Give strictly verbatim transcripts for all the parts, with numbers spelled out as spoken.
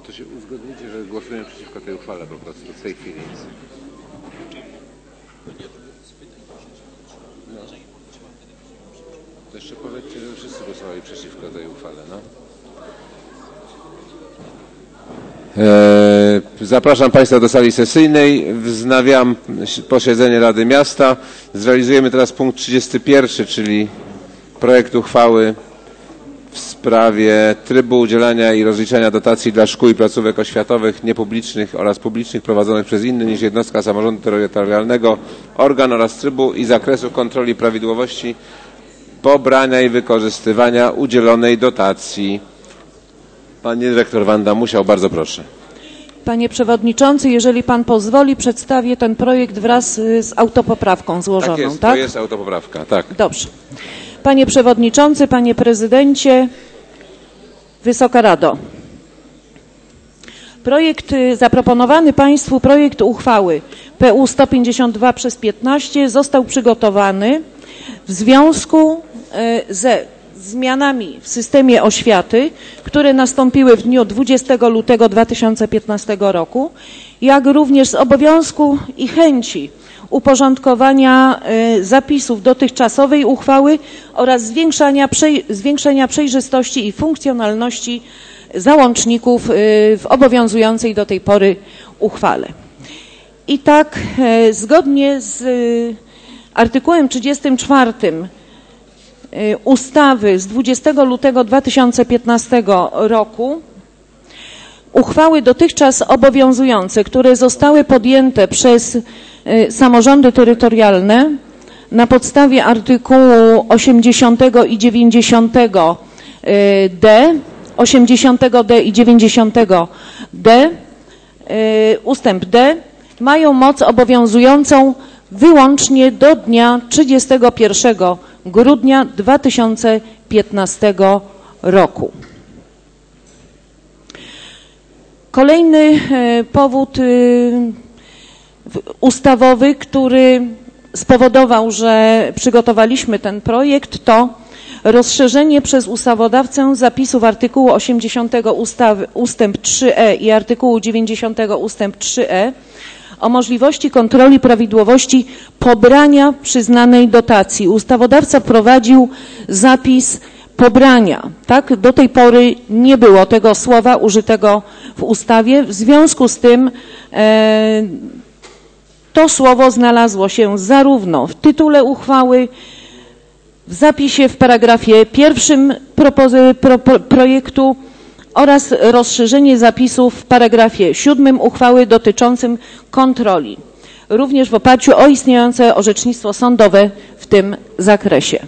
To się uzgodnijcie, że głosujemy przeciwko tej uchwale po prostu w tej chwili. No. To jeszcze powiedzcie, że wszyscy głosowali przeciwko tej uchwale, no. Zapraszam Państwa do sali sesyjnej. Wznawiam posiedzenie Rady Miasta. Zrealizujemy teraz punkt trzydziesty pierwszy, czyli projekt uchwały w sprawie trybu udzielania i rozliczania dotacji dla szkół i placówek oświatowych niepublicznych oraz publicznych prowadzonych przez inny niż jednostka samorządu terytorialnego organ oraz trybu i zakresu kontroli prawidłowości pobrania i wykorzystywania udzielonej dotacji. Panie dyrektor Wanda Musiał, bardzo proszę. Panie Przewodniczący, jeżeli Pan pozwoli, przedstawię ten projekt wraz z autopoprawką złożoną, tak? Jest, tak? To jest autopoprawka, tak. Dobrze. Panie Przewodniczący, Panie Prezydencie, Wysoka Rado. Projekt, zaproponowany Państwu projekt uchwały P U sto pięćdziesiąt dwa przez piętnaście został przygotowany w związku ze zmianami w systemie oświaty, które nastąpiły w dniu dwudziestego lutego dwa tysiące piętnastego roku, jak również z obowiązku i chęci uporządkowania zapisów dotychczasowej uchwały oraz zwiększania, zwiększenia przejrzystości i funkcjonalności załączników w obowiązującej do tej pory uchwale. I tak zgodnie z artykułem trzydziestym czwartym ustawy z dwudziestego lutego dwa tysiące piętnastego roku uchwały dotychczas obowiązujące, które zostały podjęte przez samorządy terytorialne na podstawie artykułu osiemdziesiątego i dziewięćdziesiątego D, osiemdziesiątego D i dziewięćdziesiątego D, ustęp D, mają moc obowiązującą wyłącznie do dnia trzydziestego pierwszego grudnia dwa tysiące piętnastego roku. Kolejny powód ustawowy, który spowodował, że przygotowaliśmy ten projekt, to rozszerzenie przez ustawodawcę zapisów artykułu osiemdziesiątego ustawy ustęp trzy e i artykułu dziewięćdziesiątego ustęp trzy e o możliwości kontroli prawidłowości pobrania przyznanej dotacji. Ustawodawca wprowadził zapis pobrania. Tak? Do tej pory nie było tego słowa użytego w ustawie. W związku z tym e, to słowo znalazło się zarówno w tytule uchwały, w zapisie w paragrafie pierwszym propozy, pro, pro, projektu oraz rozszerzenie zapisów w paragrafie siódmym uchwały dotyczącym kontroli, również w oparciu o istniejące orzecznictwo sądowe w tym zakresie.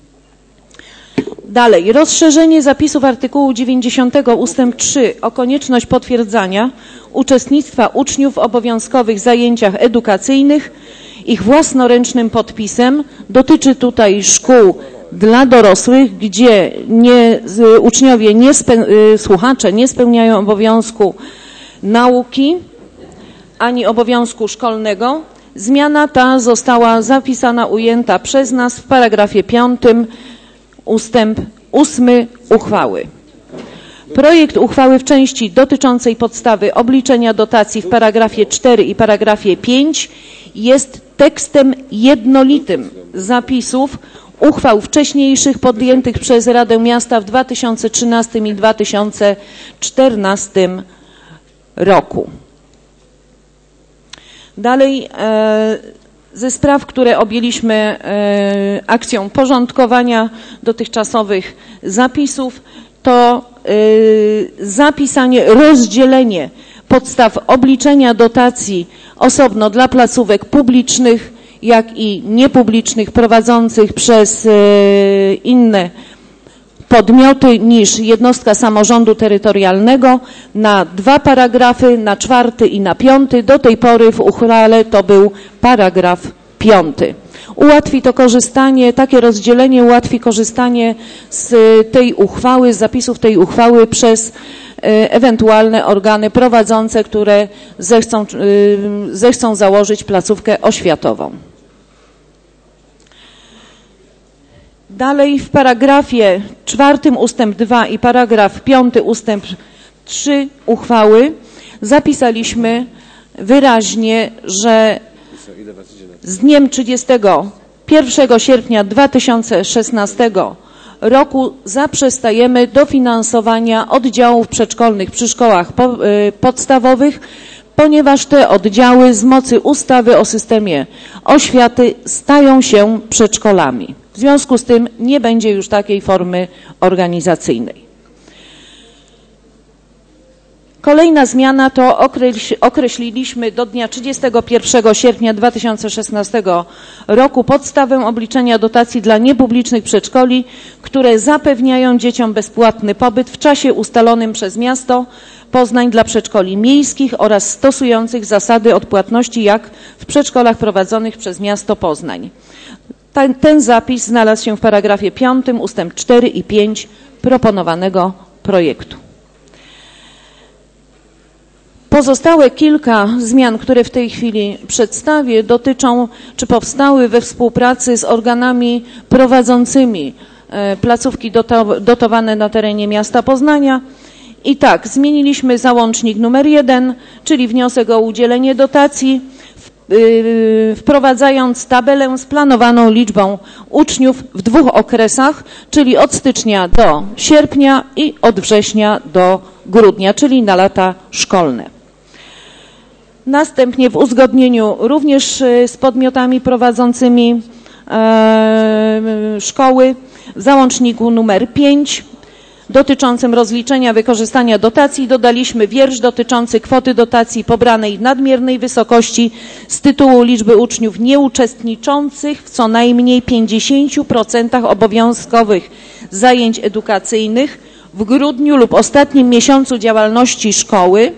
Dalej, rozszerzenie zapisów artykułu dziewięćdziesiątego ustęp trzy o konieczność potwierdzania uczestnictwa uczniów w obowiązkowych zajęciach edukacyjnych ich własnoręcznym podpisem. Dotyczy tutaj szkół dla dorosłych, gdzie nie, uczniowie, nie spe, słuchacze nie spełniają obowiązku nauki ani obowiązku szkolnego. Zmiana ta została zapisana, ujęta przez nas w paragrafie piątym ustęp ósmy uchwały. Projekt uchwały w części dotyczącej podstawy obliczenia dotacji w paragrafie cztery i paragrafie pięć jest tekstem jednolitym zapisów uchwał wcześniejszych podjętych przez Radę Miasta w dwa tysiące trzynastym i dwa tysiące czternastym roku. Dalej, e, ze spraw, które objęliśmy e, akcją porządkowania dotychczasowych zapisów, to e, zapisanie, rozdzielenie podstaw obliczenia dotacji osobno dla placówek publicznych, jak i niepublicznych prowadzących przez e, inne podmioty niż jednostka samorządu terytorialnego na dwa paragrafy, na czwarty i na piąty. Do tej pory w uchwale to był paragraf piąty. Ułatwi to korzystanie, takie rozdzielenie ułatwi korzystanie z tej uchwały, z zapisów tej uchwały przez ewentualne organy prowadzące, które zechcą, zechcą założyć placówkę oświatową. Dalej w paragrafie czwartym ustęp dwa i paragraf piąty ustęp trzy uchwały zapisaliśmy wyraźnie, że z dniem trzydziestego pierwszego sierpnia dwa tysiące szesnastego roku zaprzestajemy dofinansowania oddziałów przedszkolnych przy szkołach po, y, podstawowych, ponieważ te oddziały z mocy ustawy o systemie oświaty stają się przedszkolami. W związku z tym nie będzie już takiej formy organizacyjnej. Kolejna zmiana to określiliśmy do dnia trzydziestego pierwszego sierpnia dwa tysiące szesnastego roku podstawę obliczenia dotacji dla niepublicznych przedszkoli, które zapewniają dzieciom bezpłatny pobyt w czasie ustalonym przez miasto Poznań dla przedszkoli miejskich oraz stosujących zasady odpłatności jak w przedszkolach prowadzonych przez miasto Poznań. Ten, ten zapis znalazł się w paragrafie piątym ustęp cztery i pięć proponowanego projektu. Pozostałe kilka zmian, które w tej chwili przedstawię, dotyczą, czy powstały we współpracy z organami prowadzącymi placówki dotowane na terenie miasta Poznania. I tak, zmieniliśmy załącznik numer jeden, czyli wniosek o udzielenie dotacji, wprowadzając tabelę z planowaną liczbą uczniów w dwóch okresach, czyli od stycznia do sierpnia i od września do grudnia, czyli na lata szkolne. Następnie w uzgodnieniu również z podmiotami prowadzącymi e, szkoły w załączniku numer pięć dotyczącym rozliczenia wykorzystania dotacji dodaliśmy wiersz dotyczący kwoty dotacji pobranej w nadmiernej wysokości z tytułu liczby uczniów nieuczestniczących w co najmniej pięćdziesięciu procentach obowiązkowych zajęć edukacyjnych w grudniu lub ostatnim miesiącu działalności szkoły.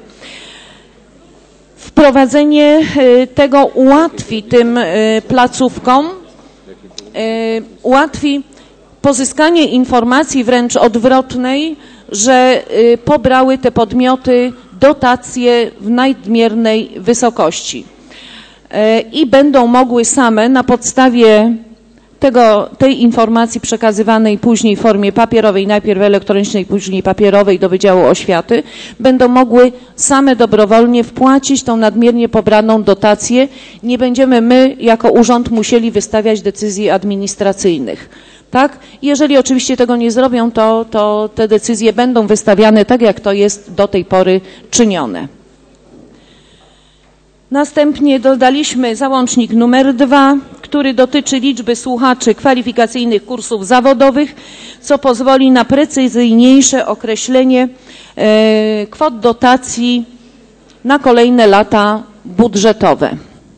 Wprowadzenie tego ułatwi tym placówkom, ułatwi pozyskanie informacji wręcz odwrotnej, że pobrały te podmioty dotacje w nadmiernej wysokości i będą mogły same na podstawie tego, tej informacji przekazywanej później w formie papierowej, najpierw elektronicznej, później papierowej do Wydziału Oświaty, będą mogły same dobrowolnie wpłacić tą nadmiernie pobraną dotację. Nie będziemy my jako urząd musieli wystawiać decyzji administracyjnych. Tak? Jeżeli oczywiście tego nie zrobią, to, to te decyzje będą wystawiane tak, jak to jest do tej pory czynione. Następnie dodaliśmy załącznik numer dwa, który dotyczy liczby słuchaczy kwalifikacyjnych kursów zawodowych, co pozwoli na precyzyjniejsze określenie e, kwot dotacji na kolejne lata budżetowe.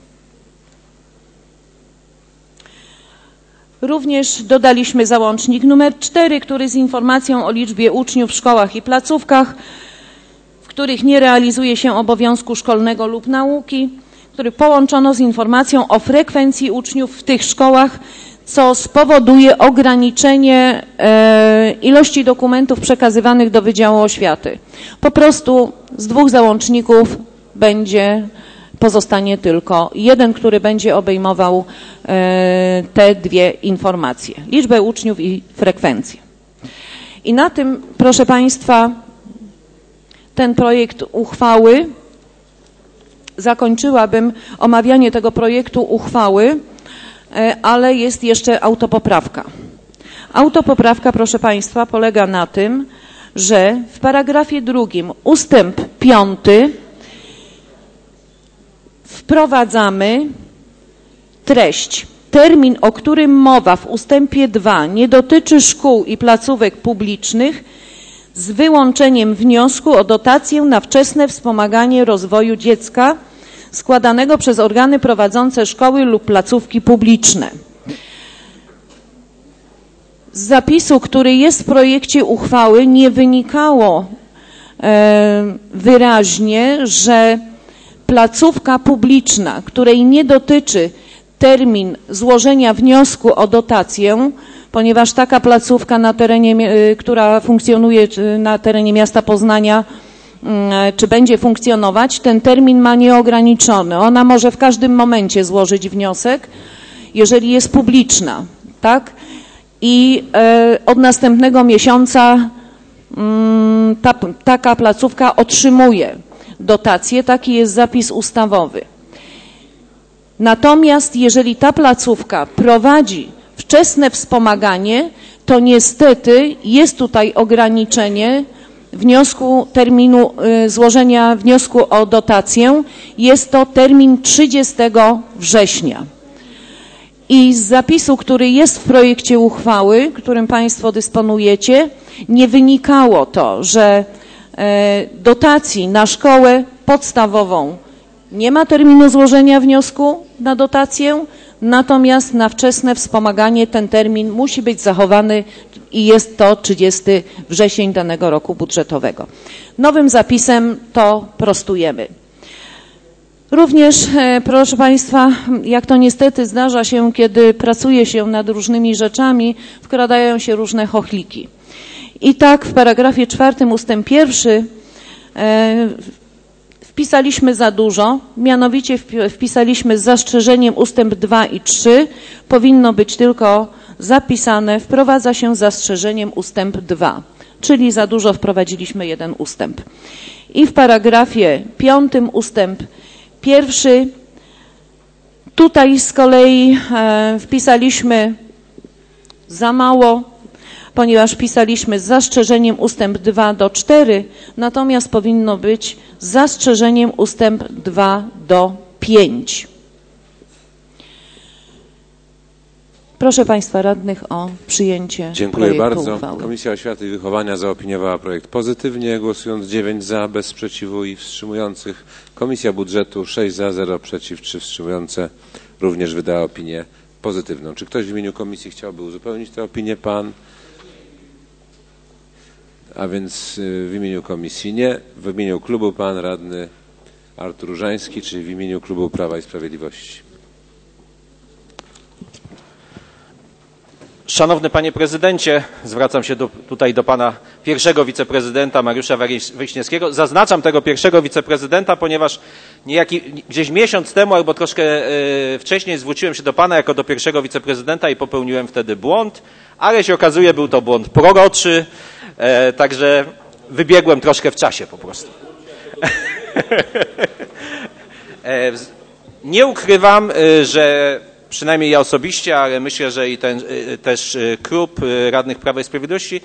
Również dodaliśmy załącznik numer cztery, który z informacją o liczbie uczniów w szkołach i placówkach, w których nie realizuje się obowiązku szkolnego lub nauki, który połączono z informacją o frekwencji uczniów w tych szkołach, co spowoduje ograniczenie e, ilości dokumentów przekazywanych do Wydziału Oświaty. Po prostu z dwóch załączników będzie, pozostanie tylko jeden, który będzie obejmował e, te dwie informacje. Liczbę uczniów i frekwencję. I na tym, proszę Państwa, ten projekt uchwały, zakończyłabym omawianie tego projektu uchwały, ale jest jeszcze autopoprawka. Autopoprawka, proszę Państwa, polega na tym, że w paragrafie drugim ustęp piąty wprowadzamy treść. Termin, o którym mowa w ustępie dwa, nie dotyczy szkół i placówek publicznych, z wyłączeniem wniosku o dotację na wczesne wspomaganie rozwoju dziecka składanego przez organy prowadzące szkoły lub placówki publiczne. Z zapisu, który jest w projekcie uchwały, nie wynikało e, wyraźnie, że placówka publiczna, której nie dotyczy termin złożenia wniosku o dotację, ponieważ taka placówka na terenie, która funkcjonuje na terenie miasta Poznania, czy będzie funkcjonować, ten termin ma nieograniczony. Ona może w każdym momencie złożyć wniosek, jeżeli jest publiczna, tak? I od następnego miesiąca ta, taka placówka otrzymuje dotację, taki jest zapis ustawowy. Natomiast jeżeli ta placówka prowadzi wczesne wspomaganie, to niestety jest tutaj ograniczenie wniosku, terminu y, złożenia wniosku o dotację. Jest to termin trzydziestego września. I z zapisu, który jest w projekcie uchwały, którym Państwo dysponujecie, nie wynikało to, że e, dotacji na szkołę podstawową nie ma terminu złożenia wniosku na dotację, natomiast na wczesne wspomaganie ten termin musi być zachowany i jest to trzydziesty wrzesień danego roku budżetowego. Nowym zapisem to prostujemy. Również, proszę Państwa, jak to niestety zdarza się, kiedy pracuje się nad różnymi rzeczami, wkradają się różne chochliki. I tak w paragrafie czwartym ustęp pierwszy e, wpisaliśmy za dużo, mianowicie wpisaliśmy z zastrzeżeniem ustęp dwa i trzy. Powinno być tylko zapisane, wprowadza się z zastrzeżeniem ustęp dwa, czyli za dużo wprowadziliśmy jeden ustęp. I w paragrafie piątym ustęp pierwszy, tutaj z kolei e, wpisaliśmy za mało, ponieważ wpisaliśmy z zastrzeżeniem ustęp dwa do cztery, natomiast powinno być z zastrzeżeniem ustęp dwa do pięć. Proszę Państwa radnych o przyjęcie Dziękuję projektu bardzo. uchwały. Komisja Oświaty i Wychowania zaopiniowała projekt pozytywnie, głosując dziewięć za, bez sprzeciwu i wstrzymujących. Komisja Budżetu sześć za, zero przeciw, trzy wstrzymujące również wydała opinię pozytywną. Czy ktoś w imieniu komisji chciałby uzupełnić tę opinię? Pan? A więc w imieniu komisji nie. W imieniu klubu pan radny Artur Różański, czyli w imieniu klubu Prawa i Sprawiedliwości. Szanowny Panie Prezydencie, zwracam się do, tutaj do Pana pierwszego wiceprezydenta Mariusza Wiśniewskiego. Zaznaczam tego pierwszego wiceprezydenta, ponieważ niejaki, gdzieś miesiąc temu albo troszkę e, wcześniej zwróciłem się do Pana jako do pierwszego wiceprezydenta i popełniłem wtedy błąd, ale się okazuje, był to błąd proroczy, e, także wybiegłem troszkę w czasie po prostu. e, nie ukrywam, e, że przynajmniej ja osobiście, ale myślę, że i ten też klub radnych Prawa i Sprawiedliwości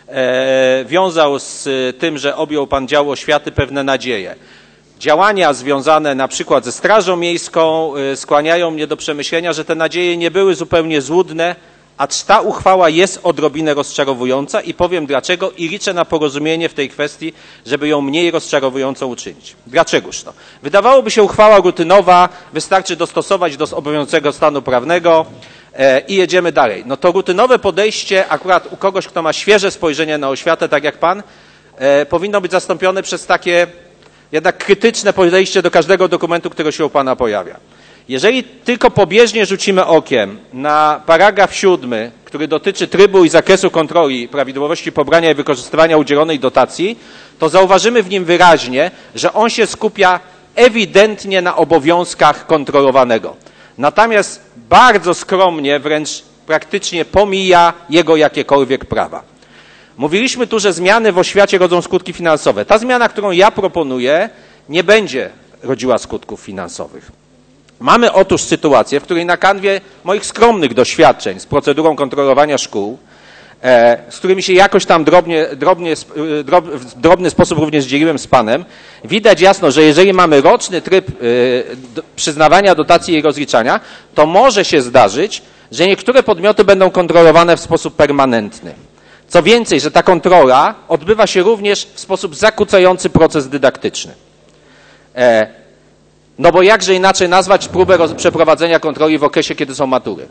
e, wiązał z tym, że objął Pan dział oświaty pewne nadzieje. Działania związane na przykład ze Strażą Miejską e, skłaniają mnie do przemyślenia, że te nadzieje nie były zupełnie złudne, acz ta uchwała jest odrobinę rozczarowująca i powiem dlaczego i liczę na porozumienie w tej kwestii, żeby ją mniej rozczarowującą uczynić. Dlaczegoż to? Wydawałoby się uchwała rutynowa, wystarczy dostosować do obowiązującego stanu prawnego e, i jedziemy dalej. No to rutynowe podejście akurat u kogoś, kto ma świeże spojrzenie na oświatę, tak jak Pan, e, powinno być zastąpione przez takie jednak krytyczne podejście do każdego dokumentu, który się u Pana pojawia. Jeżeli tylko pobieżnie rzucimy okiem na paragraf siódmy, który dotyczy trybu i zakresu kontroli prawidłowości pobrania i wykorzystywania udzielonej dotacji, to zauważymy w nim wyraźnie, że on się skupia ewidentnie na obowiązkach kontrolowanego. Natomiast bardzo skromnie, wręcz praktycznie pomija jego jakiekolwiek prawa. Mówiliśmy tu, że zmiany w oświacie rodzą skutki finansowe. Ta zmiana, którą ja proponuję, nie będzie rodziła skutków finansowych. Mamy otóż sytuację, w której na kanwie moich skromnych doświadczeń z procedurą kontrolowania szkół, e, z którymi się jakoś tam drobnie, drobnie, drob, w drobny sposób również dzieliłem z Panem, widać jasno, że jeżeli mamy roczny tryb e, do, przyznawania dotacji i rozliczania, to może się zdarzyć, że niektóre podmioty będą kontrolowane w sposób permanentny. Co więcej, że ta kontrola odbywa się również w sposób zakłócający proces dydaktyczny. E, No bo jakże inaczej nazwać próbę przeprowadzenia kontroli w okresie, kiedy są matury.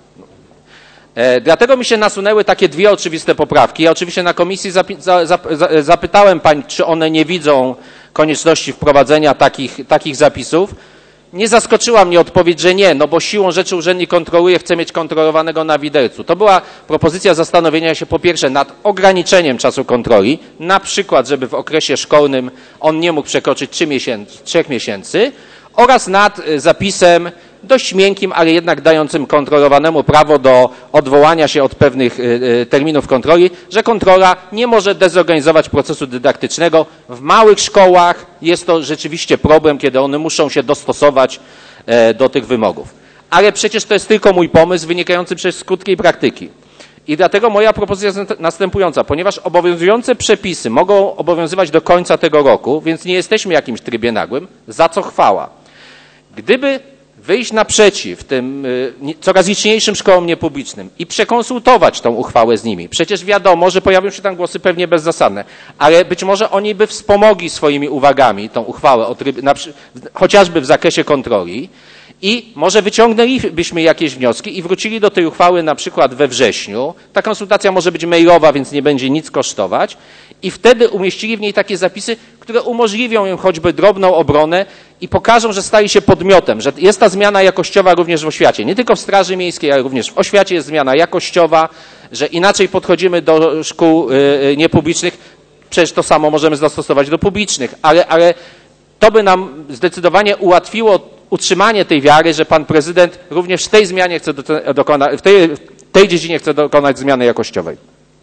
E, dlatego mi się nasunęły takie dwie oczywiste poprawki. Ja oczywiście na komisji zapi za, za, za, zapytałem pań, czy one nie widzą konieczności wprowadzenia takich, takich zapisów. Nie zaskoczyła mnie odpowiedź, że nie, no bo siłą rzeczy urzędnik kontroluje, chce mieć kontrolowanego na widelcu. To była propozycja zastanowienia się po pierwsze nad ograniczeniem czasu kontroli, na przykład, żeby w okresie szkolnym on nie mógł przekroczyć trzech miesięcy, oraz nad zapisem dość miękkim, ale jednak dającym kontrolowanemu prawo do odwołania się od pewnych terminów kontroli, że kontrola nie może dezorganizować procesu dydaktycznego. W małych szkołach jest to rzeczywiście problem, kiedy one muszą się dostosować do tych wymogów. Ale przecież to jest tylko mój pomysł wynikający przecież z krótkiej praktyki. I dlatego moja propozycja jest następująca. Ponieważ obowiązujące przepisy mogą obowiązywać do końca tego roku, więc nie jesteśmy w jakimś trybie nagłym, za co chwała. Gdyby wyjść naprzeciw tym coraz liczniejszym szkołom niepublicznym i przekonsultować tą uchwałę z nimi. Przecież wiadomo, że pojawią się tam głosy pewnie bezzasadne, ale być może oni by wspomogli swoimi uwagami tą uchwałę, o tryb, na, chociażby w zakresie kontroli, i może wyciągnęlibyśmy jakieś wnioski i wrócili do tej uchwały na przykład we wrześniu. Ta konsultacja może być mailowa, więc nie będzie nic kosztować. I wtedy umieścili w niej takie zapisy, które umożliwią im choćby drobną obronę i pokażą, że stali się podmiotem, że jest ta zmiana jakościowa również w oświacie. Nie tylko w Straży Miejskiej, ale również w oświacie jest zmiana jakościowa, że inaczej podchodzimy do szkół niepublicznych. Przecież to samo możemy zastosować do publicznych, ale, ale to by nam zdecydowanie ułatwiło utrzymanie tej wiary, że pan prezydent również w tej zmianie chce dokonać, w tej, w tej dziedzinie chce dokonać zmiany jakościowej.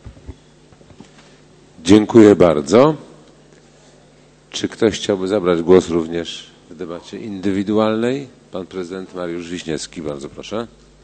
Dziękuję bardzo. Czy ktoś chciałby zabrać głos również w debacie indywidualnej? Pan prezydent Mariusz Wiśniewski, bardzo proszę.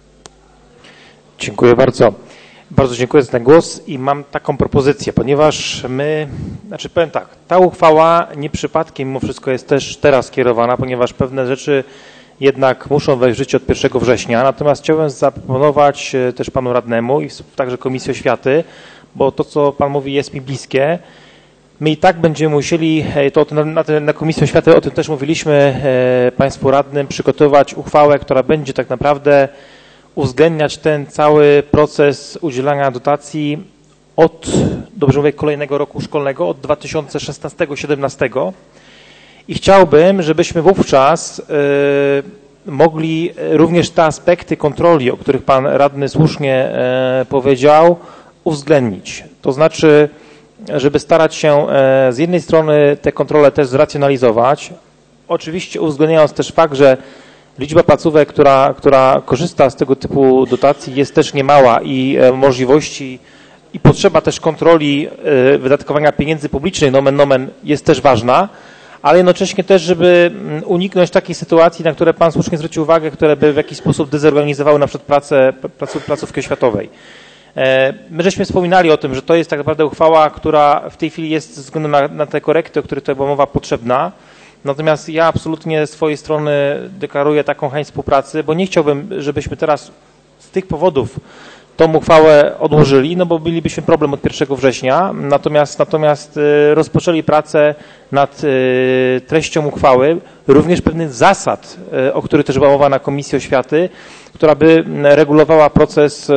Dziękuję bardzo. Bardzo dziękuję za ten głos i mam taką propozycję, ponieważ my, znaczy powiem tak, ta uchwała nie przypadkiem mimo wszystko jest też teraz kierowana, ponieważ pewne rzeczy jednak muszą wejść w życie od pierwszego września, natomiast chciałbym zaproponować też panu radnemu i także Komisji Oświaty, bo to, co pan mówi, jest mi bliskie. My i tak będziemy musieli, to na, na Komisji Oświaty o tym też mówiliśmy państwu radnym, przygotować uchwałę, która będzie tak naprawdę uwzględniać ten cały proces udzielania dotacji od, dobrze mówię, kolejnego roku szkolnego, od dwa tysiące szesnastego do dwa tysiące siedemnastego. I chciałbym, żebyśmy wówczas y, mogli również te aspekty kontroli, o których pan radny słusznie y, powiedział, uwzględnić. To znaczy, żeby starać się y, z jednej strony te kontrole też zracjonalizować, oczywiście uwzględniając też fakt, że liczba placówek, która, która korzysta z tego typu dotacji jest też niemała i e, możliwości i potrzeba też kontroli e, wydatkowania pieniędzy publicznych, nomen nomen, jest też ważna, ale jednocześnie też, żeby uniknąć takiej sytuacji, na które pan słusznie zwrócił uwagę, które by w jakiś sposób dezorganizowały na przykład pracę placu, placówki oświatowej. E, my żeśmy wspominali o tym, że to jest tak naprawdę uchwała, która w tej chwili jest ze względu na, na te korekty, o których tutaj była mowa, potrzebna. Natomiast ja absolutnie z swojej strony deklaruję taką chęć współpracy, bo nie chciałbym, żebyśmy teraz z tych powodów tą uchwałę odłożyli, no bo mielibyśmy problem od pierwszego września, natomiast, natomiast rozpoczęli pracę nad treścią uchwały, również pewnych zasad, o których też była mowa na Komisji Oświaty, która by regulowała proces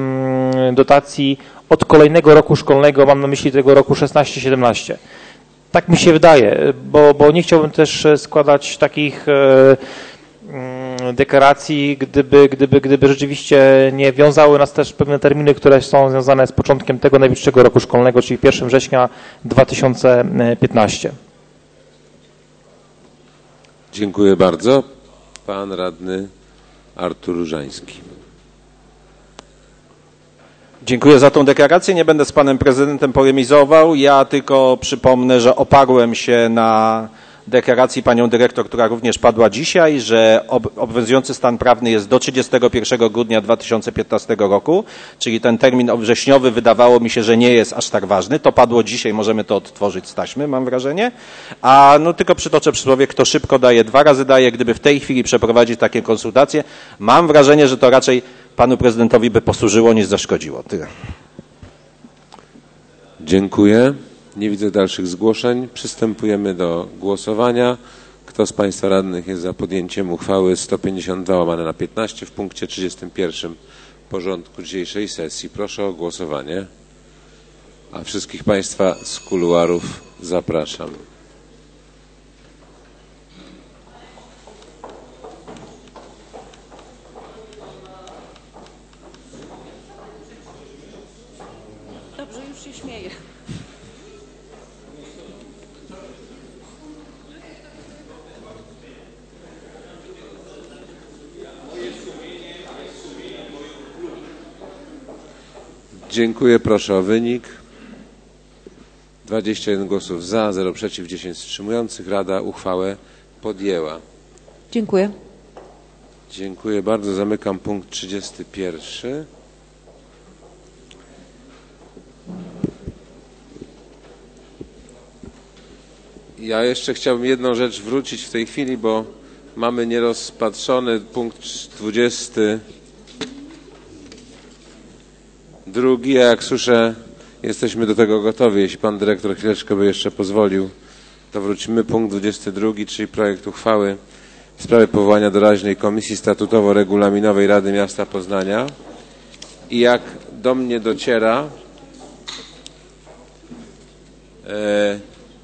dotacji od kolejnego roku szkolnego, mam na myśli tego roku szesnaście siedemnaście. Tak mi się wydaje, bo, bo nie chciałbym też składać takich e, deklaracji, gdyby, gdyby, gdyby rzeczywiście nie wiązały nas też pewne terminy, które są związane z początkiem tego najbliższego roku szkolnego, czyli pierwszego września dwa tysiące piętnastego. Dziękuję bardzo. Pan radny Artur Różański. Dziękuję za tą deklarację. Nie będę z panem prezydentem polemizował. Ja tylko przypomnę, że oparłem się na deklaracji panią dyrektor, która również padła dzisiaj, że obowiązujący stan prawny jest do trzydziestego pierwszego grudnia dwa tysiące piętnastego roku, czyli ten termin wrześniowy wydawało mi się, że nie jest aż tak ważny. To padło dzisiaj, możemy to odtworzyć z taśmy, mam wrażenie. A no tylko przytoczę przysłowie, kto szybko daje, dwa razy daje. Gdyby w tej chwili przeprowadzić takie konsultacje, mam wrażenie, że to raczej panu prezydentowi by posłużyło niż zaszkodziło. Tyle. Dziękuję. Nie widzę dalszych zgłoszeń. Przystępujemy do głosowania. Kto z państwa radnych jest za podjęciem uchwały sto pięćdziesiąt dwa łamane na piętnaście w punkcie trzydziestym pierwszym porządku dzisiejszej sesji? Proszę o głosowanie. A wszystkich państwa z kuluarów zapraszam. Dobrze, już się śmieję. Dziękuję. Proszę o wynik. dwadzieścia jeden głosów za, zero przeciw, dziesięć wstrzymujących. Rada uchwałę podjęła. Dziękuję. Dziękuję bardzo. Zamykam punkt trzydziesty pierwszy. Ja jeszcze chciałbym jedną rzecz wrócić w tej chwili, bo mamy nierozpatrzony punkt dwudziesty drugi, a jak słyszę, jesteśmy do tego gotowi. Jeśli pan dyrektor chwileczkę by jeszcze pozwolił, to wrócimy. Punkt dwudziesty drugi, czyli projekt uchwały w sprawie powołania doraźnej Komisji Statutowo-Regulaminowej Rady Miasta Poznania. I jak do mnie dociera, e,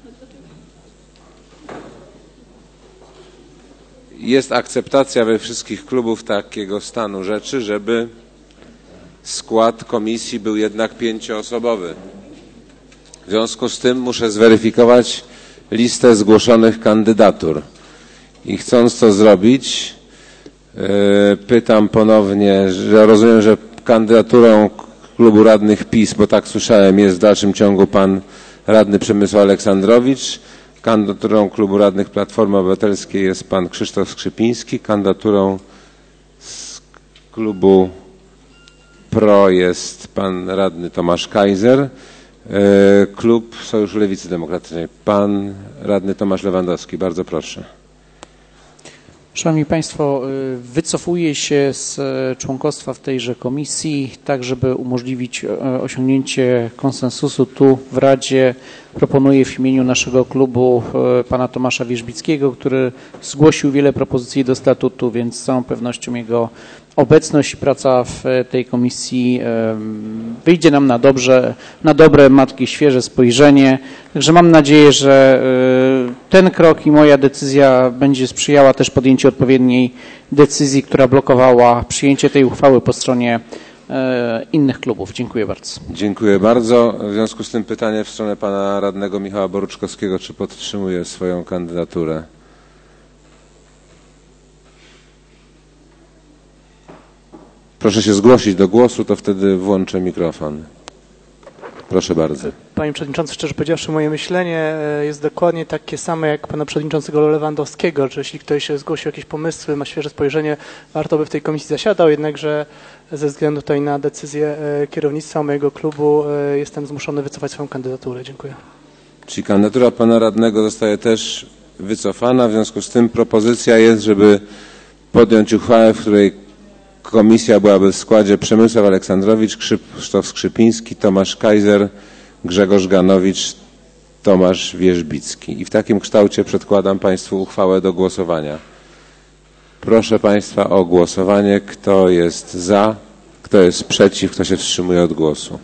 jest akceptacja we wszystkich klubów takiego stanu rzeczy, żeby skład komisji był jednak pięcioosobowy. W związku z tym muszę zweryfikować listę zgłoszonych kandydatur. I chcąc to zrobić, yy, pytam ponownie, że rozumiem, że kandydaturą klubu radnych PiS, bo tak słyszałem, jest w dalszym ciągu pan radny Przemysław Aleksandrowicz. Kandydaturą klubu radnych Platformy Obywatelskiej jest pan Krzysztof Skrzypiński. Kandydaturą z klubu PRO jest pan radny Tomasz Kaiser. Klub Sojuszu Lewicy Demokratycznej. Pan radny Tomasz Lewandowski. Bardzo proszę. Szanowni Państwo, wycofuję się z członkostwa w tejże komisji, tak żeby umożliwić osiągnięcie konsensusu tu w Radzie. Proponuję w imieniu naszego klubu pana Tomasza Wierzbickiego, który zgłosił wiele propozycji do statutu, więc z całą pewnością jego obecność i praca w tej komisji wyjdzie nam na dobrze, na dobre, ma takie świeże spojrzenie. Także mam nadzieję, że ten krok i moja decyzja będzie sprzyjała też podjęciu odpowiedniej decyzji, która blokowała przyjęcie tej uchwały po stronie innych klubów. Dziękuję bardzo. Dziękuję bardzo. W związku z tym pytanie w stronę pana radnego Michała Boruczkowskiego, czy podtrzymuje swoją kandydaturę? Proszę się zgłosić do głosu, to wtedy włączę mikrofon. Proszę bardzo. Panie Przewodniczący, szczerze powiedziawszy, moje myślenie jest dokładnie takie same jak pana przewodniczącego Lewandowskiego, że jeśli ktoś zgłosił jakieś pomysły, ma świeże spojrzenie, warto by w tej komisji zasiadał, jednakże ze względu tutaj na decyzję kierownictwa mojego klubu jestem zmuszony wycofać swoją kandydaturę. Dziękuję. Czyli kandydatura pana radnego zostaje też wycofana, w związku z tym propozycja jest, żeby podjąć uchwałę, w której komisja byłaby w składzie Przemysław Aleksandrowicz, Krzysztof Skrzypiński, Tomasz Kaiser, Grzegorz Ganowicz, Tomasz Wierzbicki. I w takim kształcie przedkładam Państwu uchwałę do głosowania. Proszę Państwa o głosowanie. Kto jest za, kto jest przeciw, kto się wstrzymuje od głosu.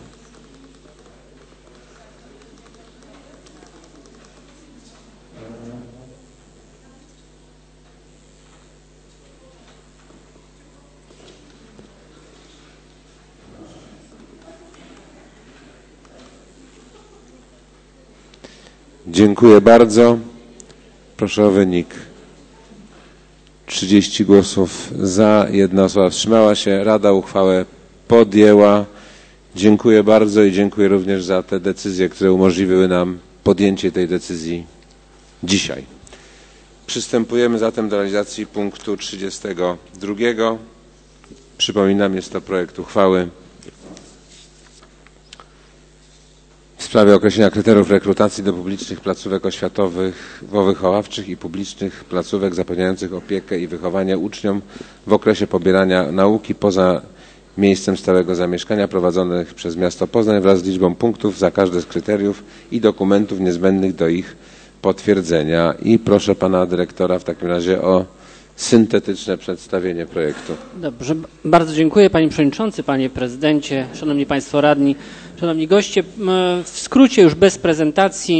Dziękuję bardzo. Proszę o wynik. trzydzieści głosów za, jedna osoba wstrzymała się. Rada uchwałę podjęła. Dziękuję bardzo i dziękuję również za te decyzje, które umożliwiły nam podjęcie tej decyzji dzisiaj. Przystępujemy zatem do realizacji punktu trzydziestego drugiego. Przypominam, jest to projekt uchwały w sprawie określenia kryteriów rekrutacji do publicznych placówek oświatowych, wychowawczych i publicznych placówek zapewniających opiekę i wychowanie uczniom w okresie pobierania nauki poza miejscem stałego zamieszkania prowadzonych przez miasto Poznań wraz z liczbą punktów za każde z kryteriów i dokumentów niezbędnych do ich potwierdzenia. I proszę pana dyrektora w takim razie o syntetyczne przedstawienie projektu. Dobrze, bardzo dziękuję panie przewodniczący, panie prezydencie, szanowni państwo radni, szanowni goście. W skrócie, już bez prezentacji,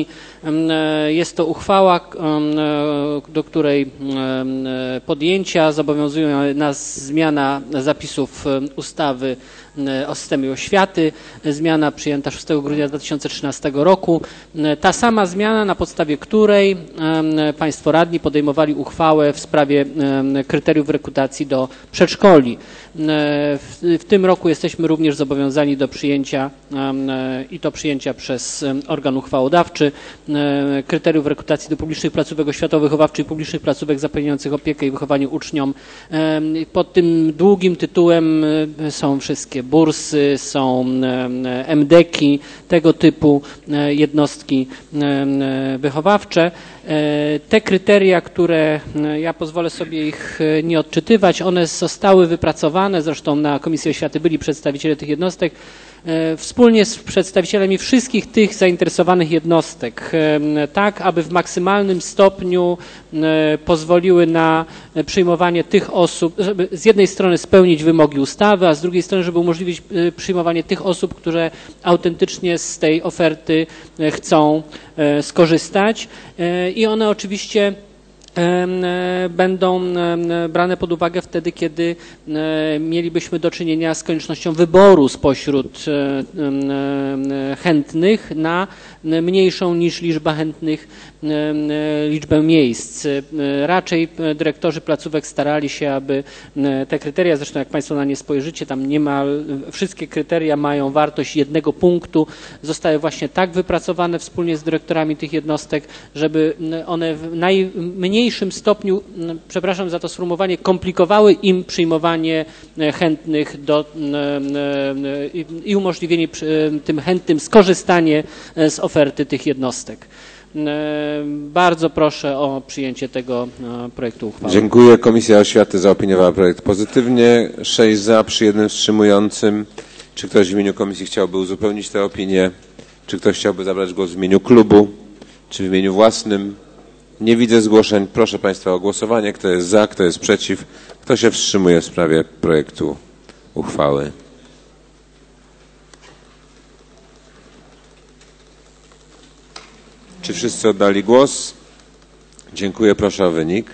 Jest to uchwała, do której podjęcia zobowiązują nas zmiana zapisów ustawy o systemie oświaty, zmiana przyjęta szóstego grudnia dwa tysiące trzynastego roku. Ta sama zmiana, na podstawie której Państwo radni podejmowali uchwałę w sprawie kryteriów rekrutacji do przedszkoli. W, w tym roku jesteśmy również zobowiązani do przyjęcia i to przyjęcia przez organ uchwałodawczy kryteriów rekrutacji do publicznych placówek oświatowo-wychowawczych i publicznych placówek zapewniających opiekę i wychowanie uczniom. Pod tym długim tytułem są wszystkie bursy, są em deki, tego typu jednostki wychowawcze. Te kryteria, które ja pozwolę sobie ich nie odczytywać, one zostały wypracowane, zresztą na Komisji Oświaty byli przedstawiciele tych jednostek, wspólnie z przedstawicielami wszystkich tych zainteresowanych jednostek, tak aby w maksymalnym stopniu pozwoliły na przyjmowanie tych osób, żeby z jednej strony spełnić wymogi ustawy, a z drugiej strony, żeby umożliwić przyjmowanie tych osób, które autentycznie z tej oferty chcą skorzystać i one oczywiście będą brane pod uwagę wtedy, kiedy mielibyśmy do czynienia z koniecznością wyboru spośród chętnych na mniejszą niż liczba chętnych liczbę miejsc. Raczej dyrektorzy placówek starali się, aby te kryteria, zresztą jak Państwo na nie spojrzycie, tam niemal wszystkie kryteria mają wartość jednego punktu, zostały właśnie tak wypracowane wspólnie z dyrektorami tych jednostek, żeby one w najmniejszym stopniu, przepraszam za to sformułowanie, komplikowały im przyjmowanie chętnych do, i umożliwienie tym chętnym skorzystanie z oferty tych jednostek. Bardzo proszę o przyjęcie tego projektu uchwały. Dziękuję. Komisja Oświaty zaopiniowała projekt pozytywnie. sześć za, przy jednym wstrzymującym. Czy ktoś w imieniu komisji chciałby uzupełnić tę opinię? Czy ktoś chciałby zabrać głos w imieniu klubu? Czy w imieniu własnym? Nie widzę zgłoszeń. Proszę Państwa o głosowanie. Kto jest za, kto jest przeciw? Kto się wstrzymuje w sprawie projektu uchwały? Czy wszyscy oddali głos? Dziękuję. Proszę o wynik.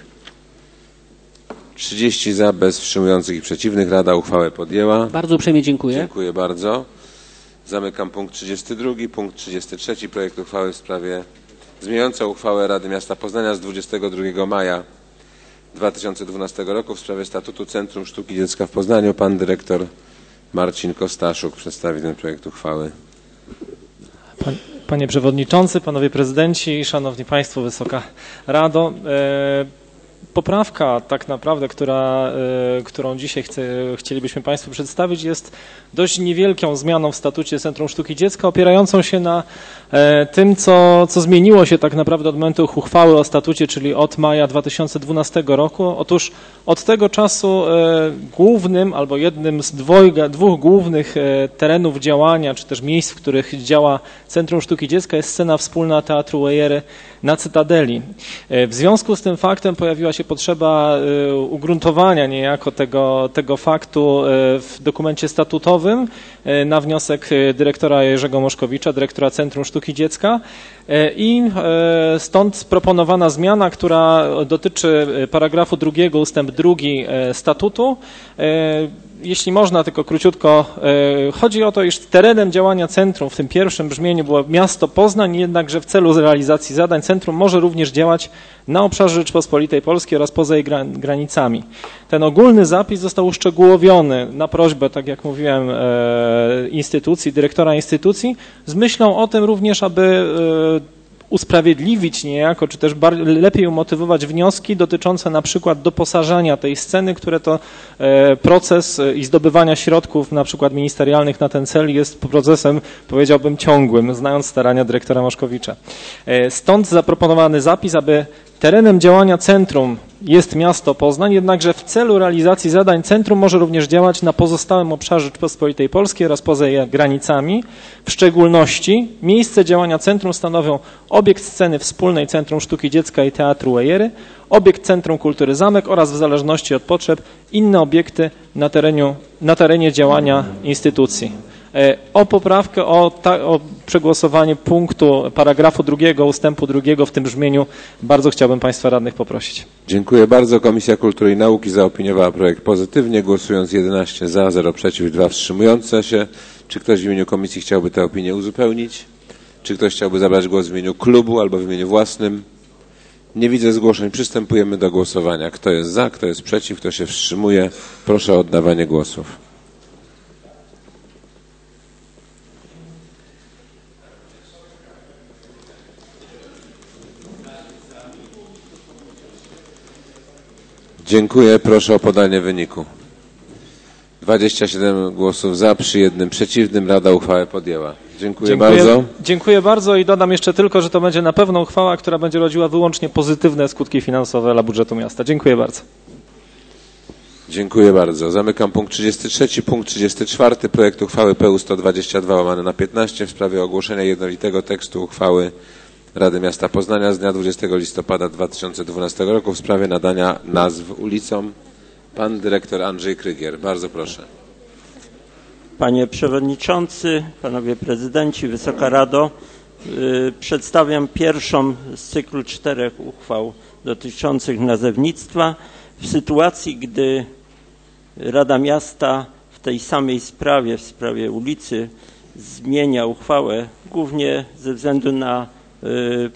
trzydzieści za, bez wstrzymujących i przeciwnych. Rada uchwałę podjęła. Bardzo uprzejmie dziękuję. Dziękuję bardzo. Zamykam punkt trzydziesty drugi. Punkt trzydziesty trzeci. Projekt uchwały w sprawie zmieniającej uchwałę Rady Miasta Poznania z dwudziestego drugiego maja dwa tysiące dwunastego roku w sprawie statutu Centrum Sztuki Dziecka w Poznaniu. Pan dyrektor Marcin Kostaszuk przedstawi ten projekt uchwały. Pan, panie Przewodniczący, Panowie Prezydenci, Szanowni Państwo, Wysoka Rado. E, poprawka tak naprawdę, która, e, którą dzisiaj chce, chcielibyśmy Państwu przedstawić, jest dość niewielką zmianą w statucie Centrum Sztuki Dziecka, opierającą się na e, tym, co, co zmieniło się tak naprawdę od momentu uchwały o statucie, czyli od maja dwa tysiące dwunastego roku. Otóż od tego czasu e, głównym albo jednym z dwojga, dwóch głównych e, terenów działania, czy też miejsc, w których działa Centrum Sztuki Dziecka, jest scena wspólna Teatru Wejery na Cytadeli. E, w związku z tym faktem pojawiła się potrzeba e, ugruntowania niejako tego, tego faktu e, w dokumencie statutowym e, na wniosek dyrektora Jerzego Moszkowicza, dyrektora Centrum Sztuki Dziecka e, i e, stąd proponowana zmiana, która dotyczy paragrafu drugiego ustęp drugi statutu. Jeśli można, tylko króciutko, chodzi o to, iż terenem działania centrum w tym pierwszym brzmieniu było miasto Poznań, jednakże w celu realizacji zadań centrum może również działać na obszarze Rzeczypospolitej Polskiej oraz poza jej granicami. Ten ogólny zapis został uszczegółowiony na prośbę, tak jak mówiłem, instytucji, dyrektora instytucji, z myślą o tym również, aby usprawiedliwić niejako, czy też lepiej umotywować wnioski dotyczące na przykład doposażania tej sceny, które to proces i zdobywania środków na przykład ministerialnych na ten cel jest procesem, powiedziałbym, ciągłym, znając starania dyrektora Moszkowicza. Stąd zaproponowany zapis, aby terenem działania centrum jest miasto Poznań, jednakże w celu realizacji zadań centrum może również działać na pozostałym obszarze Rzeczypospolitej Polskiej oraz poza jej granicami. W szczególności miejsce działania centrum stanowią obiekt sceny wspólnej Centrum Sztuki Dziecka i Teatru Wejery, obiekt Centrum Kultury Zamek oraz w zależności od potrzeb inne obiekty na terenie, na terenie działania instytucji. O poprawkę, o, ta, o przegłosowanie punktu paragrafu drugiego, ustępu drugiego w tym brzmieniu bardzo chciałbym Państwa radnych poprosić. Dziękuję bardzo. Komisja Kultury i Nauki zaopiniowała projekt pozytywnie, głosując jedenaście za, zero przeciw, dwa wstrzymujące się. Czy ktoś w imieniu komisji chciałby tę opinię uzupełnić? Czy ktoś chciałby zabrać głos w imieniu klubu albo w imieniu własnym? Nie widzę zgłoszeń. Przystępujemy do głosowania. Kto jest za, kto jest przeciw, kto się wstrzymuje? Proszę o oddawanie głosów. Dziękuję. Proszę o podanie wyniku. dwadzieścia siedem głosów za, przy jednym przeciwnym. Rada uchwałę podjęła. Dziękuję, dziękuję bardzo. Dziękuję bardzo i dodam jeszcze tylko, że to będzie na pewno uchwała, która będzie rodziła wyłącznie pozytywne skutki finansowe dla budżetu miasta. Dziękuję bardzo. Dziękuję bardzo. Zamykam punkt trzydziesty trzeci. Punkt trzydziesty czwarty. Projekt uchwały P U sto dwadzieścia dwa łamane na piętnaście w sprawie ogłoszenia jednolitego tekstu uchwały Rady Miasta Poznania z dnia dwudziestego listopada dwa tysiące dwunastego roku w sprawie nadania nazw ulicom. Pan dyrektor Andrzej Krygier. Bardzo proszę. Panie Przewodniczący, Panowie Prezydenci, Wysoka Rado, yy, przedstawiam pierwszą z cyklu czterech uchwał dotyczących nazewnictwa w sytuacji, gdy Rada Miasta w tej samej sprawie, w sprawie ulicy, zmienia uchwałę głównie ze względu na yy,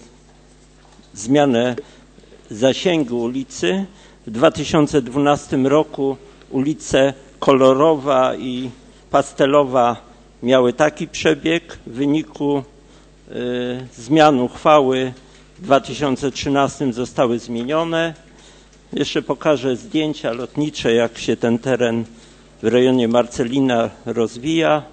zmianę zasięgu ulicy. W dwa tysiące dwunastym roku ulice Kolorowa i Pastelowa miały taki przebieg. W wyniku y, zmian uchwały w dwa tysiące trzynastym zostały zmienione. Jeszcze pokażę zdjęcia lotnicze, jak się ten teren w rejonie Marcelina rozwija.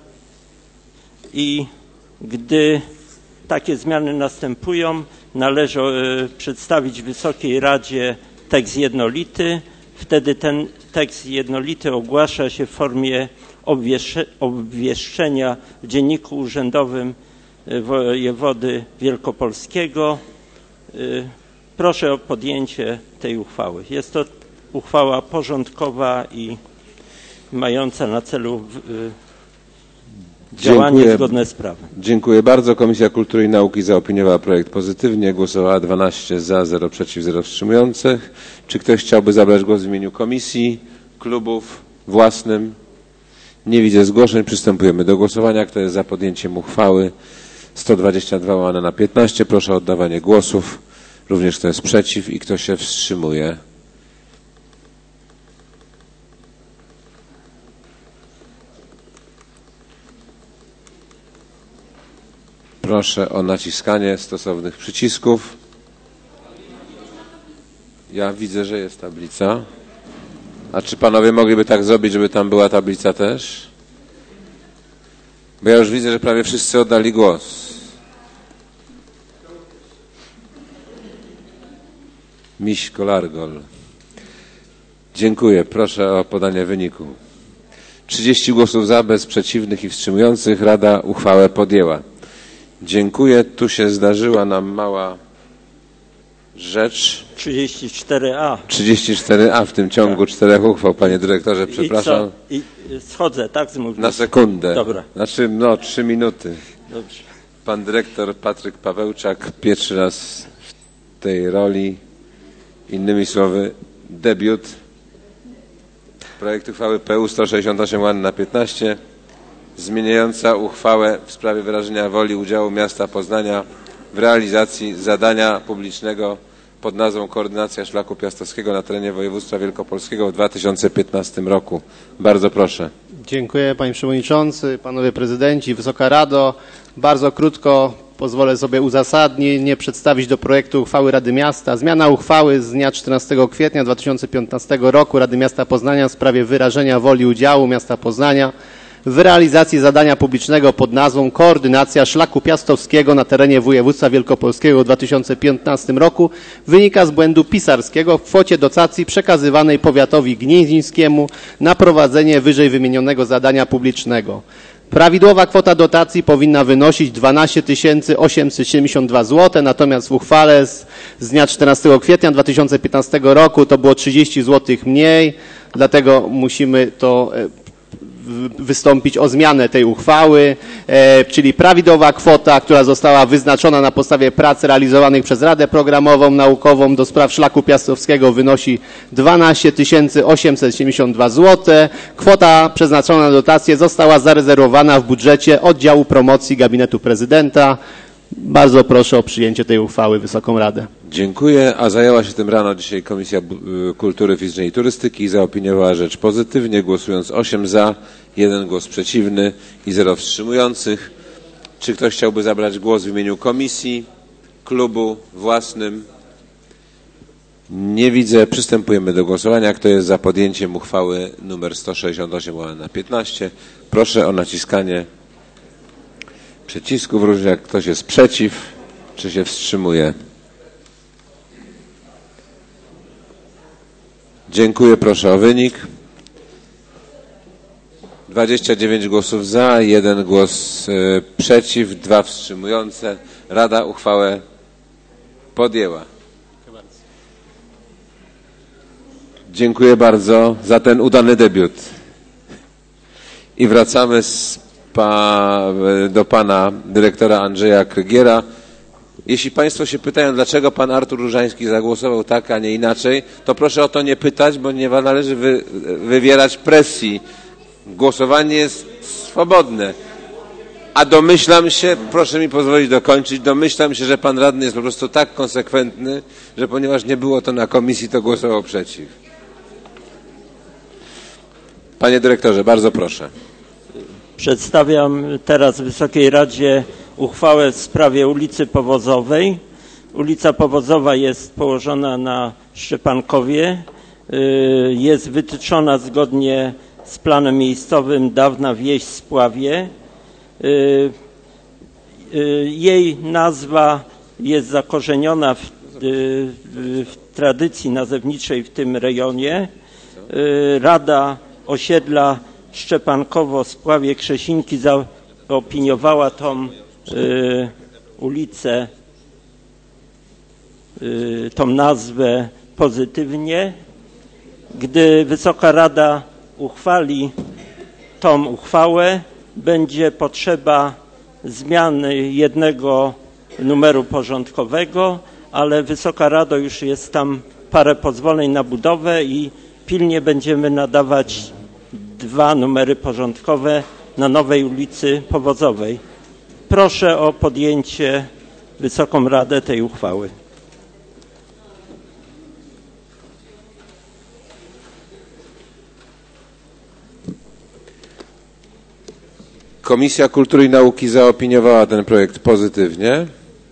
I gdy takie zmiany następują, należy y, przedstawić Wysokiej Radzie tekst jednolity. Wtedy ten tekst jednolity ogłasza się w formie obwieszczenia w Dzienniku Urzędowym Wojewody Wielkopolskiego. Proszę o podjęcie tej uchwały. Jest to uchwała porządkowa i mająca na celu działanie Dziękuję. zgodne z prawem. Dziękuję bardzo. Komisja Kultury i Nauki zaopiniowała projekt pozytywnie. Głosowała dwanaście za, zero przeciw, zero wstrzymujących. Czy ktoś chciałby zabrać głos w imieniu komisji, klubów, własnym? Nie widzę zgłoszeń. Przystępujemy do głosowania. Kto jest za podjęciem uchwały sto dwadzieścia dwa łamane na piętnaście? Proszę o oddawanie głosów. Również kto jest przeciw i kto się wstrzymuje? Proszę o naciskanie stosownych przycisków. Ja widzę, że jest tablica. A czy panowie mogliby tak zrobić, żeby tam była tablica też? Bo ja już widzę, że prawie wszyscy oddali głos. Miś Kolargol. Dziękuję. Proszę o podanie wyniku. trzydzieści głosów za, bez przeciwnych i wstrzymujących. Rada uchwałę podjęła. Dziękuję. Tu się zdarzyła nam mała rzecz. trzydzieści cztery A. trzydzieści cztery A w tym ciągu tak. czterech uchwał, panie dyrektorze, przepraszam. I, co? I schodzę, tak? Z mównicy. Na sekundę. Dobra. Znaczy, no, trzy minuty. Dobrze. Pan dyrektor Patryk Pawełczak pierwszy raz w tej roli. Innymi słowy, debiut. Projekt uchwały P U sto sześćdziesiąt osiem łamane na piętnaście. Zmieniająca uchwałę w sprawie wyrażenia woli udziału miasta Poznania w realizacji zadania publicznego pod nazwą Koordynacja Szlaku Piastowskiego na terenie województwa wielkopolskiego w dwa tysiące piętnastym roku. Bardzo proszę. Dziękuję panie przewodniczący, panowie prezydenci, Wysoka Rado. Bardzo krótko pozwolę sobie uzasadnienie przedstawić do projektu uchwały Rady Miasta. Zmiana uchwały z dnia czternastego kwietnia dwa tysiące piętnastego roku Rady Miasta Poznania w sprawie wyrażenia woli udziału miasta Poznania w realizacji zadania publicznego pod nazwą Koordynacja Szlaku Piastowskiego na terenie województwa wielkopolskiego w dwa tysiące piętnastym roku wynika z błędu pisarskiego w kwocie dotacji przekazywanej powiatowi gnieźnieńskiemu na prowadzenie wyżej wymienionego zadania publicznego. Prawidłowa kwota dotacji powinna wynosić dwanaście tysięcy osiemset siedemdziesiąt dwa złote, natomiast w uchwale z, z dnia czternastego kwietnia dwa tysiące piętnastego roku to było trzydzieści złotych mniej, dlatego musimy to wystąpić o zmianę tej uchwały, czyli prawidłowa kwota, która została wyznaczona na podstawie prac realizowanych przez Radę Programową Naukową do spraw szlaku piastowskiego wynosi dwanaście tysięcy osiemset siedemdziesiąt dwa złote. Kwota przeznaczona na dotację została zarezerwowana w budżecie oddziału promocji Gabinetu Prezydenta. Bardzo proszę o przyjęcie tej uchwały Wysoką Radę. Dziękuję, a zajęła się tym rano dzisiaj Komisja Kultury Fizycznej i Turystyki i zaopiniowała rzecz pozytywnie, głosując osiem za, jeden głos przeciwny i zero wstrzymujących. Czy ktoś chciałby zabrać głos w imieniu komisji, klubu, własnym? Nie widzę. Przystępujemy do głosowania. Kto jest za podjęciem uchwały nr sto sześćdziesiąt osiem łamane na piętnaście? Proszę o naciskanie przycisków. Różnie jak ktoś jest przeciw, czy się wstrzymuje. Dziękuję. Proszę o wynik. dwadzieścia dziewięć głosów za, jeden głos y, przeciw, dwa wstrzymujące. Rada uchwałę podjęła. Dziękuję bardzo za ten udany debiut. I wracamy z pa, do pana dyrektora Andrzeja Krygiera. Jeśli państwo się pytają, dlaczego pan Artur Różański zagłosował tak, a nie inaczej, to proszę o to nie pytać, bo nie należy wy, wywierać presji. Głosowanie jest swobodne. A domyślam się, proszę mi pozwolić dokończyć, domyślam się, że pan radny jest po prostu tak konsekwentny, że ponieważ nie było to na komisji, to głosował przeciw. Panie dyrektorze, bardzo proszę. Przedstawiam teraz Wysokiej Radzie uchwałę w sprawie ulicy Powozowej. Ulica Powozowa jest położona na Szczepankowie. Jest wytyczona zgodnie z planem miejscowym Dawna Wieś Spławie. Jej nazwa jest zakorzeniona w, w tradycji nazewniczej w tym rejonie. Rada Osiedla Szczepankowo Spławie Krzesinki zaopiniowała tą y, ulicę, y, tą nazwę pozytywnie. Gdy Wysoka Rada uchwali tą uchwałę, będzie potrzeba zmiany jednego numeru porządkowego, ale Wysoka Rado, już jest tam parę pozwoleń na budowę i pilnie będziemy nadawać dwa numery porządkowe na nowej ulicy Powozowej. Proszę o podjęcie Wysoką Radę tej uchwały. Komisja Kultury i Nauki zaopiniowała ten projekt pozytywnie.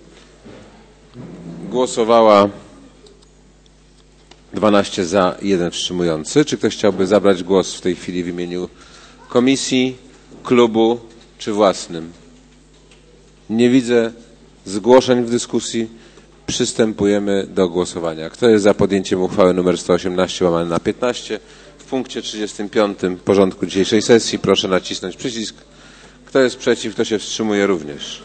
Głosowała dwanaście za, jeden wstrzymujący. Czy ktoś chciałby zabrać głos w tej chwili w imieniu komisji, klubu czy własnym? Nie widzę zgłoszeń w dyskusji. Przystępujemy do głosowania. Kto jest za podjęciem uchwały nr sto osiemnaście łamane na piętnaście w punkcie trzydziestym piątym porządku dzisiejszej sesji? Proszę nacisnąć przycisk. Kto jest przeciw, kto się wstrzymuje również?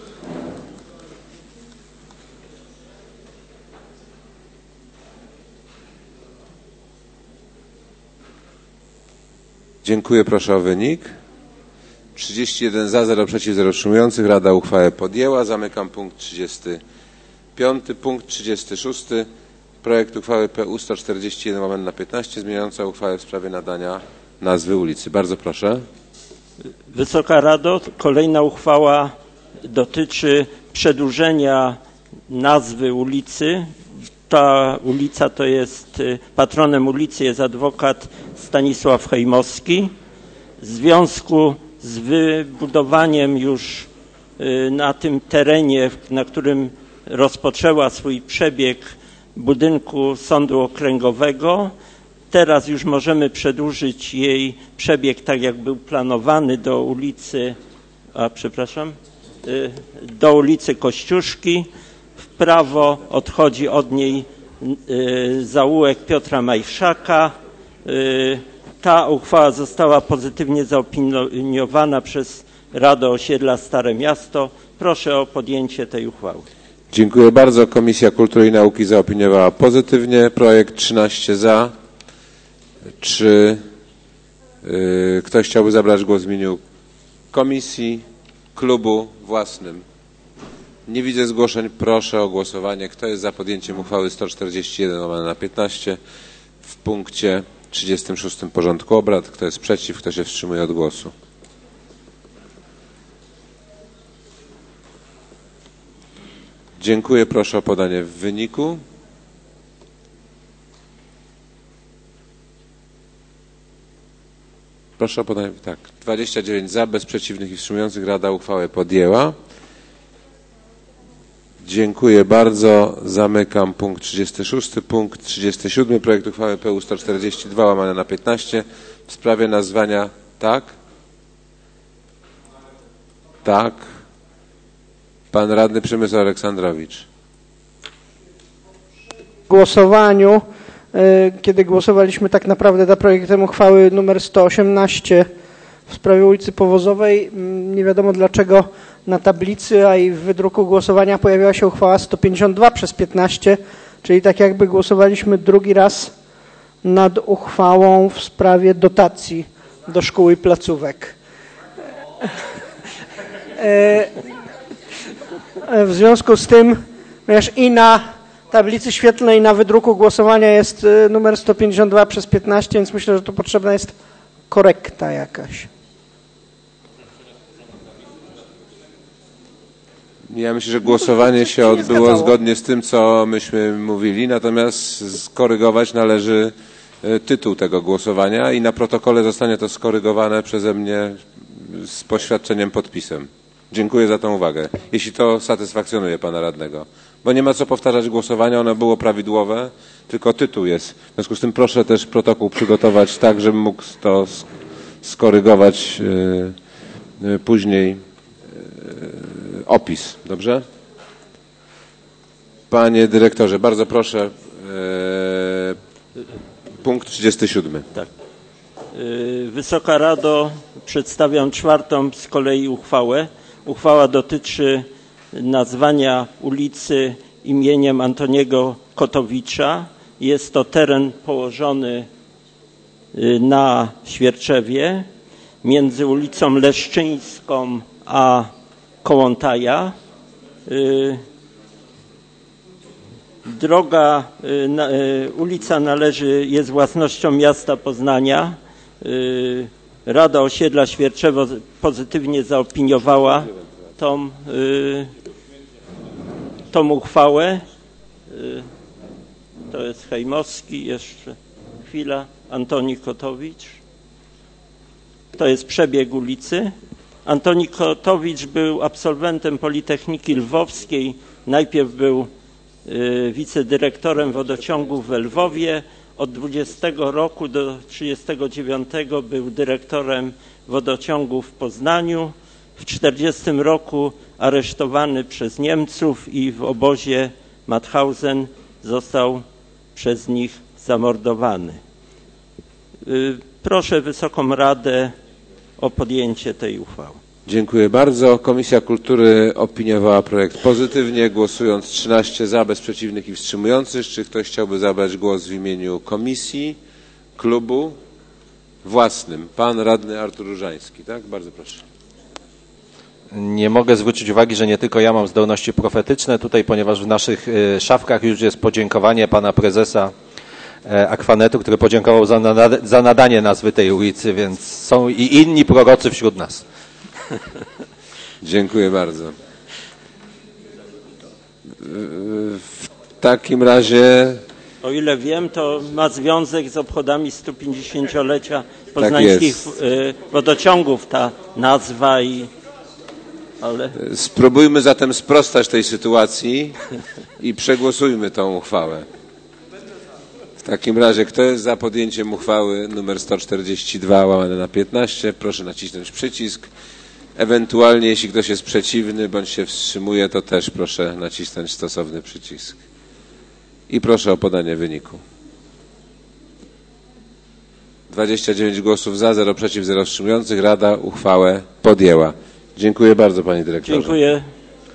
Dziękuję, proszę o wynik. trzydzieści jeden za, zero przeciw, zero wstrzymujących. Rada uchwałę podjęła. Zamykam punkt trzydziesty piąty. Punkt trzydziesty szósty. Projekt uchwały P U sto czterdzieści jeden łamane na piętnaście zmieniająca uchwałę w sprawie nadania nazwy ulicy. Bardzo proszę. Wysoka Rado, kolejna uchwała dotyczy przedłużenia nazwy ulicy. Ta ulica to jest, patronem ulicy jest adwokat Stanisław Hejmowski. W związku z wybudowaniem już na tym terenie, na którym rozpoczęła swój przebieg budynku Sądu Okręgowego, teraz już możemy przedłużyć jej przebieg tak, jak był planowany, do ulicy, a przepraszam, do ulicy Kościuszki. W prawo odchodzi od niej zaułek Piotra Majchrzaka. Ta uchwała została pozytywnie zaopiniowana przez Radę Osiedla Stare Miasto. Proszę o podjęcie tej uchwały. Dziękuję bardzo. Komisja Kultury i Nauki zaopiniowała pozytywnie projekt. trzynaście za, trzy Yy, Ktoś chciałby zabrać głos w imieniu komisji, klubu własnym? Nie widzę zgłoszeń. Proszę o głosowanie. Kto jest za podjęciem uchwały sto czterdzieści jeden łamane na piętnaście w punkcie trzydziestym szóstym porządku obrad? Kto jest przeciw? Kto się wstrzymuje od głosu? Dziękuję. Proszę o podanie wyniku. Proszę o podanie. Tak. dwadzieścia dziewięć za, bez przeciwnych i wstrzymujących. Rada uchwałę podjęła. Dziękuję bardzo. Zamykam punkt trzydziesty szósty. Punkt trzydziesty siódmy. Projekt uchwały P U sto czterdzieści dwa łamane na piętnaście w sprawie nazwania. Tak? Tak. Pan radny Przemysław Aleksandrowicz. W głosowaniu, kiedy głosowaliśmy tak naprawdę nad projektem uchwały numer sto osiemnaście w sprawie ulicy Powozowej, nie wiadomo dlaczego na tablicy, a i w wydruku głosowania pojawiła się uchwała sto pięćdziesiąt dwa przez piętnaście, czyli tak jakby głosowaliśmy drugi raz nad uchwałą w sprawie dotacji do szkół i placówek. W związku z tym, ponieważ i na tablicy świetlnej, i na wydruku głosowania jest numer sto pięćdziesiąt dwa przez piętnaście, więc myślę, że tu potrzebna jest korekta jakaś. Ja myślę, że głosowanie się odbyło zgodnie z tym, co myśmy mówili, natomiast skorygować należy tytuł tego głosowania i na protokole zostanie to skorygowane przeze mnie z poświadczeniem, podpisem. Dziękuję za tą uwagę, jeśli to satysfakcjonuje pana radnego. Bo nie ma co powtarzać głosowania, ono było prawidłowe, tylko tytuł jest. W związku z tym proszę też protokół przygotować tak, żebym mógł to skorygować yy, później yy, opis. Dobrze? Panie dyrektorze, bardzo proszę. Yy, punkt trzydziesty siódmy. Tak. Yy, Wysoka Rado, przedstawiam czwartą z kolei uchwałę. Uchwała dotyczy nazwania ulicy imieniem Antoniego Kotowicza. Jest to teren położony na Świerczewie między ulicą Leszczyńską a Kołątaja. Droga, ulica należy, jest własnością miasta Poznania. Rada Osiedla Świerczewo pozytywnie zaopiniowała tą, y, tą uchwałę. Y, to jest Hejmowski, jeszcze chwila, Antoni Kotowicz. To jest przebieg ulicy. Antoni Kotowicz był absolwentem Politechniki Lwowskiej. Najpierw był y, wicedyrektorem wodociągów w Lwowie. Od dwudziestego roku do trzydziestego dziewiątego był dyrektorem wodociągów w Poznaniu. W czterdziestym roku aresztowany przez Niemców i w obozie Mauthausen został przez nich zamordowany. Proszę Wysoką Radę o podjęcie tej uchwały. Dziękuję bardzo. Komisja Kultury opiniowała projekt pozytywnie, głosując trzynaście za, bez przeciwnych i wstrzymujących. Czy ktoś chciałby zabrać głos w imieniu komisji, klubu własnym? Pan radny Artur Różański, tak? Bardzo proszę. Nie mogę zwrócić uwagi, że nie tylko ja mam zdolności profetyczne tutaj, ponieważ w naszych szafkach już jest podziękowanie pana prezesa Akwanetu, który podziękował za, nad za nadanie nazwy tej ulicy, więc są i inni prorocy wśród nas. Dziękuję bardzo. W takim razie... O ile wiem, to ma związek z obchodami stu pięćdziesięciolecia poznańskich tak wodociągów ta nazwa i... Ale... Spróbujmy zatem sprostać tej sytuacji i przegłosujmy tą uchwałę. W takim razie, kto jest za podjęciem uchwały numer sto czterdzieści dwa łamane na piętnaście, proszę nacisnąć przycisk. Ewentualnie, jeśli ktoś jest przeciwny bądź się wstrzymuje, to też proszę nacisnąć stosowny przycisk. I proszę o podanie wyniku. dwadzieścia dziewięć głosów za, zero przeciw, zero wstrzymujących. Rada uchwałę podjęła. Dziękuję bardzo, panie dyrektorze. Dziękuję.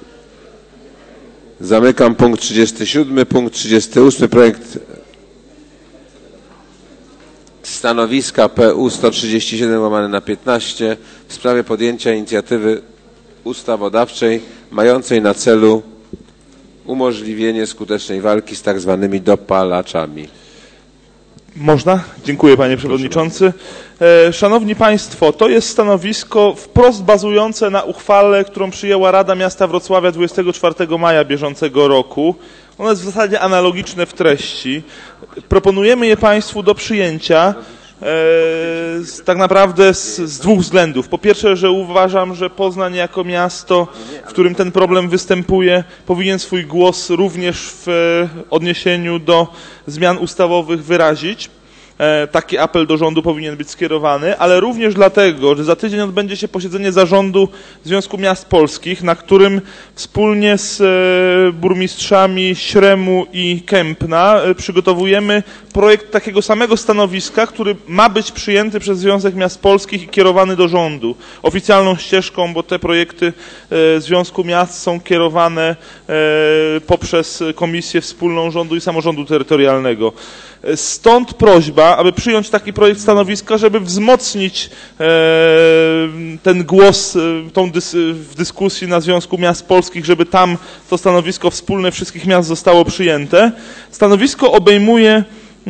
Zamykam punkt trzydziesty siódmy. Punkt trzydziesty ósmy. Projekt stanowiska P U sto trzydzieści siedem łamane na piętnaście w sprawie podjęcia inicjatywy ustawodawczej mającej na celu umożliwienie skutecznej walki z tak zwanymi dopalaczami. Można? Dziękuję, panie przewodniczący. Szanowni państwo, to jest stanowisko wprost bazujące na uchwale, którą przyjęła Rada Miasta Wrocławia dwudziestego czwartego maja bieżącego roku. Ono jest w zasadzie analogiczne w treści. Proponujemy je państwu do przyjęcia z, tak naprawdę z, z dwóch względów. Po pierwsze, że uważam, że Poznań jako miasto, w którym ten problem występuje, powinien swój głos również w odniesieniu do zmian ustawowych wyrazić. Taki apel do rządu powinien być skierowany, ale również dlatego, że za tydzień odbędzie się posiedzenie zarządu Związku Miast Polskich, na którym wspólnie z burmistrzami Śremu i Kępna przygotowujemy projekt takiego samego stanowiska, który ma być przyjęty przez Związek Miast Polskich i kierowany do rządu oficjalną ścieżką, bo te projekty Związku Miast są kierowane poprzez Komisję Wspólną Rządu i Samorządu Terytorialnego. Stąd prośba, aby przyjąć taki projekt stanowiska, żeby wzmocnić ten głos tą dys w dyskusji na Związku Miast Polskich, żeby tam to stanowisko wspólne wszystkich miast zostało przyjęte. Stanowisko obejmuje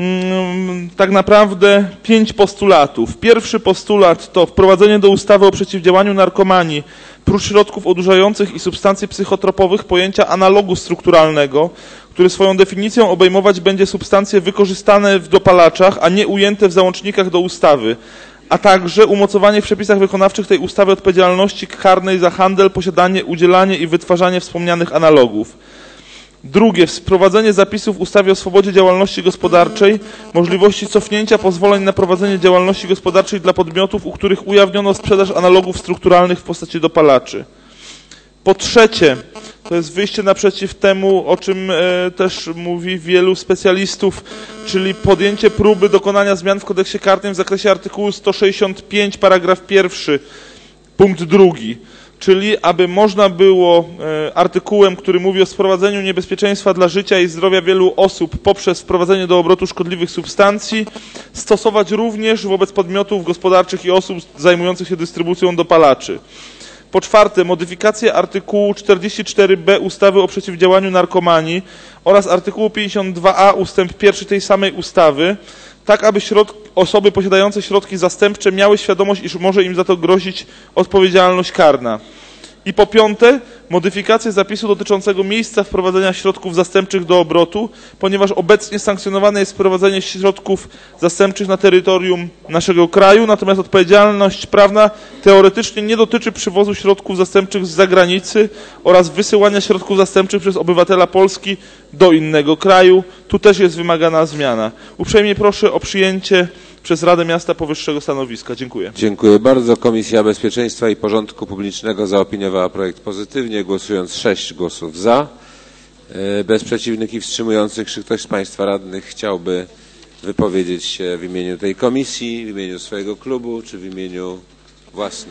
tak naprawdę pięć postulatów. Pierwszy postulat to wprowadzenie do ustawy o przeciwdziałaniu narkomanii prócz środków odurzających i substancji psychotropowych pojęcia analogu strukturalnego, który swoją definicją obejmować będzie substancje wykorzystane w dopalaczach, a nie ujęte w załącznikach do ustawy, a także umocowanie w przepisach wykonawczych tej ustawy odpowiedzialności karnej za handel, posiadanie, udzielanie i wytwarzanie wspomnianych analogów. Drugie, wprowadzenie zapisów w ustawie o swobodzie działalności gospodarczej, możliwości cofnięcia pozwoleń na prowadzenie działalności gospodarczej dla podmiotów, u których ujawniono sprzedaż analogów strukturalnych w postaci dopalaczy. Po trzecie, to jest wyjście naprzeciw temu, o czym e, też mówi wielu specjalistów, czyli podjęcie próby dokonania zmian w kodeksie karnym w zakresie artykułu sto sześćdziesiąt pięć, paragraf pierwszy, punkt drugi. Czyli aby można było e, artykułem, który mówi o sprowadzeniu niebezpieczeństwa dla życia i zdrowia wielu osób poprzez wprowadzenie do obrotu szkodliwych substancji, stosować również wobec podmiotów gospodarczych i osób zajmujących się dystrybucją dopalaczy. Po czwarte, modyfikację artykułu czterdzieści cztery b ustawy o przeciwdziałaniu narkomanii oraz artykułu pięćdziesiąt dwa a ustęp pierwszy tej samej ustawy, tak aby osoby posiadające środki zastępcze miały świadomość, iż może im za to grozić odpowiedzialność karna. I po piąte, modyfikację zapisu dotyczącego miejsca wprowadzenia środków zastępczych do obrotu, ponieważ obecnie sankcjonowane jest wprowadzenie środków zastępczych na terytorium naszego kraju, natomiast odpowiedzialność prawna teoretycznie nie dotyczy przywozu środków zastępczych z zagranicy oraz wysyłania środków zastępczych przez obywatela Polski do innego kraju. Tu też jest wymagana zmiana. Uprzejmie proszę o przyjęcie przez Radę Miasta powyższego stanowiska. Dziękuję. Dziękuję bardzo. Komisja Bezpieczeństwa i Porządku Publicznego zaopiniowała projekt pozytywnie, głosując sześć głosów za, bez przeciwnych i wstrzymujących. Czy ktoś z Państwa radnych chciałby wypowiedzieć się w imieniu tej komisji, w imieniu swojego klubu, czy w imieniu własnym?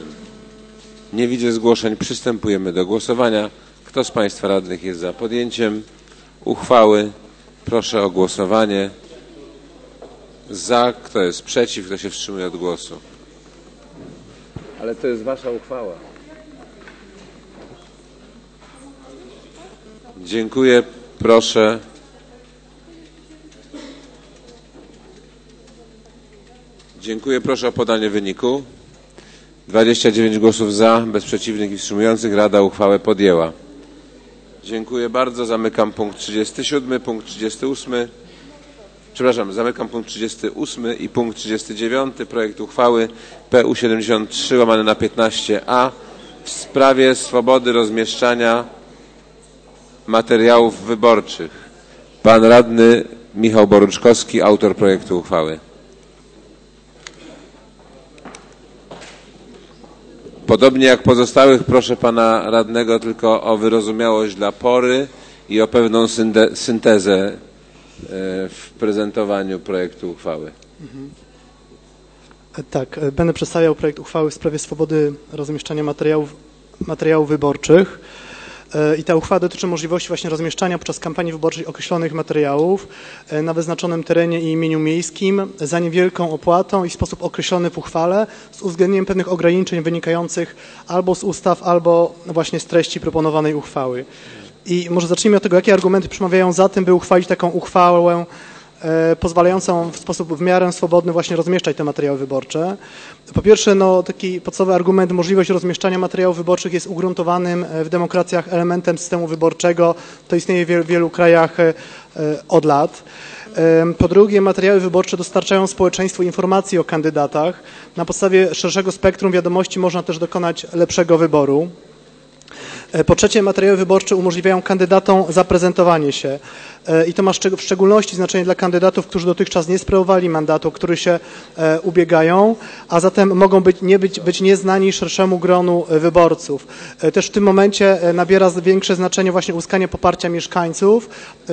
Nie widzę zgłoszeń. Przystępujemy do głosowania. Kto z Państwa radnych jest za podjęciem uchwały? Proszę o głosowanie. Za, kto jest przeciw, kto się wstrzymuje od głosu. Ale to jest wasza uchwała. Dziękuję, proszę. Dziękuję, proszę o podanie wyniku. dwadzieścia dziewięć głosów za, bez przeciwnych i wstrzymujących. Rada uchwałę podjęła. Dziękuję bardzo. Zamykam punkt trzydziesty siódmy, punkt trzydziesty ósmy. Przepraszam, zamykam punkt trzydziesty ósmy i punkt trzydziesty dziewiąty. Projekt uchwały P U siedemdziesiąt trzy łamane na piętnaście a w sprawie swobody rozmieszczania materiałów wyborczych. Pan radny Michał Boruczkowski, autor projektu uchwały. Podobnie jak pozostałych, proszę pana radnego tylko o wyrozumiałość dla pory i o pewną syntezę w prezentowaniu projektu uchwały. Mhm. Tak, będę przedstawiał projekt uchwały w sprawie swobody rozmieszczania materiałów, materiałów wyborczych. I ta uchwała dotyczy możliwości właśnie rozmieszczania podczas kampanii wyborczej określonych materiałów na wyznaczonym terenie i imieniu miejskim za niewielką opłatą i w sposób określony w uchwale z uwzględnieniem pewnych ograniczeń wynikających albo z ustaw, albo właśnie z treści proponowanej uchwały. I może zacznijmy od tego, jakie argumenty przemawiają za tym, by uchwalić taką uchwałę e, pozwalającą w sposób w miarę swobodny właśnie rozmieszczać te materiały wyborcze. Po pierwsze, no, taki podstawowy argument, możliwość rozmieszczania materiałów wyborczych jest ugruntowanym w demokracjach elementem systemu wyborczego. To istnieje w wielu, wielu krajach e, od lat. E, po drugie, materiały wyborcze dostarczają społeczeństwu informacji o kandydatach. Na podstawie szerszego spektrum wiadomości można też dokonać lepszego wyboru. Po trzecie, materiały wyborcze umożliwiają kandydatom zaprezentowanie się i to ma w szczególności znaczenie dla kandydatów, którzy dotychczas nie sprawowali mandatu, o który się ubiegają, a zatem mogą być, nie być, być nieznani szerszemu gronu wyborców. Też w tym momencie nabiera większe znaczenie właśnie uzyskanie poparcia mieszkańców,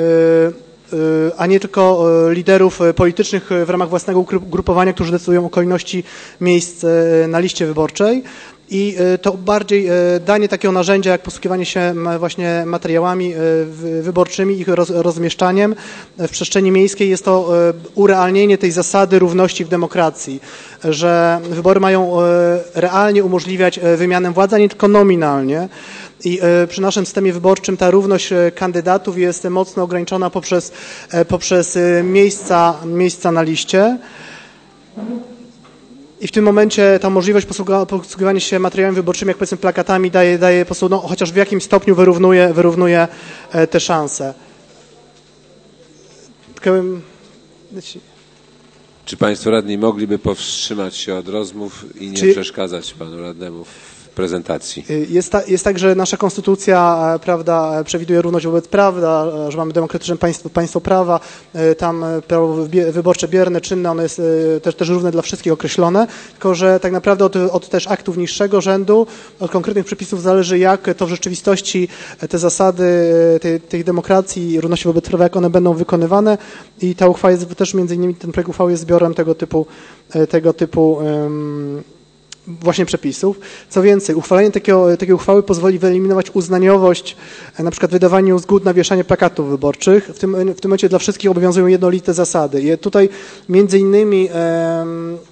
a nie tylko liderów politycznych w ramach własnego ugrupowania, którzy decydują o kolejności miejsc na liście wyborczej. I to bardziej danie takiego narzędzia, jak posługiwanie się właśnie materiałami wyborczymi, ich rozmieszczaniem w przestrzeni miejskiej, jest to urealnienie tej zasady równości w demokracji, że wybory mają realnie umożliwiać wymianę władzy, a nie tylko nominalnie. I przy naszym systemie wyborczym ta równość kandydatów jest mocno ograniczona poprzez, poprzez miejsca, miejsca na liście. I w tym momencie ta możliwość posługiwania się materiałami wyborczymi, jak powiedzmy plakatami, daje, daje po prostu, no, chociaż w jakimś stopniu wyrównuje, wyrównuje te szanse. Tylko... Czy Państwo radni mogliby powstrzymać się od rozmów i nie Czy... przeszkadzać Panu radnemu w prezentacji? Jest, ta, jest tak, że nasza konstytucja, prawda, przewiduje równość wobec prawa, że mamy demokratyczne państwo, państwo prawa, tam prawo wyborcze bierne, czynne, ono jest też, też równe dla wszystkich określone, tylko że tak naprawdę od, od też aktów niższego rzędu, od konkretnych przepisów zależy, jak to w rzeczywistości te zasady tej, tej demokracji, równości wobec prawa, jak one będą wykonywane i ta uchwała jest też między innymi, ten projekt uchwały jest zbiorem tego typu, tego typu um, właśnie przepisów. Co więcej, uchwalenie takiego, takiej uchwały pozwoli wyeliminować uznaniowość, na przykład wydawaniu zgód na wieszanie plakatów wyborczych. W tym, w tym momencie dla wszystkich obowiązują jednolite zasady. I tutaj między innymi e,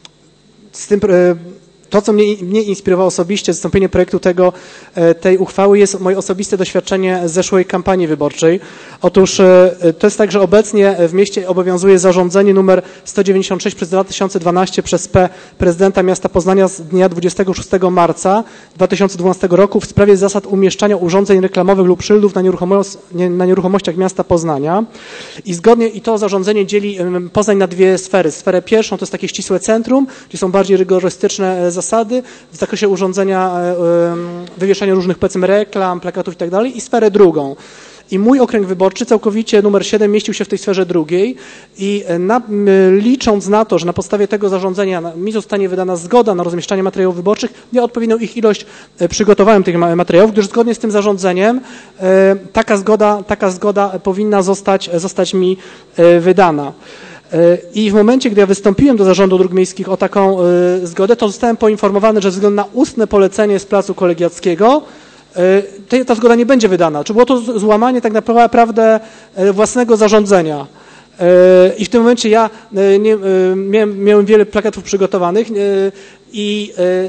z tym e, to, co mnie, mnie inspirowało osobiście, zastąpienie projektu tego, tej uchwały, jest moje osobiste doświadczenie z zeszłej kampanii wyborczej. Otóż to jest tak, że obecnie w mieście obowiązuje zarządzenie numer sto dziewięćdziesiąt sześć przez dwa tysiące dwanaście przez P prezydenta miasta Poznania z dnia dwudziestego szóstego marca dwa tysiące dwunastego roku w sprawie zasad umieszczania urządzeń reklamowych lub szyldów na, nieruchomości, na nieruchomościach miasta Poznania. I zgodnie i to zarządzenie dzieli Poznań na dwie sfery. Sferę pierwszą to jest takie ścisłe centrum, gdzie są bardziej rygorystyczne zasady, zasady w zakresie urządzenia, wywieszania różnych, powiedzmy, reklam, plakatów i tak dalej, i sferę drugą. I mój okręg wyborczy, całkowicie numer siedem, mieścił się w tej sferze drugiej i na, licząc na to, że na podstawie tego zarządzenia mi zostanie wydana zgoda na rozmieszczanie materiałów wyborczych, ja odpowiednią ich ilość przygotowałem tych materiałów, gdyż zgodnie z tym zarządzeniem taka zgoda, taka zgoda powinna zostać, zostać mi wydana. I w momencie, gdy ja wystąpiłem do Zarządu Dróg Miejskich o taką y, zgodę, to zostałem poinformowany, że ze względu na ustne polecenie z Placu Kolegiackiego y, ta zgoda nie będzie wydana. Czy było to złamanie tak naprawdę y, własnego zarządzenia. Y, I w tym momencie ja y, nie, y, miałem, miałem wiele plakatów przygotowanych y, i, y,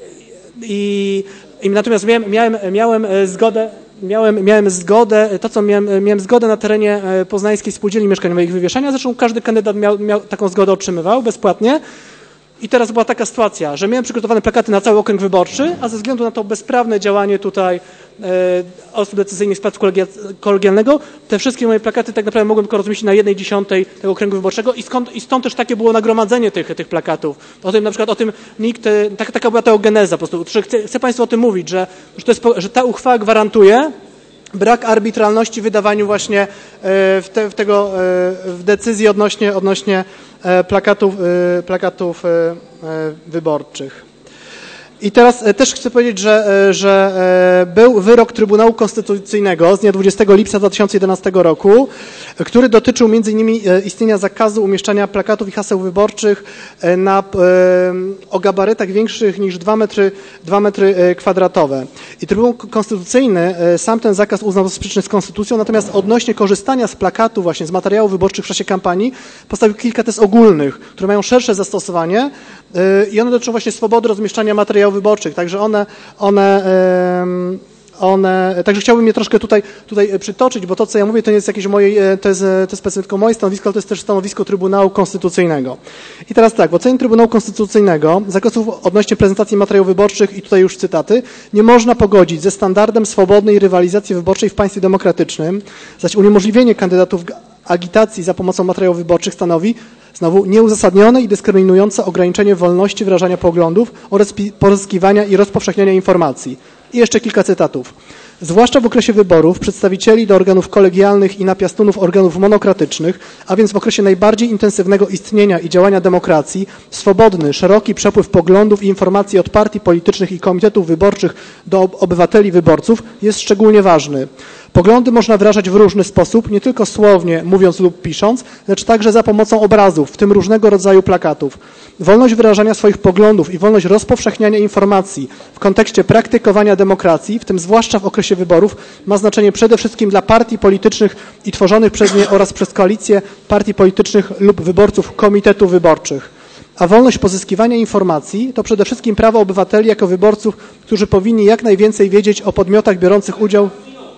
i, i natomiast miałem, miałem, miałem zgodę Miałem, miałem zgodę, to co miałem, miałem zgodę na terenie Poznańskiej Spółdzielni Mieszkaniowej ich wywieszania, zresztą każdy kandydat miał, miał taką zgodę, otrzymywał bezpłatnie. I teraz była taka sytuacja, że miałem przygotowane plakaty na cały okręg wyborczy, a ze względu na to bezprawne działanie tutaj e, osób decyzyjnych z Placu Kolegialnego, te wszystkie moje plakaty tak naprawdę mogłem tylko rozmieścić na jednej dziesiątej tego okręgu wyborczego i, skąd, i stąd też takie było nagromadzenie tych, tych plakatów. O tym na przykład, o tym nikt, tak, taka była ta geneza po prostu. Chcę, chcę Państwu o tym mówić, że, że, to jest, że ta uchwała gwarantuje brak arbitralności w wydawaniu właśnie w, te, w, tego, w decyzji odnośnie, odnośnie plakatów, plakatów wyborczych. I teraz też chcę powiedzieć, że, że był wyrok Trybunału Konstytucyjnego z dnia dwudziestego lipca dwa tysiące jedenastego roku, który dotyczył między innymi istnienia zakazu umieszczania plakatów i haseł wyborczych na, o gabarytach większych niż dwa metry, dwa metry kwadratowe. I Trybunał Konstytucyjny sam ten zakaz uznał za sprzeczny z konstytucją, natomiast odnośnie korzystania z plakatu właśnie z materiałów wyborczych w czasie kampanii postawił kilka tez ogólnych, które mają szersze zastosowanie i one dotyczą właśnie swobody rozmieszczania materiałów wyborczych, także one, one, one, także chciałbym je troszkę tutaj, tutaj przytoczyć, bo to, co ja mówię, to nie jest jakieś moje, to jest, to jest tylko moje stanowisko, ale to jest też stanowisko Trybunału Konstytucyjnego. I teraz tak, w ocenie Trybunału Konstytucyjnego zakazów odnośnie prezentacji materiałów wyborczych, i tutaj już cytaty, nie można pogodzić ze standardem swobodnej rywalizacji wyborczej w państwie demokratycznym, zaś uniemożliwienie kandydatów agitacji za pomocą materiałów wyborczych stanowi znowu nieuzasadnione i dyskryminujące ograniczenie wolności wyrażania poglądów oraz pozyskiwania i rozpowszechniania informacji. I jeszcze kilka cytatów. Zwłaszcza w okresie wyborów przedstawicieli do organów kolegialnych i napiastunów organów monokratycznych, a więc w okresie najbardziej intensywnego istnienia i działania demokracji, swobodny, szeroki przepływ poglądów i informacji od partii politycznych i komitetów wyborczych do obywateli wyborców jest szczególnie ważny. Poglądy można wyrażać w różny sposób, nie tylko słownie, mówiąc lub pisząc, lecz także za pomocą obrazów, w tym różnego rodzaju plakatów. Wolność wyrażania swoich poglądów i wolność rozpowszechniania informacji w kontekście praktykowania demokracji, w tym zwłaszcza w okresie wyborów, ma znaczenie przede wszystkim dla partii politycznych i tworzonych przez nie oraz przez koalicje partii politycznych lub wyborców komitetów wyborczych. A wolność pozyskiwania informacji to przede wszystkim prawo obywateli jako wyborców, którzy powinni jak najwięcej wiedzieć o podmiotach biorących udział.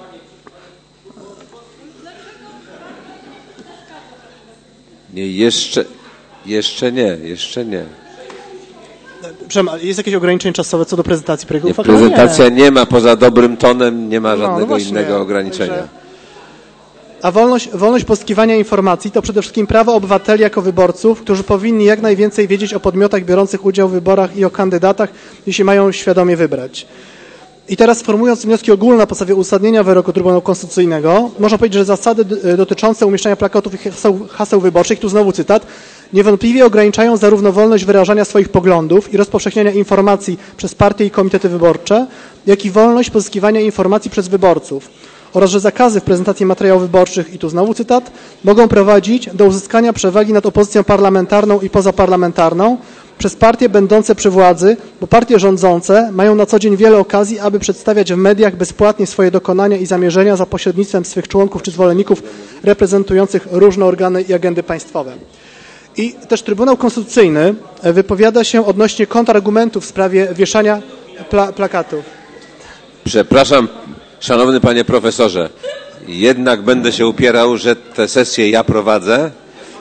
Nie, jeszcze, jeszcze nie, jeszcze nie. Przepraszam, jest jakieś ograniczenie czasowe co do prezentacji projektu? Nie, prezentacja nie. nie ma, poza dobrym tonem nie ma żadnego no, no właśnie, innego ograniczenia. Także... A wolność, wolność pozyskiwania informacji to przede wszystkim prawo obywateli jako wyborców, którzy powinni jak najwięcej wiedzieć o podmiotach biorących udział w wyborach i o kandydatach, jeśli mają świadomie wybrać. I teraz formułując wnioski ogólne na podstawie uzasadnienia wyroku Trybunału Konstytucyjnego, można powiedzieć, że zasady dotyczące umieszczania plakatów i haseł, haseł wyborczych, tu znowu cytat, niewątpliwie ograniczają zarówno wolność wyrażania swoich poglądów i rozpowszechniania informacji przez partie i komitety wyborcze, jak i wolność pozyskiwania informacji przez wyborców. Oraz, że zakazy w prezentacji materiałów wyborczych, i tu znowu cytat, mogą prowadzić do uzyskania przewagi nad opozycją parlamentarną i pozaparlamentarną przez partie będące przy władzy, bo partie rządzące mają na co dzień wiele okazji, aby przedstawiać w mediach bezpłatnie swoje dokonania i zamierzenia za pośrednictwem swych członków czy zwolenników reprezentujących różne organy i agendy państwowe. I też Trybunał Konstytucyjny wypowiada się odnośnie kontrargumentów w sprawie wieszania pla plakatów. Przepraszam, szanowny panie profesorze, jednak będę się upierał, że tę sesję ja prowadzę,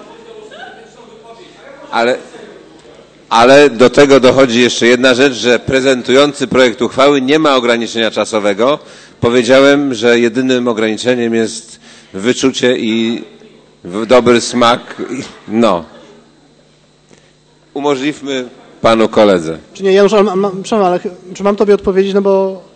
ale... Ale do tego dochodzi jeszcze jedna rzecz, że prezentujący projekt uchwały nie ma ograniczenia czasowego. Powiedziałem, że jedynym ograniczeniem jest wyczucie i dobry smak. No. Umożliwmy panu koledze. Czy nie, Janusz, ale, mam, ale czy mam tobie odpowiedzieć, no bo...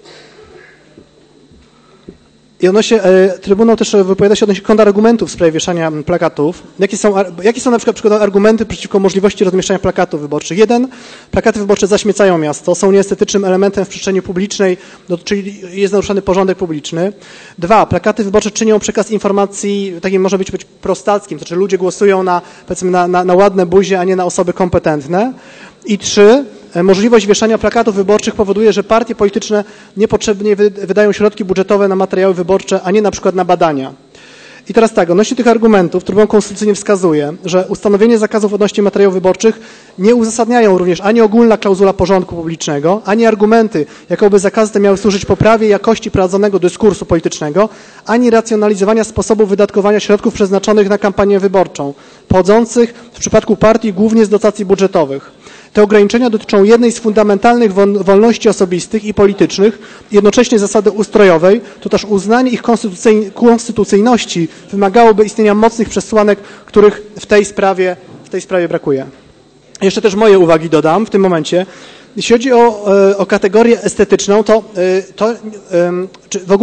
I odnośnie, e, Trybunał też wypowiada się odnośnie kontrargumentów w sprawie wieszania plakatów. Jakie są, jakie są na przykład, przykład argumenty przeciwko możliwości rozmieszczania plakatów wyborczych? Jeden, plakaty wyborcze zaśmiecają miasto, są nieestetycznym elementem w przestrzeni publicznej, do, czyli jest naruszany porządek publiczny. Dwa, plakaty wyborcze czynią przekaz informacji takim może być, być prostackim, to znaczy ludzie głosują na, powiedzmy, na, na, na ładne buzie, a nie na osoby kompetentne. I trzy, możliwość wieszania plakatów wyborczych powoduje, że partie polityczne niepotrzebnie wydają środki budżetowe na materiały wyborcze, a nie na przykład na badania. I teraz tak, odnośnie tych argumentów Trybunał Konstytucyjny wskazuje, że ustanowienie zakazów odnośnie materiałów wyborczych nie uzasadniają również ani ogólna klauzula porządku publicznego, ani argumenty, jakoby zakazy te miały służyć poprawie jakości prowadzonego dyskursu politycznego, ani racjonalizowania sposobu wydatkowania środków przeznaczonych na kampanię wyborczą, pochodzących w przypadku partii głównie z dotacji budżetowych. Te ograniczenia dotyczą jednej z fundamentalnych wolności osobistych i politycznych, jednocześnie zasady ustrojowej, to też uznanie ich konstytucyjności wymagałoby istnienia mocnych przesłanek, których w tej sprawie, w tej sprawie brakuje. Jeszcze też moje uwagi dodam w tym momencie. Jeśli chodzi o, o kategorię estetyczną, to, to czy w ogóle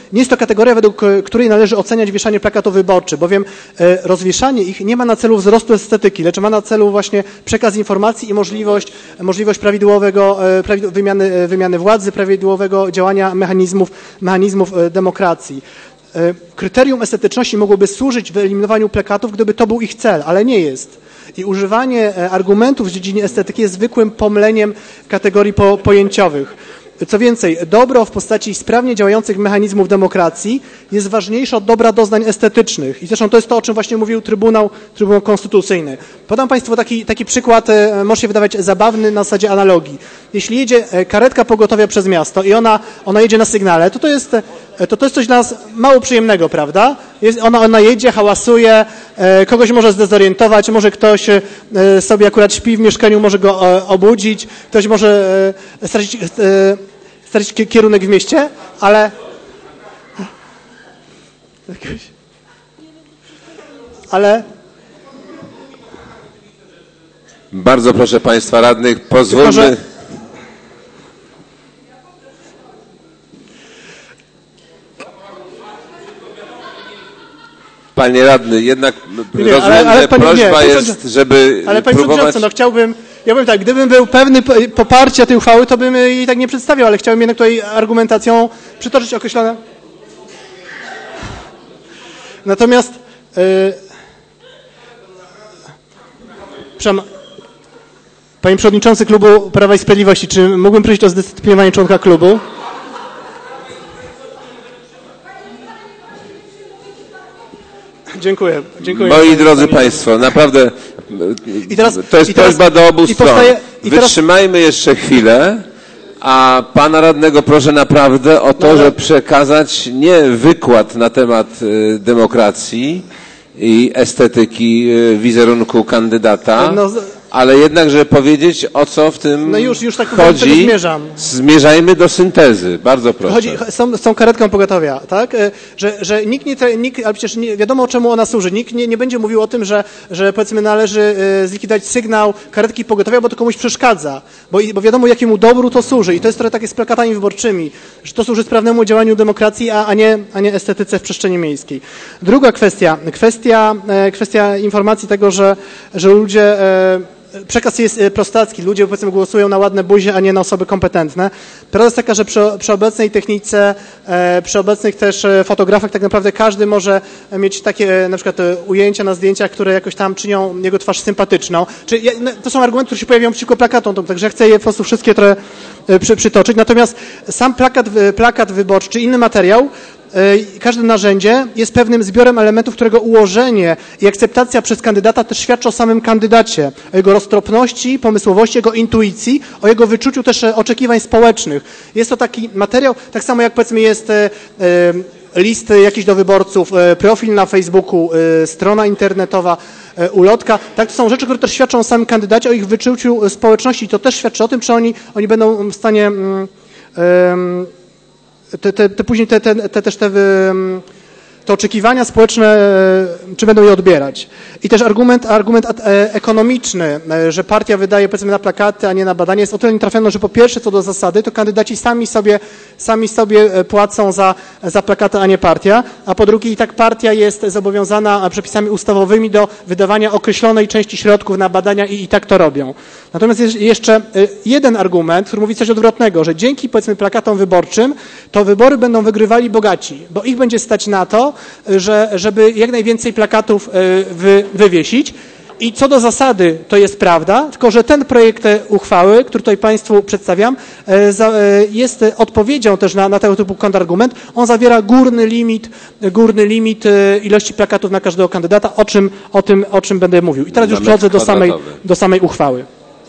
nie jest to kategoria, według której należy oceniać wieszanie plakatów wyborczych, bowiem rozwieszanie ich nie ma na celu wzrostu estetyki, lecz ma na celu właśnie przekaz informacji i możliwość, możliwość prawidłowego wymiany, wymiany władzy, prawidłowego działania mechanizmów, mechanizmów demokracji. Kryterium estetyczności mogłoby służyć wyeliminowaniu plakatów, gdyby to był ich cel, ale nie jest. I używanie argumentów w dziedzinie estetyki jest zwykłym pomyleniem kategorii po, pojęciowych. Co więcej, dobro w postaci sprawnie działających mechanizmów demokracji jest ważniejsze od dobra doznań estetycznych. I zresztą to jest to, o czym właśnie mówił Trybunał, Trybunał Konstytucyjny. Podam Państwu taki, taki przykład, może się wydawać zabawny na zasadzie analogii. Jeśli jedzie karetka pogotowia przez miasto i ona, ona jedzie na sygnale, to to jest, to to jest coś dla nas mało przyjemnego, prawda? Jest, ona, ona jedzie, hałasuje, kogoś może zdezorientować, może ktoś sobie akurat śpi w mieszkaniu, może go obudzić, ktoś może stracić, stracić kierunek w mieście, ale... Ale... Bardzo proszę Państwa radnych, pozwólmy... Tylko, że... Panie radny, jednak nie, rozumiem, ale, ale, że panie, prośba nie, jest, żeby ale panie próbować... no chciałbym, ja bym tak, gdybym był pewny poparcia tej uchwały, to bym jej tak nie przedstawiał, ale chciałbym jednak tutaj argumentacją przytoczyć określone... Natomiast... Yy... Przepraszam, panie przewodniczący klubu Prawa i Sprawiedliwości, czy mógłbym prosić o zdyscyplinowanie członka klubu? Dziękuję. Dziękuję. Moi drodzy Państwo, naprawdę I teraz, to jest i teraz, prośba do obu i stron. powstaje, i teraz... Wytrzymajmy jeszcze chwilę, a pana radnego proszę naprawdę o to, no, ale... żeby przekazać nie wykład na temat y, demokracji i estetyki y, wizerunku kandydata, no, ale jednak, żeby powiedzieć, o co w tym no już, już tak chodzi. Zmierzam. Zmierzajmy do syntezy. Bardzo proszę. Chodzi z tą karetką pogotowia, tak? Że, że nikt nie, nikt, ale przecież nie wiadomo, czemu ona służy. Nikt nie, nie będzie mówił o tym, że, że powiedzmy należy zlikwidować sygnał karetki pogotowia, bo to komuś przeszkadza. Bo, bo wiadomo, jakiemu dobru to służy. I to jest trochę takie z plakatami wyborczymi, że to służy sprawnemu działaniu demokracji, a, a, nie, a nie estetyce w przestrzeni miejskiej. Druga kwestia, kwestia, kwestia informacji tego, że, że ludzie... Przekaz jest prostacki. Ludzie powiedzmy głosują na ładne buzie, a nie na osoby kompetentne. Prawda jest taka, że przy, przy obecnej technice, e, przy obecnych też fotografach tak naprawdę każdy może mieć takie na przykład ujęcia na zdjęciach, które jakoś tam czynią jego twarz sympatyczną. Czy, no, to są argumenty, które się pojawiają przeciwko plakatom, to, także chcę je po prostu wszystkie trochę przy, przytoczyć. Natomiast sam plakat, plakat wyborczy czy inny materiał, każde narzędzie jest pewnym zbiorem elementów, którego ułożenie i akceptacja przez kandydata też świadczy o samym kandydacie, o jego roztropności, pomysłowości, jego intuicji, o jego wyczuciu też oczekiwań społecznych. Jest to taki materiał, tak samo jak powiedzmy jest list jakiś do wyborców, profil na Facebooku, strona internetowa, ulotka. Tak, to są rzeczy, które też świadczą o samym kandydacie, o ich wyczuciu społeczności i to też świadczy o tym, czy oni, oni będą w stanie um, um, Te, te, te później te, te, te też te, te oczekiwania społeczne, czy będą je odbierać. I też argument, argument ekonomiczny, że partia wydaje powiedzmy na plakaty, a nie na badania, jest o tyle nietrafiony, że po pierwsze co do zasady, to kandydaci sami sobie, sami sobie płacą za, za plakaty, a nie partia, a po drugie i tak partia jest zobowiązana przepisami ustawowymi do wydawania określonej części środków na badania i i tak to robią. Natomiast jest jeszcze jeden argument, który mówi coś odwrotnego, że dzięki powiedzmy plakatom wyborczym, to wybory będą wygrywali bogaci, bo ich będzie stać na to, że, żeby jak najwięcej plakatów wy, wywiesić. I co do zasady to jest prawda, tylko że ten projekt uchwały, który tutaj Państwu przedstawiam, jest odpowiedzią też na, na tego typu kontrargument. On zawiera górny limit, górny limit ilości plakatów na każdego kandydata, o czym, o tym, o czym będę mówił. I teraz już przechodzę do samej, do samej uchwały.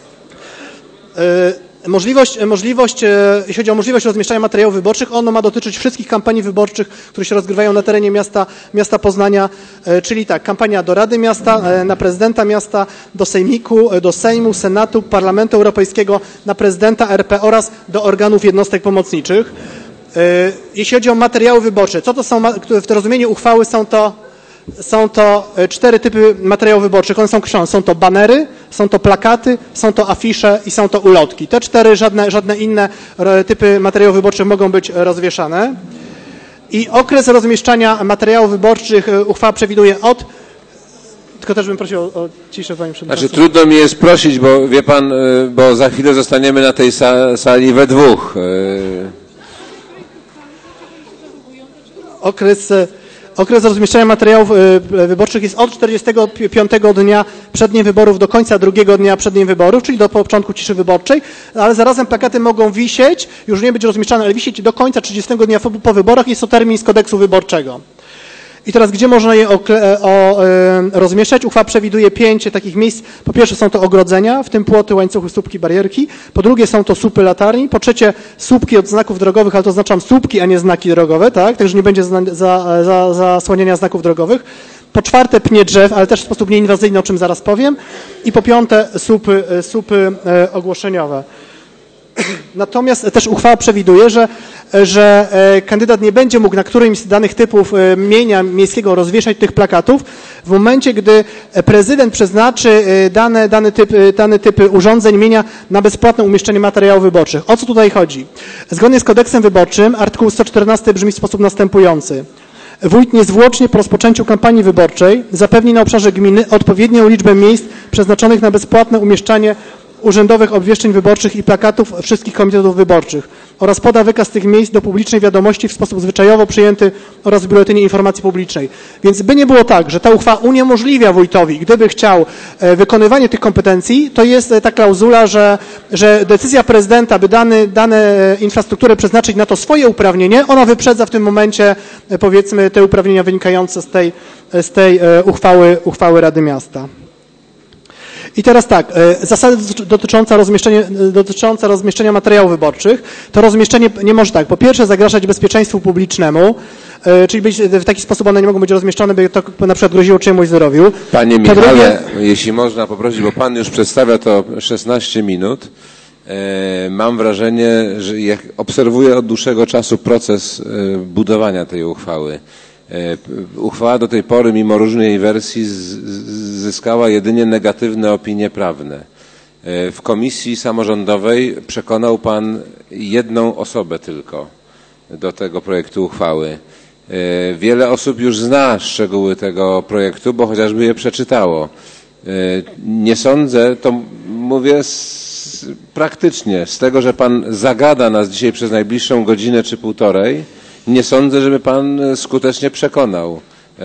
Możliwość, możliwość, jeśli chodzi o możliwość rozmieszczania materiałów wyborczych, ono ma dotyczyć wszystkich kampanii wyborczych, które się rozgrywają na terenie miasta, miasta Poznania, czyli tak, kampania do Rady Miasta, na prezydenta miasta, do Sejmiku, do Sejmu, Senatu, Parlamentu Europejskiego, na prezydenta R P oraz do organów jednostek pomocniczych. Jeśli chodzi o materiały wyborcze, co to są, w rozumieniu uchwały są to Są to cztery typy materiałów wyborczych. One są określone. Są to banery, są to plakaty, są to afisze i są to ulotki. Te cztery, żadne, żadne inne typy materiałów wyborczych mogą być rozwieszane. I okres rozmieszczania materiałów wyborczych uchwała przewiduje od... Tylko też bym prosił o, o ciszę, panie przewodniczący. Znaczy trudno mi jest prosić, bo wie pan, bo za chwilę zostaniemy na tej sali we dwóch. Okres, okres rozmieszczania materiałów wyborczych jest od czterdziestego piątego dnia przed dniem wyborów do końca drugiego dnia przed dniem wyborów, czyli do początku ciszy wyborczej, ale zarazem plakaty mogą wisieć, już nie być rozmieszczane, ale wisieć do końca trzydziestego dnia po wyborach. Jest to termin z kodeksu wyborczego. I teraz, gdzie można je o, o, e, rozmieszczać? Uchwała przewiduje pięć takich miejsc. Po pierwsze są to ogrodzenia, w tym płoty, łańcuchy, słupki, barierki. Po drugie są to słupy latarni. Po trzecie słupki od znaków drogowych, ale to oznaczam słupki, a nie znaki drogowe, tak? Także nie będzie za, za, za, zasłaniania znaków drogowych. Po czwarte pnie drzew, ale też w sposób nieinwazyjny, o czym zaraz powiem. I po piąte słupy, słupy e, ogłoszeniowe. Natomiast też uchwała przewiduje, że, że kandydat nie będzie mógł na którymś z danych typów mienia miejskiego rozwieszać tych plakatów w momencie, gdy prezydent przeznaczy dane, dane, typy, dane typy urządzeń mienia na bezpłatne umieszczenie materiałów wyborczych. O co tutaj chodzi? Zgodnie z kodeksem wyborczym artykuł sto czternasty brzmi w sposób następujący. Wójt niezwłocznie po rozpoczęciu kampanii wyborczej zapewni na obszarze gminy odpowiednią liczbę miejsc przeznaczonych na bezpłatne umieszczanie urzędowych obwieszczeń wyborczych i plakatów wszystkich komitetów wyborczych oraz poda wykaz tych miejsc do publicznej wiadomości w sposób zwyczajowo przyjęty oraz w Biuletynie Informacji Publicznej. Więc by nie było tak, że ta uchwała uniemożliwia wójtowi, gdyby chciał wykonywanie tych kompetencji, to jest ta klauzula, że, że decyzja prezydenta, by dane, dane infrastrukturę przeznaczyć na to swoje uprawnienie, ona wyprzedza w tym momencie, powiedzmy, te uprawnienia wynikające z tej, z tej uchwały, uchwały Rady Miasta. I teraz tak, zasady dotyczące rozmieszczenia, dotyczące rozmieszczenia materiałów wyborczych. To rozmieszczenie nie może tak, po pierwsze zagrażać bezpieczeństwu publicznemu, czyli być, w taki sposób one nie mogą być rozmieszczone, by to na przykład groziło czyjemuś zdrowiu. Panie Michale, drugie... jeśli można poprosić, bo pan już przedstawia to szesnaście minut, mam wrażenie, że jak obserwuję od dłuższego czasu proces budowania tej uchwały. Uchwała do tej pory, mimo różnej wersji, zyskała jedynie negatywne opinie prawne. W komisji samorządowej przekonał pan jedną osobę tylko do tego projektu uchwały. Wiele osób już zna szczegóły tego projektu, bo chociażby je przeczytało. Nie sądzę, to mówię z, praktycznie, z tego, że pan zagada nas dzisiaj przez najbliższą godzinę czy półtorej, nie sądzę, żeby pan skutecznie przekonał e,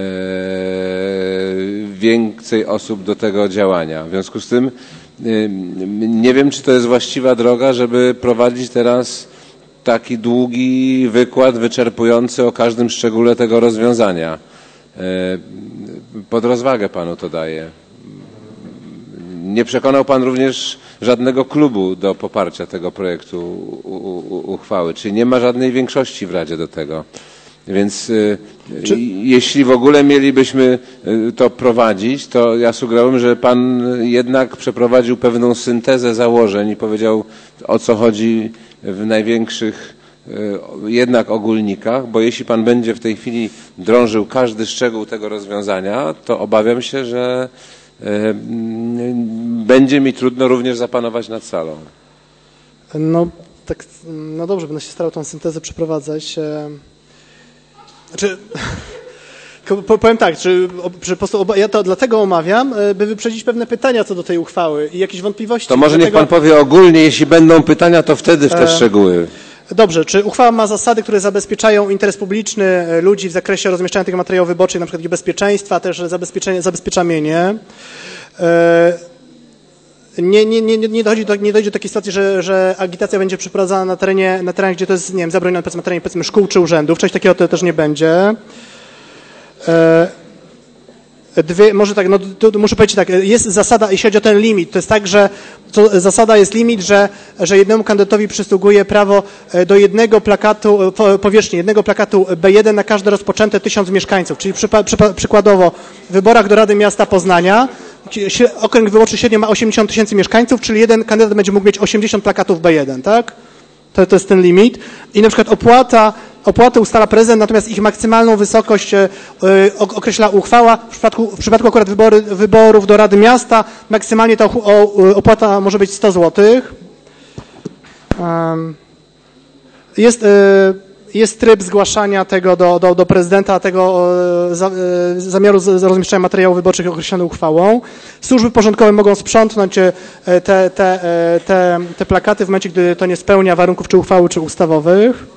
więcej osób do tego działania. W związku z tym e, nie wiem, czy to jest właściwa droga, żeby prowadzić teraz taki długi wykład wyczerpujący o każdym szczególe tego rozwiązania. E, pod rozwagę panu to daję. Nie przekonał pan również żadnego klubu do poparcia tego projektu u, u, uchwały, czyli nie ma żadnej większości w Radzie do tego. Więc y, Czy... jeśli w ogóle mielibyśmy to prowadzić, to ja sugerowałbym, że pan jednak przeprowadził pewną syntezę założeń i powiedział, o co chodzi w największych y, jednak ogólnikach, bo jeśli pan będzie w tej chwili drążył każdy szczegół tego rozwiązania, to obawiam się, że będzie mi trudno również zapanować nad salą. No, tak, no dobrze, będę się starał tą syntezę przeprowadzać. Znaczy, powiem tak, czy, czy po prostu ja to dlatego omawiam, by wyprzedzić pewne pytania co do tej uchwały i jakieś wątpliwości. To może niech pan powie ogólnie, jeśli będą pytania, to wtedy w te szczegóły. Dobrze, czy uchwała ma zasady, które zabezpieczają interes publiczny ludzi w zakresie rozmieszczania tych materiałów wyborczych, na przykład ich bezpieczeństwa, też zabezpieczenie, zabezpiecza mienie. Nie, nie, nie, nie, dochodzi do, nie dojdzie do takiej sytuacji, że, że agitacja będzie przeprowadzana na terenie, na terenie, gdzie to jest, nie wiem, zabronione, powiedzmy, na terenie, powiedzmy, szkół czy urzędów. Czegoś takiego to też nie będzie. Dwie, może tak, no tu muszę powiedzieć tak, jest zasada, jeśli chodzi o ten limit, to jest tak, że to zasada jest limit, że, że jednemu kandydatowi przysługuje prawo do jednego plakatu, powierzchni jednego plakatu B jeden na każde rozpoczęte tysiąc mieszkańców, czyli przypa, przypa, przykładowo w wyborach do Rady Miasta Poznania okręg wyborczy średnio ma osiemdziesiąt tysięcy mieszkańców, czyli jeden kandydat będzie mógł mieć osiemdziesiąt plakatów B jeden, tak? To, to jest ten limit. I na przykład opłata, opłaty ustala prezydent, natomiast ich maksymalną wysokość y, określa uchwała. W przypadku, w przypadku akurat wybory, wyborów do Rady Miasta maksymalnie ta opłata może być sto złotych. Um, jest, y, jest tryb zgłaszania tego do, do, do prezydenta, tego za, zamiaru z, rozmieszczenia materiałów wyborczych określony uchwałą. Służby porządkowe mogą sprzątnąć te, te, te, te plakaty w momencie, gdy to nie spełnia warunków czy uchwały, czy ustawowych.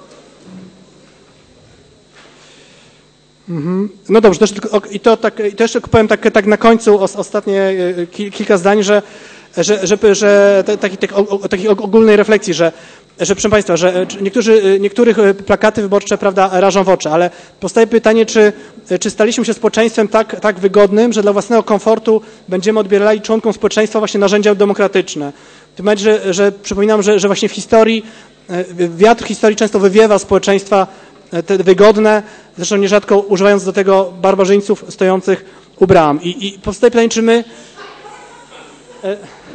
Mhm. No dobrze, też tylko, i to, tak, i to jeszcze powiem tak, tak na końcu os, ostatnie kilka zdań, że, że, że, że takiej tak, taki ogólnej refleksji, że że proszę Państwa, że niektórzy, niektórych plakaty wyborcze, prawda, rażą w oczy, ale powstaje pytanie, czy, czy staliśmy się społeczeństwem tak, tak wygodnym, że dla własnego komfortu będziemy odbierali członkom społeczeństwa właśnie narzędzia demokratyczne. W tym momencie, że, że przypominam, że, że właśnie w historii, wiatr historii często wywiewa społeczeństwa te wygodne, zresztą nierzadko używając do tego barbarzyńców stojących u bram. I, i powstaje pytanie, czy my... E,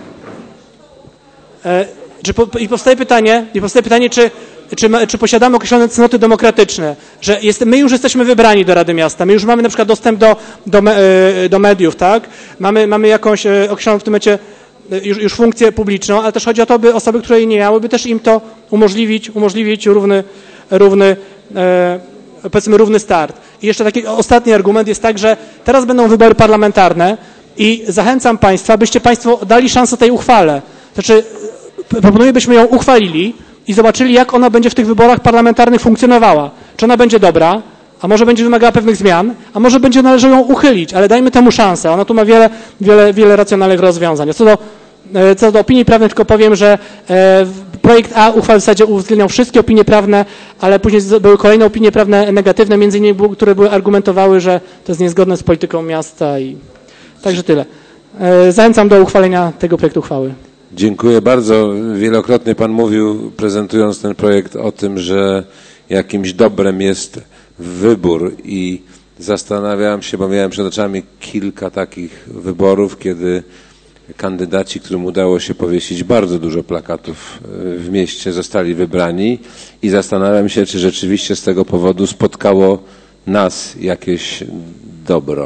e, Czy po, I powstaje pytanie, i powstaje pytanie czy, czy, czy posiadamy określone cnoty demokratyczne, że jest, my już jesteśmy wybrani do Rady Miasta, my już mamy na przykład dostęp do, do, do mediów, tak? Mamy, mamy jakąś określoną w tym momencie już, już funkcję publiczną, ale też chodzi o to, by osoby, które jej nie miały, by też im to umożliwić, umożliwić równy, równy e, powiedzmy równy start. I jeszcze taki ostatni argument jest tak, że teraz będą wybory parlamentarne i zachęcam Państwa, byście Państwo dali szansę tej uchwale. Znaczy, proponuję, byśmy ją uchwalili i zobaczyli, jak ona będzie w tych wyborach parlamentarnych funkcjonowała. Czy ona będzie dobra, a może będzie wymagała pewnych zmian, a może będzie należało ją uchylić, ale dajmy temu szansę. Ona tu ma wiele, wiele, wiele racjonalnych rozwiązań. Co do, co do opinii prawnej tylko powiem, że projekt A uchwały w zasadzie uwzględniał wszystkie opinie prawne, ale później były kolejne opinie prawne negatywne, między innymi, które były argumentowały, że to jest niezgodne z polityką miasta i także tyle. Zachęcam do uchwalenia tego projektu uchwały. Dziękuję bardzo. Wielokrotnie Pan mówił, prezentując ten projekt, o tym, że jakimś dobrem jest wybór i zastanawiałem się, bo miałem przed oczami kilka takich wyborów, kiedy kandydaci, którym udało się powiesić bardzo dużo plakatów w mieście, zostali wybrani i zastanawiam się, czy rzeczywiście z tego powodu spotkało nas jakieś dobro.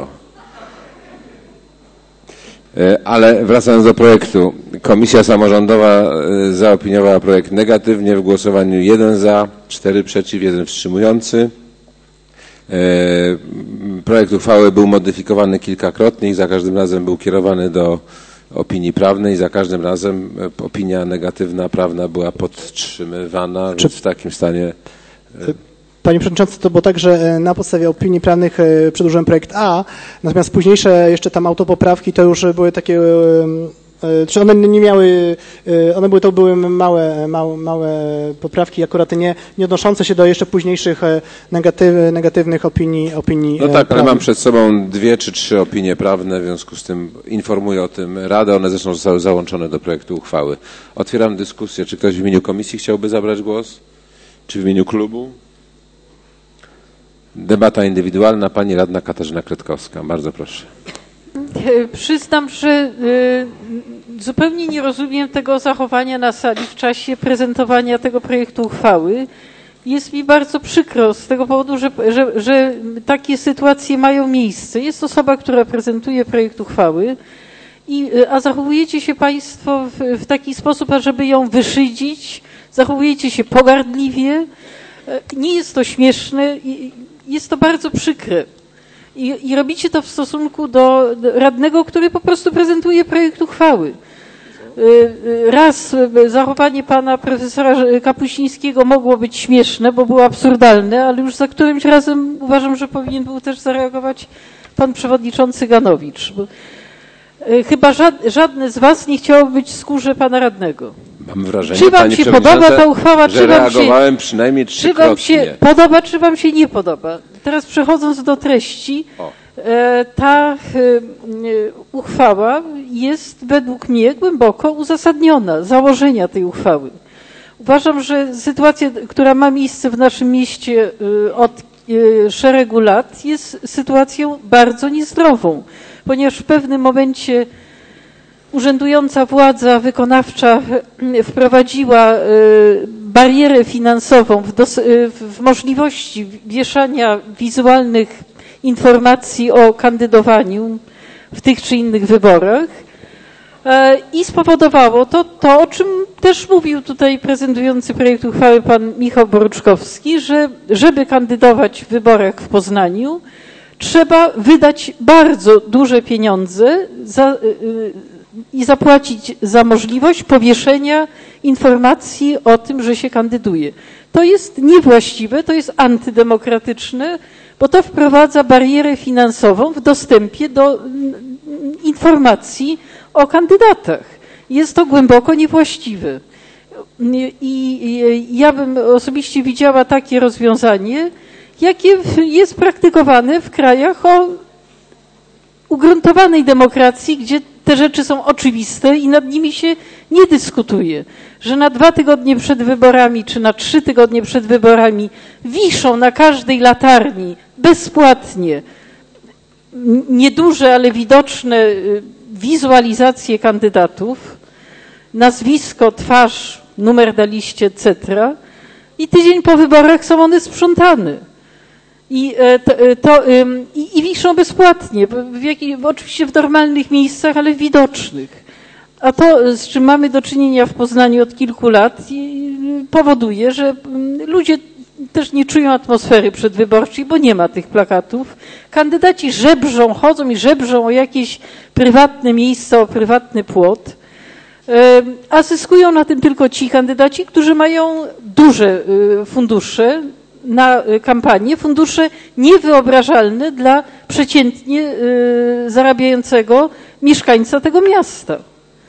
Ale wracając do projektu, Komisja Samorządowa zaopiniowała projekt negatywnie w głosowaniu jeden za, cztery przeciw, jeden wstrzymujący. Projekt uchwały był modyfikowany kilkakrotnie i za każdym razem był kierowany do opinii prawnej, za każdym razem opinia negatywna prawna była podtrzymywana, więc w takim stanie... Panie Przewodniczący, to było tak, że na podstawie opinii prawnych przedłożyłem projekt A, natomiast późniejsze jeszcze tam autopoprawki to już były takie, czy one nie miały, one były, to były małe, małe, małe poprawki, akurat nie, nie odnoszące się do jeszcze późniejszych negatyw, negatywnych opinii, opinii No tak, prawnych. ale mam przed sobą dwie czy trzy opinie prawne, w związku z tym informuję o tym Radę, one zresztą zostały załączone do projektu uchwały. Otwieram dyskusję. Czy ktoś w imieniu komisji chciałby zabrać głos? Czy w imieniu klubu? Debata indywidualna. Pani radna Katarzyna Kretkowska. Bardzo proszę. Przyznam, że y, zupełnie nie rozumiem tego zachowania na sali w czasie prezentowania tego projektu uchwały. Jest mi bardzo przykro z tego powodu, że, że, że takie sytuacje mają miejsce. Jest osoba, która prezentuje projekt uchwały, i, a zachowujecie się Państwo w, w taki sposób, ażeby ją wyszydzić. Zachowujecie się pogardliwie. Nie jest to śmieszne. Jest to bardzo przykre. I, I robicie to w stosunku do, do radnego, który po prostu prezentuje projekt uchwały. Raz zachowanie pana profesora Kapuścińskiego mogło być śmieszne, bo było absurdalne, ale już za którymś razem uważam, że powinien był też zareagować pan przewodniczący Ganowicz. Bo chyba żadne z was nie chciało być w skórze pana radnego. Mam wrażenie, czy wam pani się podoba ta uchwała, że czy wam reagowałem się, przynajmniej czy wam się trzykrotnie. podoba, czy wam się nie podoba. Teraz przechodząc do treści, e, ta e, uchwała jest według mnie głęboko uzasadniona, założenia tej uchwały. Uważam, że sytuacja, która ma miejsce w naszym mieście e, od e, szeregu lat, jest sytuacją bardzo niezdrową, ponieważ w pewnym momencie urzędująca władza wykonawcza wprowadziła barierę finansową w, dos- w możliwości wieszania wizualnych informacji o kandydowaniu w tych czy innych wyborach i spowodowało to, to o czym też mówił tutaj prezentujący projekt uchwały pan Michał Boruczkowski, że żeby kandydować w wyborach w Poznaniu, trzeba wydać bardzo duże pieniądze za, yy, i zapłacić za możliwość powieszenia informacji o tym, że się kandyduje. To jest niewłaściwe, to jest antydemokratyczne, bo to wprowadza barierę finansową w dostępie do informacji o kandydatach. Jest to głęboko niewłaściwe. I ja bym osobiście widziała takie rozwiązanie, jakie jest praktykowane w krajach o ugruntowanej demokracji, gdzie te rzeczy są oczywiste i nad nimi się nie dyskutuje. Że na dwa tygodnie przed wyborami, czy na trzy tygodnie przed wyborami wiszą na każdej latarni bezpłatnie nieduże, ale widoczne wizualizacje kandydatów, nazwisko, twarz, numer na liście, et cetera. I tydzień po wyborach są one sprzątane. I, to, to, i, i wiszą bezpłatnie, w jaki, oczywiście w normalnych miejscach, ale widocznych. A to, z czym mamy do czynienia w Poznaniu od kilku lat, powoduje, że ludzie też nie czują atmosfery przedwyborczej, bo nie ma tych plakatów. Kandydaci żebrzą, chodzą i żebrzą o jakieś prywatne miejsca, o prywatny płot. A zyskują na tym tylko ci kandydaci, którzy mają duże fundusze na kampanię, fundusze niewyobrażalne dla przeciętnie zarabiającego mieszkańca tego miasta.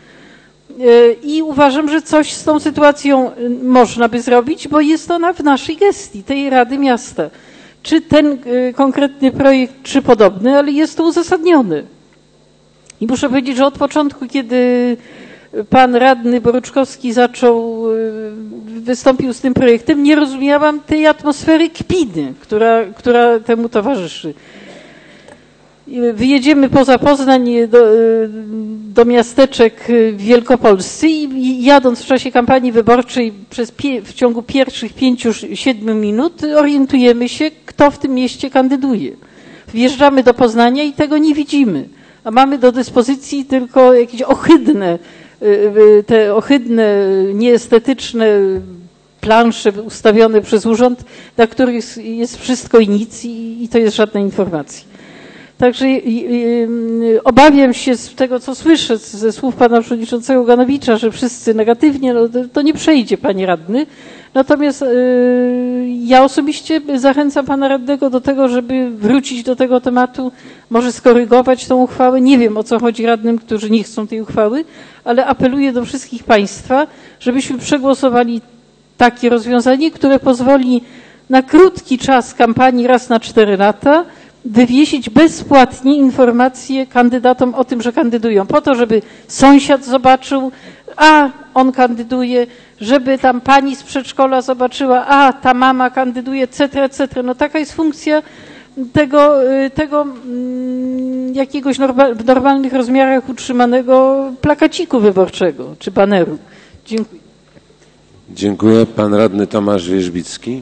I uważam, że coś z tą sytuacją można by zrobić, bo jest ona w naszej gestii, tej Rady Miasta. Czy ten konkretny projekt, czy podobny, ale jest to uzasadnione. I muszę powiedzieć, że od początku, kiedy pan radny Boruczkowski zaczął, wystąpił z tym projektem, nie rozumiałam tej atmosfery kpiny, która, która temu towarzyszy. Wyjedziemy poza Poznań do, do miasteczek w Wielkopolsce i jadąc w czasie kampanii wyborczej przez pie, w ciągu pierwszych pięciu, siedmiu minut orientujemy się, kto w tym mieście kandyduje. Wjeżdżamy do Poznania i tego nie widzimy, a mamy do dyspozycji tylko jakieś ohydne, te ohydne, nieestetyczne plansze ustawione przez urząd, na których jest wszystko i nic i, i to jest żadna informacja. Także obawiam się z tego, co słyszę ze słów pana przewodniczącego Ganowicza, że wszyscy negatywnie, no to nie przejdzie, panie radny. Natomiast ja osobiście zachęcam pana radnego do tego, żeby wrócić do tego tematu, może skorygować tą uchwałę. Nie wiem, o co chodzi radnym, którzy nie chcą tej uchwały, ale apeluję do wszystkich państwa, żebyśmy przegłosowali takie rozwiązanie, które pozwoli na krótki czas kampanii raz na cztery lata wywiesić bezpłatnie informacje kandydatom o tym, że kandydują, po to, żeby sąsiad zobaczył, a on kandyduje, żeby tam pani z przedszkola zobaczyła, a ta mama kandyduje, et cetera, et cetera. No taka jest funkcja tego, tego jakiegoś norma, w normalnych rozmiarach utrzymanego plakaciku wyborczego czy baneru. Dziękuję. Dziękuję. Pan radny Tomasz Wierzbicki.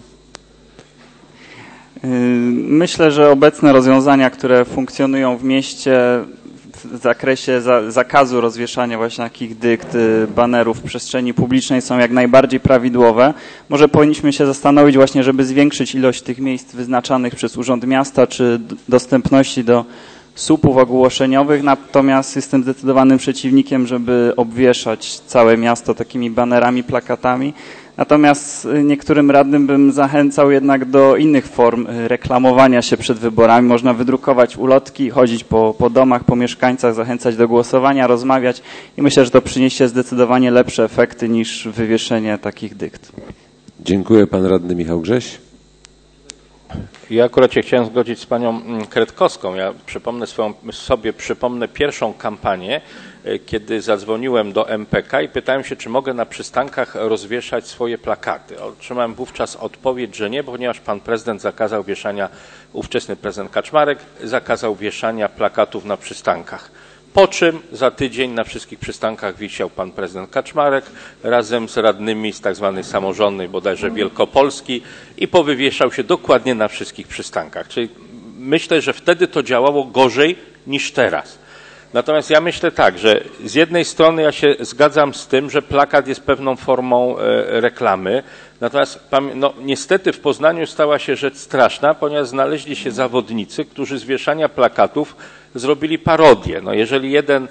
Myślę, że obecne rozwiązania, które funkcjonują w mieście w zakresie za, zakazu rozwieszania właśnie takich dykt, banerów w przestrzeni publicznej są jak najbardziej prawidłowe. Może powinniśmy się zastanowić właśnie, żeby zwiększyć ilość tych miejsc wyznaczanych przez Urząd Miasta czy dostępności do słupów ogłoszeniowych, natomiast jestem zdecydowanym przeciwnikiem, żeby obwieszać całe miasto takimi banerami, plakatami. Natomiast niektórym radnym bym zachęcał jednak do innych form reklamowania się przed wyborami. Można wydrukować ulotki, chodzić po, po domach, po mieszkańcach, zachęcać do głosowania, rozmawiać i myślę, że to przyniesie zdecydowanie lepsze efekty niż wywieszenie takich dykt. Dziękuję. Pan radny Michał Grześ. Ja akurat się chciałem zgodzić z panią Kretkowską. Ja przypomnę swoją, sobie przypomnę pierwszą kampanię, kiedy zadzwoniłem do M P K i pytałem się, czy mogę na przystankach rozwieszać swoje plakaty. Otrzymałem wówczas odpowiedź, że nie, ponieważ pan prezydent zakazał wieszania, ówczesny prezydent Kaczmarek zakazał wieszania plakatów na przystankach. Po czym za tydzień na wszystkich przystankach wisiał pan prezydent Kaczmarek razem z radnymi z tak zwanej samorządnej bodajże Wielkopolski i powywieszał się dokładnie na wszystkich przystankach. Czyli myślę, że wtedy to działało gorzej niż teraz. Natomiast ja myślę tak, że z jednej strony ja się zgadzam z tym, że plakat jest pewną formą reklamy. Natomiast no, niestety w Poznaniu stała się rzecz straszna, ponieważ znaleźli się zawodnicy, którzy z wieszania plakatów zrobili parodię. No jeżeli jeden,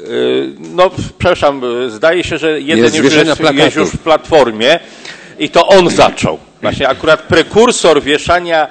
no przepraszam, zdaje się, że jeden jest już jest, jest już w Platformie i to on zaczął. Właśnie akurat prekursor wieszania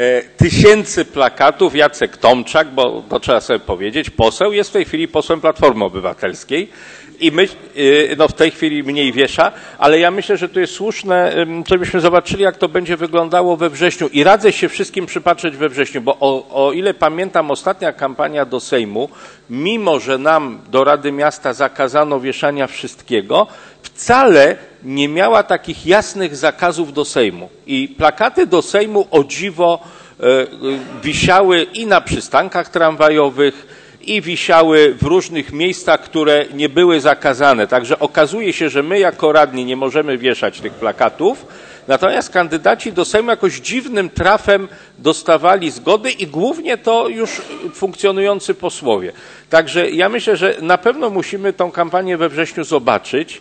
tysięcy plakatów, Jacek Tomczak, bo to trzeba sobie powiedzieć, poseł, jest w tej chwili posłem Platformy Obywatelskiej i my, no w tej chwili mniej wiesza, ale ja myślę, że to jest słuszne, żebyśmy zobaczyli, jak to będzie wyglądało we wrześniu i radzę się wszystkim przypatrzeć we wrześniu, bo o, o ile pamiętam, ostatnia kampania do Sejmu, mimo że nam do Rady Miasta zakazano wieszania wszystkiego, wcale nie miała takich jasnych zakazów do Sejmu. I plakaty do Sejmu o dziwo e, wisiały i na przystankach tramwajowych, i wisiały w różnych miejscach, które nie były zakazane. Także okazuje się, że my jako radni nie możemy wieszać tych plakatów, natomiast kandydaci do Sejmu jakoś dziwnym trafem dostawali zgody i głównie to już funkcjonujący posłowie. Także ja myślę, że na pewno musimy tą kampanię we wrześniu zobaczyć.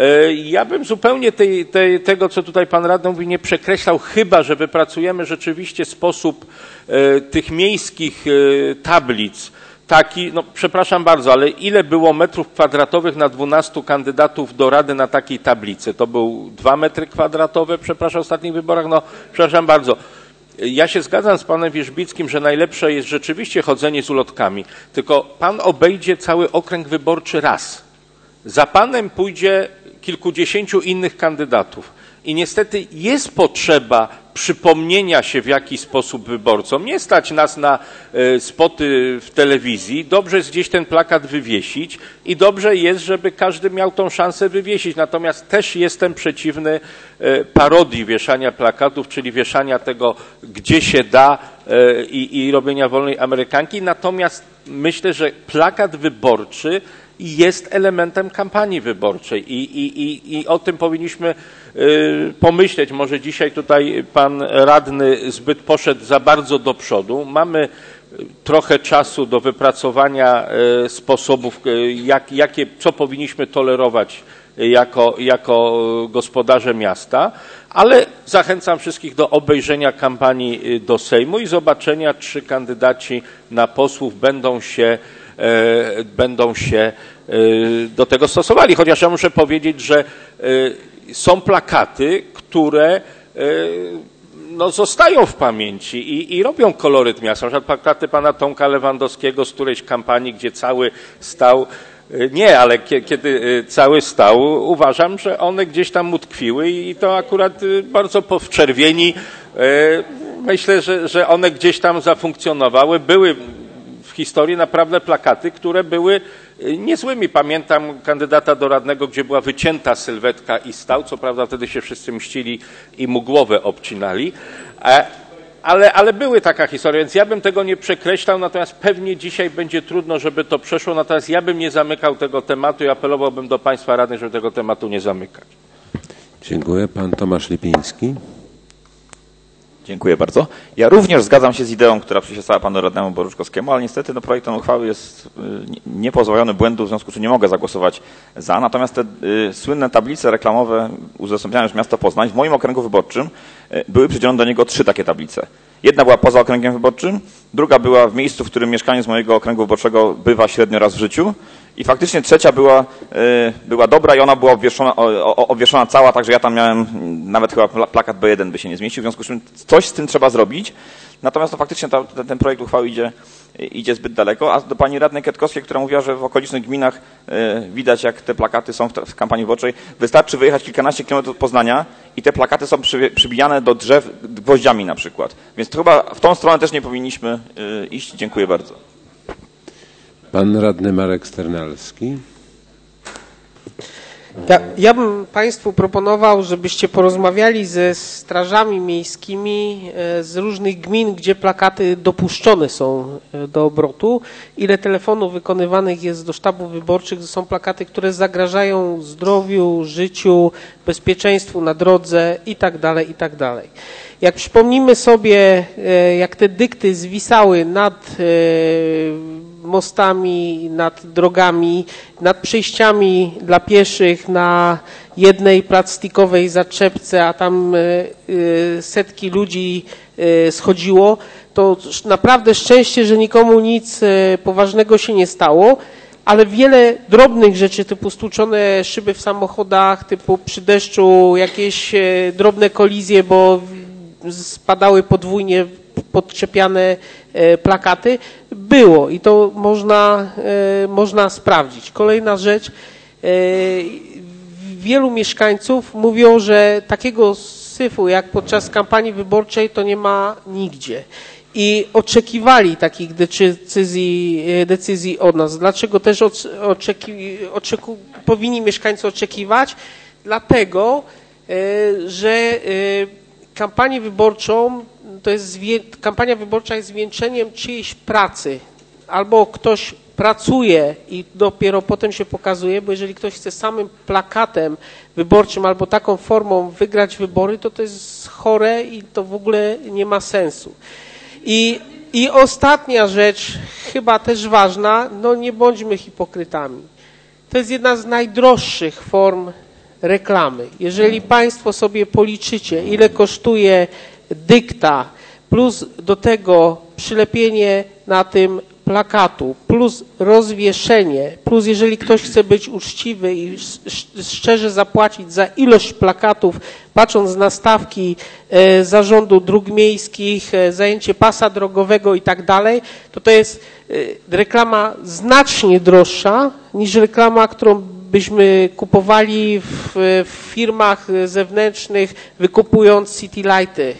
Ja bym zupełnie tej, tej, tego, co tutaj pan radny mówi, nie przekreślał, chyba że wypracujemy rzeczywiście sposób tych miejskich tablic, taki, no przepraszam bardzo, ale ile było metrów kwadratowych na dwunastu kandydatów do Rady na takiej tablicy? To był dwa metry kwadratowe, przepraszam, w ostatnich wyborach, no przepraszam bardzo. Ja się zgadzam z panem Wierzbickim, że najlepsze jest rzeczywiście chodzenie z ulotkami, tylko pan obejdzie cały okręg wyborczy raz. Za panem pójdzie kilkudziesięciu innych kandydatów i niestety jest potrzeba przypomnienia się w jakiś sposób wyborcom. Nie stać nas na spoty w telewizji. Dobrze jest gdzieś ten plakat wywiesić i dobrze jest, żeby każdy miał tą szansę wywiesić. Natomiast też jestem przeciwny parodii wieszania plakatów, czyli wieszania tego, gdzie się da i, i robienia wolnej amerykanki. Natomiast myślę, że plakat wyborczy jest elementem kampanii wyborczej i, i, i, i o tym powinniśmy y, pomyśleć. Może dzisiaj tutaj pan radny zbyt poszedł za bardzo do przodu. Mamy trochę czasu do wypracowania y, sposobów, y, jak, jakie, co powinniśmy tolerować jako, jako gospodarze miasta, ale zachęcam wszystkich do obejrzenia kampanii do Sejmu i zobaczenia, czy kandydaci na posłów będą się będą się do tego stosowali. Chociaż ja muszę powiedzieć, że są plakaty, które no, zostają w pamięci i, i robią koloryt miasta. Na przykład plakaty pana Tomka Lewandowskiego z którejś kampanii, gdzie cały stał, nie, ale kiedy cały stał, uważam, że one gdzieś tam utkwiły i to akurat bardzo w czerwieni. Myślę, że, że one gdzieś tam zafunkcjonowały. Były w historii naprawdę plakaty, które były niezłymi. Pamiętam kandydata do radnego, gdzie była wycięta sylwetka i stał. Co prawda wtedy się wszyscy mścili i mu głowę obcinali. Ale, ale były taka historia, więc ja bym tego nie przekreślał, natomiast pewnie dzisiaj będzie trudno, żeby to przeszło. Natomiast ja bym nie zamykał tego tematu i apelowałbym do państwa radnych, żeby tego tematu nie zamykać. Dziękuję. Pan Tomasz Lipiński. Dziękuję bardzo. Ja również zgadzam się z ideą, która przyświecała panu radnemu Boruczkowskiemu, ale niestety no, projekt ten uchwały jest niepozbawiony błędów, w związku z czym nie mogę zagłosować za. Natomiast te y, słynne tablice reklamowe udostępniane już miasto Poznań w moim okręgu wyborczym y, były przydzielone do niego trzy takie tablice. Jedna była poza okręgiem wyborczym, druga była w miejscu, w którym mieszkaniec mojego okręgu wyborczego bywa średnio raz w życiu i faktycznie trzecia była, y, była dobra i ona była obwieszona, o, o, obwieszona cała, także ja tam miałem nawet chyba plakat B jeden by się nie zmieścił, w związku z czym coś z tym trzeba zrobić. Natomiast no, faktycznie ta, ten, ten projekt uchwały idzie, idzie zbyt daleko. A do pani radnej Kwiatkowskiej, która mówiła, że w okolicznych gminach y, widać, jak te plakaty są w, w kampanii wyborczej, wystarczy wyjechać kilkanaście kilometrów od Poznania i te plakaty są przy, przybijane do drzew gwoździami na przykład. Więc to chyba w tą stronę też nie powinniśmy y, iść. Dziękuję bardzo. Pan radny Marek Sternalski. Ja, ja bym państwu proponował, żebyście porozmawiali ze strażami miejskimi z różnych gmin, gdzie plakaty dopuszczone są do obrotu. Ile telefonów wykonywanych jest do sztabów wyborczych, to są plakaty, które zagrażają zdrowiu, życiu, bezpieczeństwu na drodze i tak dalej, i tak dalej. Jak przypomnimy sobie, jak te dykty zwisały nad mostami, nad drogami, nad przejściami dla pieszych na jednej plastikowej zaczepce, a tam setki ludzi schodziło, to naprawdę szczęście, że nikomu nic poważnego się nie stało, ale wiele drobnych rzeczy, typu stłuczone szyby w samochodach, typu przy deszczu jakieś drobne kolizje, bo spadały podwójnie podczepiane plakaty, było i to można, można sprawdzić. Kolejna rzecz, wielu mieszkańców mówią, że takiego syfu jak podczas kampanii wyborczej to nie ma nigdzie. I oczekiwali takich decyzji, decyzji od nas. Dlaczego też oczeki, oczeku, powinni mieszkańcy oczekiwać? Dlatego, że kampanię wyborczą to jest, kampania wyborcza jest zwieńczeniem czyjejś pracy. Albo ktoś pracuje i dopiero potem się pokazuje, bo jeżeli ktoś chce samym plakatem wyborczym albo taką formą wygrać wybory, to to jest chore i to w ogóle nie ma sensu. I, i ostatnia rzecz, chyba też ważna, no nie bądźmy hipokrytami. To jest jedna z najdroższych form reklamy. Jeżeli Państwo sobie policzycie, ile kosztuje dykta, plus do tego przylepienie na tym plakatu, plus rozwieszenie, plus jeżeli ktoś chce być uczciwy i szczerze zapłacić za ilość plakatów, patrząc na stawki Zarządu Dróg Miejskich, zajęcie pasa drogowego i tak dalej, to to jest reklama znacznie droższa niż reklama, którą byśmy kupowali w, w firmach zewnętrznych, wykupując City Lighty.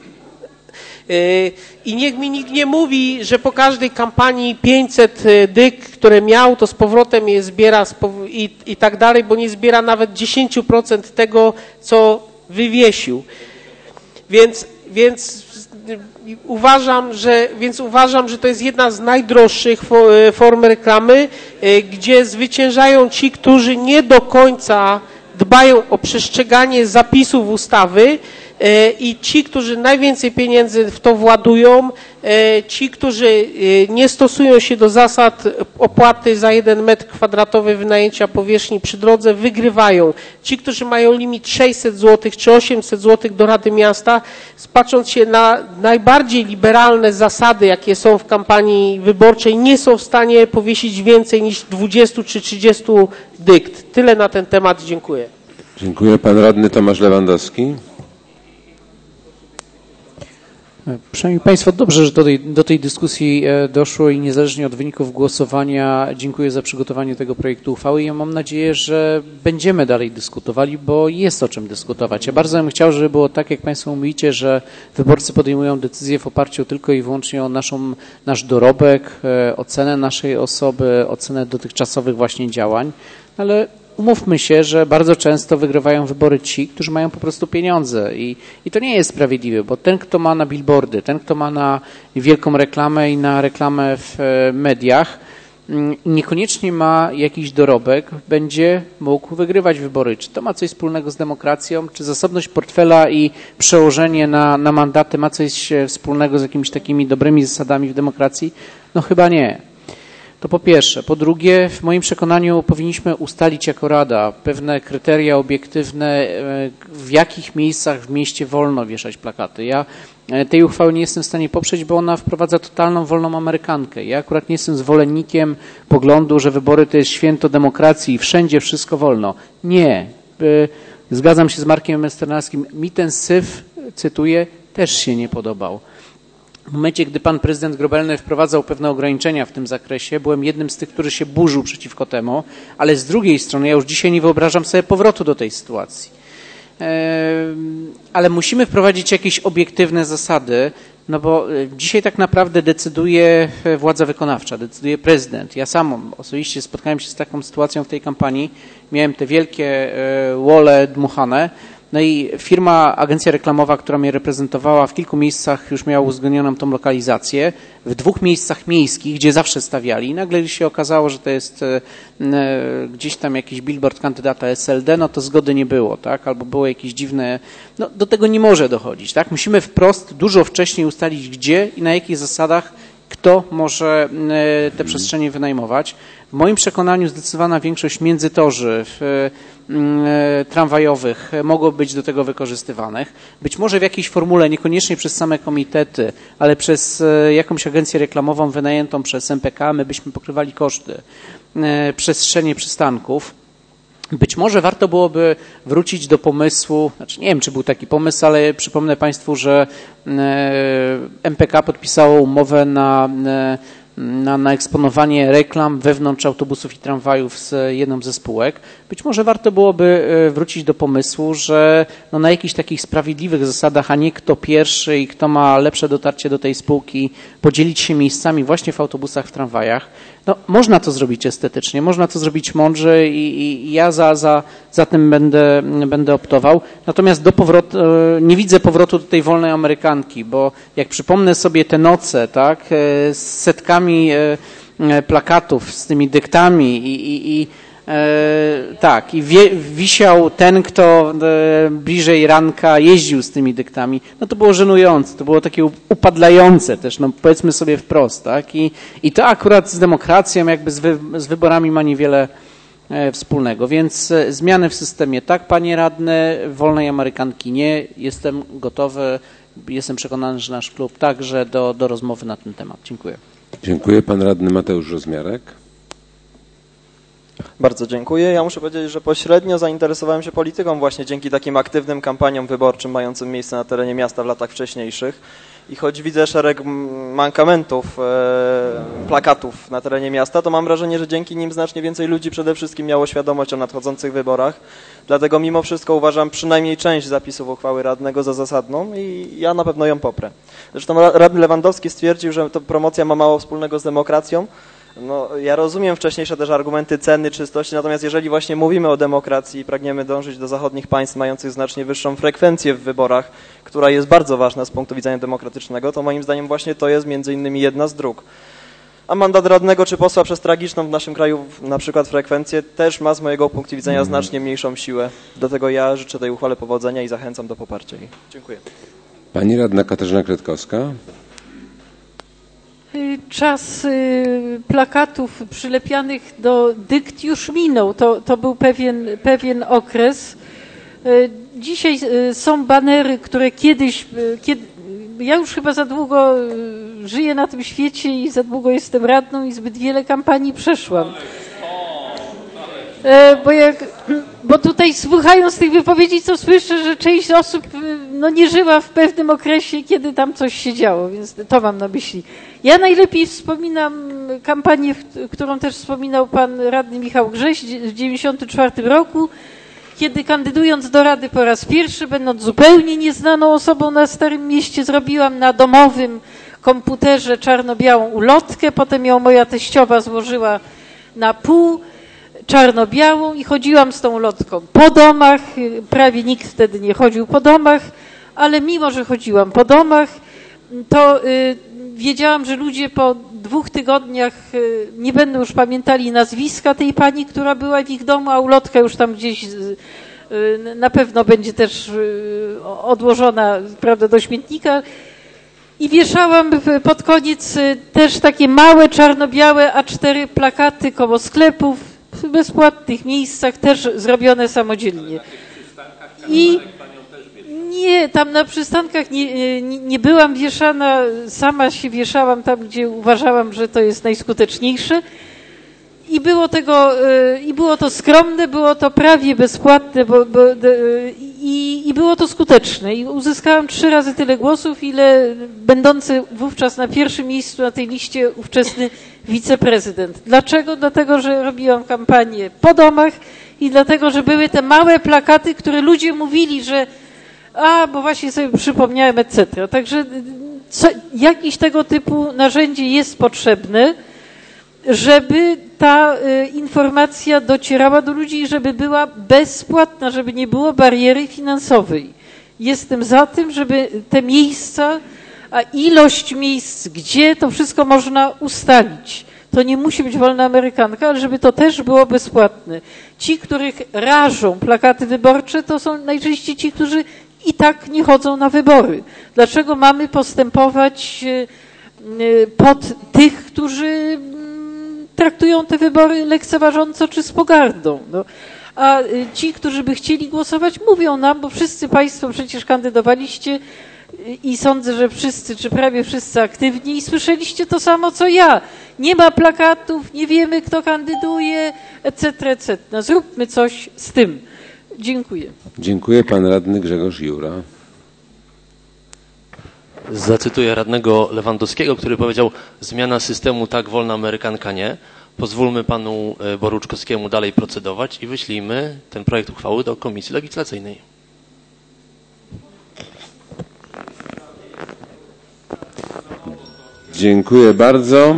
I niech mi nikt nie mówi, że po każdej kampanii pięćset dyk, które miał, to z powrotem je zbiera i, i tak dalej, bo nie zbiera nawet dziesięć procent tego, co wywiesił. Więc, więc uważam, że, więc uważam, że to jest jedna z najdroższych form reklamy, gdzie zwyciężają ci, którzy nie do końca dbają o przestrzeganie zapisów ustawy, i ci, którzy najwięcej pieniędzy w to władują, ci, którzy nie stosują się do zasad opłaty za jeden metr kwadratowy wynajęcia powierzchni przy drodze, wygrywają. Ci, którzy mają limit sześćset złotych czy osiemset złotych do Rady Miasta, patrząc się na najbardziej liberalne zasady, jakie są w kampanii wyborczej, nie są w stanie powiesić więcej niż dwadzieścia czy trzydzieści dykt. Tyle na ten temat. Dziękuję. Dziękuję. Pan radny Tomasz Lewandowski. Szanowni Państwo, dobrze, że do tej, do tej dyskusji doszło i niezależnie od wyników głosowania dziękuję za przygotowanie tego projektu uchwały i ja mam nadzieję, że będziemy dalej dyskutowali, bo jest o czym dyskutować. Ja bardzo bym chciał, żeby było tak, jak Państwo mówicie, że wyborcy podejmują decyzje w oparciu tylko i wyłącznie o naszą, nasz dorobek, ocenę naszej osoby, ocenę dotychczasowych właśnie działań, ale umówmy się, że bardzo często wygrywają wybory ci, którzy mają po prostu pieniądze i, i to nie jest sprawiedliwe, bo ten, kto ma na billboardy, ten, kto ma na wielką reklamę i na reklamę w mediach, niekoniecznie ma jakiś dorobek, będzie mógł wygrywać wybory. Czy to ma coś wspólnego z demokracją? Czy zasobność portfela i przełożenie na, na mandaty ma coś wspólnego z jakimiś takimi dobrymi zasadami w demokracji? No chyba nie. To po pierwsze. Po drugie, w moim przekonaniu powinniśmy ustalić jako Rada pewne kryteria obiektywne, w jakich miejscach w mieście wolno wieszać plakaty. Ja tej uchwały nie jestem w stanie poprzeć, bo ona wprowadza totalną wolną amerykankę. Ja akurat nie jestem zwolennikiem poglądu, że wybory to jest święto demokracji i wszędzie wszystko wolno. Nie. Zgadzam się z Markiem Mesternackim. Mi ten syf, cytuję, też się nie podobał. W momencie, gdy pan prezydent Grobelny wprowadzał pewne ograniczenia w tym zakresie, byłem jednym z tych, który się burzył przeciwko temu, ale z drugiej strony ja już dzisiaj nie wyobrażam sobie powrotu do tej sytuacji. Ale musimy wprowadzić jakieś obiektywne zasady, no bo dzisiaj tak naprawdę decyduje władza wykonawcza, decyduje prezydent. Ja sam osobiście spotkałem się z taką sytuacją w tej kampanii, miałem te wielkie wole dmuchane, no i firma, agencja reklamowa, która mnie reprezentowała w kilku miejscach już miała uzgodnioną tą lokalizację, w dwóch miejscach miejskich, gdzie zawsze stawiali. I nagle się okazało, że to jest e, gdzieś tam jakiś billboard kandydata S L D, no to zgody nie było, tak? Albo było jakieś dziwne, no do tego nie może dochodzić, tak? Musimy wprost dużo wcześniej ustalić, gdzie i na jakich zasadach kto może te przestrzenie wynajmować. W moim przekonaniu zdecydowana większość międzytorzy w, tramwajowych mogło być do tego wykorzystywanych. Być może w jakiejś formule, niekoniecznie przez same komitety, ale przez jakąś agencję reklamową wynajętą przez M P K, my byśmy pokrywali koszty przestrzeni przystanków. Być może warto byłoby wrócić do pomysłu, znaczy nie wiem, czy był taki pomysł, ale przypomnę Państwu, że M P K podpisało umowę na, na, na eksponowanie reklam wewnątrz autobusów i tramwajów z jedną ze spółek. Być może warto byłoby wrócić do pomysłu, że no na jakichś takich sprawiedliwych zasadach, a nie kto pierwszy i kto ma lepsze dotarcie do tej spółki, podzielić się miejscami właśnie w autobusach, w tramwajach. No, można to zrobić estetycznie, można to zrobić mądrze i, i ja za, za, za tym będę, będę optował. Natomiast do powrotu, nie widzę powrotu do tej wolnej amerykanki, bo jak przypomnę sobie te noce, tak, z setkami plakatów, z tymi dyktami i, i, i E, tak, i wie, wisiał ten, kto e, bliżej ranka jeździł z tymi dyktami, no to było żenujące, to było takie upadlające też, no powiedzmy sobie wprost, tak, i, i to akurat z demokracją, jakby z, wy, z wyborami ma niewiele e, wspólnego, więc e, zmiany w systemie tak, panie radny, wolnej amerykanki nie, jestem gotowy, jestem przekonany, że nasz klub także do, do rozmowy na ten temat. Dziękuję. Dziękuję. Pan radny Mateusz Rozmiarek. Bardzo dziękuję. Ja muszę powiedzieć, że pośrednio zainteresowałem się polityką właśnie dzięki takim aktywnym kampaniom wyborczym mającym miejsce na terenie miasta w latach wcześniejszych. I choć widzę szereg mankamentów, e, plakatów na terenie miasta, to mam wrażenie, że dzięki nim znacznie więcej ludzi przede wszystkim miało świadomość o nadchodzących wyborach. Dlatego mimo wszystko uważam przynajmniej część zapisów uchwały radnego za zasadną i ja na pewno ją poprę. Zresztą radny Lewandowski stwierdził, że to promocja ma mało wspólnego z demokracją. No, ja rozumiem wcześniejsze też argumenty ceny, czystości, natomiast jeżeli właśnie mówimy o demokracji i pragniemy dążyć do zachodnich państw mających znacznie wyższą frekwencję w wyborach, która jest bardzo ważna z punktu widzenia demokratycznego, to moim zdaniem właśnie to jest między innymi jedna z dróg. A mandat radnego czy posła przez tragiczną w naszym kraju na przykład frekwencję też ma z mojego punktu widzenia znacznie mniejszą siłę. Dlatego ja życzę tej uchwale powodzenia i zachęcam do poparcia jej. Dziękuję. Pani radna Katarzyna Kretkowska. Czas plakatów przylepianych do dykt już minął. To, to był pewien, pewien okres. Dzisiaj są banery, które kiedyś, kiedy, ja już chyba za długo żyję na tym świecie i za długo jestem radną i zbyt wiele kampanii przeszłam. Bo, jak, bo tutaj słuchając tych wypowiedzi, to słyszę, że część osób no, nie żyła w pewnym okresie, kiedy tam coś się działo, więc to mam na myśli. Ja najlepiej wspominam kampanię, którą też wspominał pan radny Michał Grześ w dziewięćdziesiątym czwartym roku, kiedy kandydując do Rady po raz pierwszy, będąc zupełnie nieznaną osobą na Starym Mieście, zrobiłam na domowym komputerze czarno-białą ulotkę, potem ją moja teściowa złożyła na pół, czarno-białą i chodziłam z tą lotką po domach, prawie nikt wtedy nie chodził po domach, ale mimo, że chodziłam po domach, to y, wiedziałam, że ludzie po dwóch tygodniach y, nie będą już pamiętali nazwiska tej pani, która była w ich domu, a ulotka już tam gdzieś y, y, na pewno będzie też y, odłożona, prawda, do śmietnika. I wieszałam pod koniec y, też takie małe czarno-białe A cztery plakaty koło sklepów, w bezpłatnych miejscach, też zrobione samodzielnie. I nie, tam na przystankach nie, nie, nie byłam wieszana, sama się wieszałam tam, gdzie uważałam, że to jest najskuteczniejsze. I było tego, i było to skromne, było to prawie bezpłatne, bo, bo, i, i było to skuteczne. I uzyskałam trzy razy tyle głosów, ile będący wówczas na pierwszym miejscu na tej liście ówczesny wiceprezydent. Dlaczego? Dlatego, że robiłam kampanię po domach i dlatego, że były te małe plakaty, które ludzie mówili, że a, bo właśnie sobie przypomniałem, et cetera. Także co, jakiś tego typu narzędzie jest potrzebne, żeby ta y, informacja docierała do ludzi i żeby była bezpłatna, żeby nie było bariery finansowej. Jestem za tym, żeby te miejsca, a ilość miejsc, gdzie to wszystko można ustalić. To nie musi być wolna amerykanka, ale żeby to też było bezpłatne. Ci, których rażą plakaty wyborcze, to są najczęściej ci, którzy i tak nie chodzą na wybory. Dlaczego mamy postępować pod tych, którzy traktują te wybory lekceważąco czy z pogardą. No. A ci, którzy by chcieli głosować, mówią nam, bo wszyscy Państwo przecież kandydowaliście i sądzę, że wszyscy, czy prawie wszyscy aktywni i słyszeliście to samo, co ja. Nie ma plakatów, nie wiemy, kto kandyduje, et cetera, et cetera. No, zróbmy coś z tym. Dziękuję. Dziękuję. Pan radny Grzegorz Jura. Zacytuję radnego Lewandowskiego, który powiedział: zmiana systemu tak, wolna amerykanka nie. Pozwólmy panu Boruczkowskiemu dalej procedować i wyślijmy ten projekt uchwały do Komisji Legislacyjnej. Dziękuję bardzo.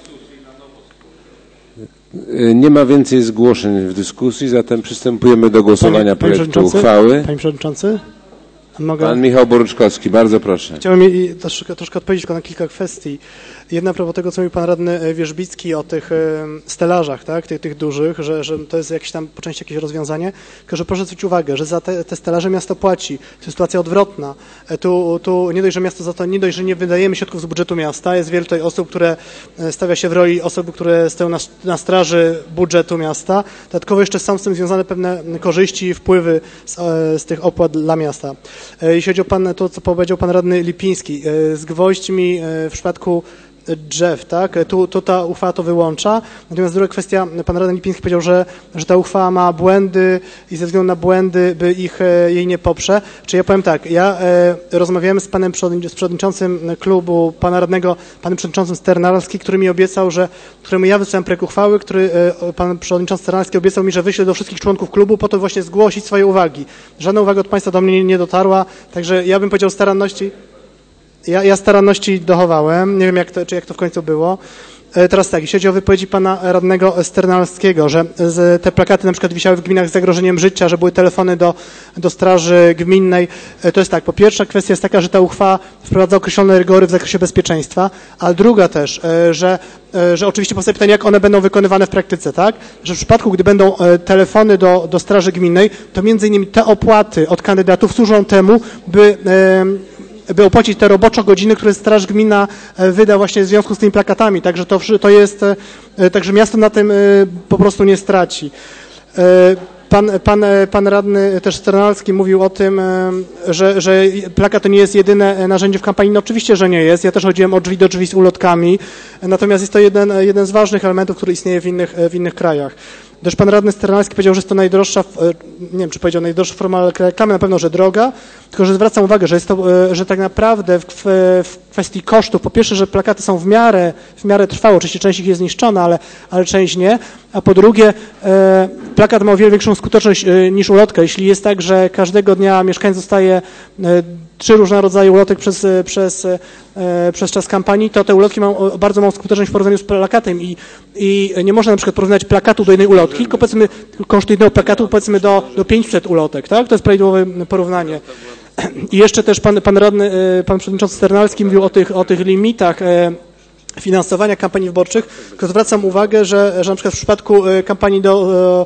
Nie ma więcej zgłoszeń w dyskusji, zatem przystępujemy do głosowania panie, projektu panie uchwały. Panie Przewodniczący? Mogę... Pan Michał Boruczkowski, bardzo proszę. Chciałem troszkę, troszkę odpowiedzieć tylko na kilka kwestii. Jedna a propos tego, co mówił pan radny Wierzbicki o tych stelażach, tak, tych, tych dużych, że, że to jest jakieś tam po części jakieś rozwiązanie, tylko że proszę zwrócić uwagę, że za te, te stelaże miasto płaci. To jest sytuacja odwrotna. Tu, tu nie dość, że miasto za to, nie dość, że nie wydajemy środków z budżetu miasta, jest wiele tutaj osób, które stawia się w roli osób, które stoją na, na straży budżetu miasta. Dodatkowo jeszcze są z tym związane pewne korzyści i wpływy z, z tych opłat dla miasta. Jeśli chodzi o pan, to, co powiedział pan radny Lipiński, z gwoźdźmi w przypadku drzew, tak? Tu, tu ta uchwała to wyłącza. Natomiast druga kwestia, pan radny Lipiński powiedział, że, że ta uchwała ma błędy i ze względu na błędy by ich, jej nie poprze. Czy ja powiem tak, ja e, rozmawiałem z panem z przewodniczącym klubu, pana radnego, panem przewodniczącym Sternalski, który mi obiecał, że, któremu ja wysłałem projekt uchwały, który e, pan przewodniczący Sternalski obiecał mi, że wyśle do wszystkich członków klubu po to właśnie zgłosić swoje uwagi. Żadna uwaga od państwa do mnie nie, nie dotarła, także ja bym powiedział staranności. Ja, ja staranności dochowałem, nie wiem jak to, czy jak to w końcu było. E, teraz tak, jeśli chodzi o wypowiedzi pana radnego Sternalskiego, że z, te plakaty na przykład wisiały w gminach z zagrożeniem życia, że były telefony do, do straży gminnej, e, to jest tak, po pierwsza kwestia jest taka, że ta uchwała wprowadza określone rygory w zakresie bezpieczeństwa, a druga też, e, że, e, że oczywiście powstaje pytanie, jak one będą wykonywane w praktyce, tak? Że w przypadku, gdy będą e, telefony do, do straży gminnej, to między innymi te opłaty od kandydatów służą temu, by e, by opłacić te roboczo godziny, które Straż Gminna wyda właśnie w związku z tymi plakatami. Także to, to jest, także miasto na tym po prostu nie straci. Pan, pan, pan radny też Sternalski mówił o tym, że, że plakat to nie jest jedyne narzędzie w kampanii. No oczywiście, że nie jest. Ja też chodziłem od drzwi do drzwi z ulotkami. Natomiast jest to jeden, jeden z ważnych elementów, który istnieje w innych, w innych krajach. Też pan radny Sternalski powiedział, że jest to najdroższa, nie wiem, czy powiedział najdroższa forma reklamy, na pewno, że droga, tylko że zwracam uwagę, że jest to, że tak naprawdę w, w kwestii kosztów, po pierwsze, że plakaty są w miarę, w miarę trwałe, oczywiście część ich jest zniszczona, ale, ale część nie, a po drugie e, plakat ma o wiele większą skuteczność e, niż ulotka. Jeśli jest tak, że każdego dnia mieszkaniec dostaje e, trzy różne rodzaje ulotek przez, przez, e, przez czas kampanii, to te ulotki mają bardzo małą skuteczność w porównaniu z plakatem i, i nie można na przykład porównać plakatu do jednej ulotki, tylko powiedzmy koszt jednego plakatu powiedzmy do, do pięciuset ulotek, tak? To jest prawidłowe porównanie. I jeszcze też pan, pan radny, pan przewodniczący Sternalski mówił o tych, o tych limitach finansowania kampanii wyborczych, tylko zwracam uwagę, że, że na przykład w przypadku kampanii do,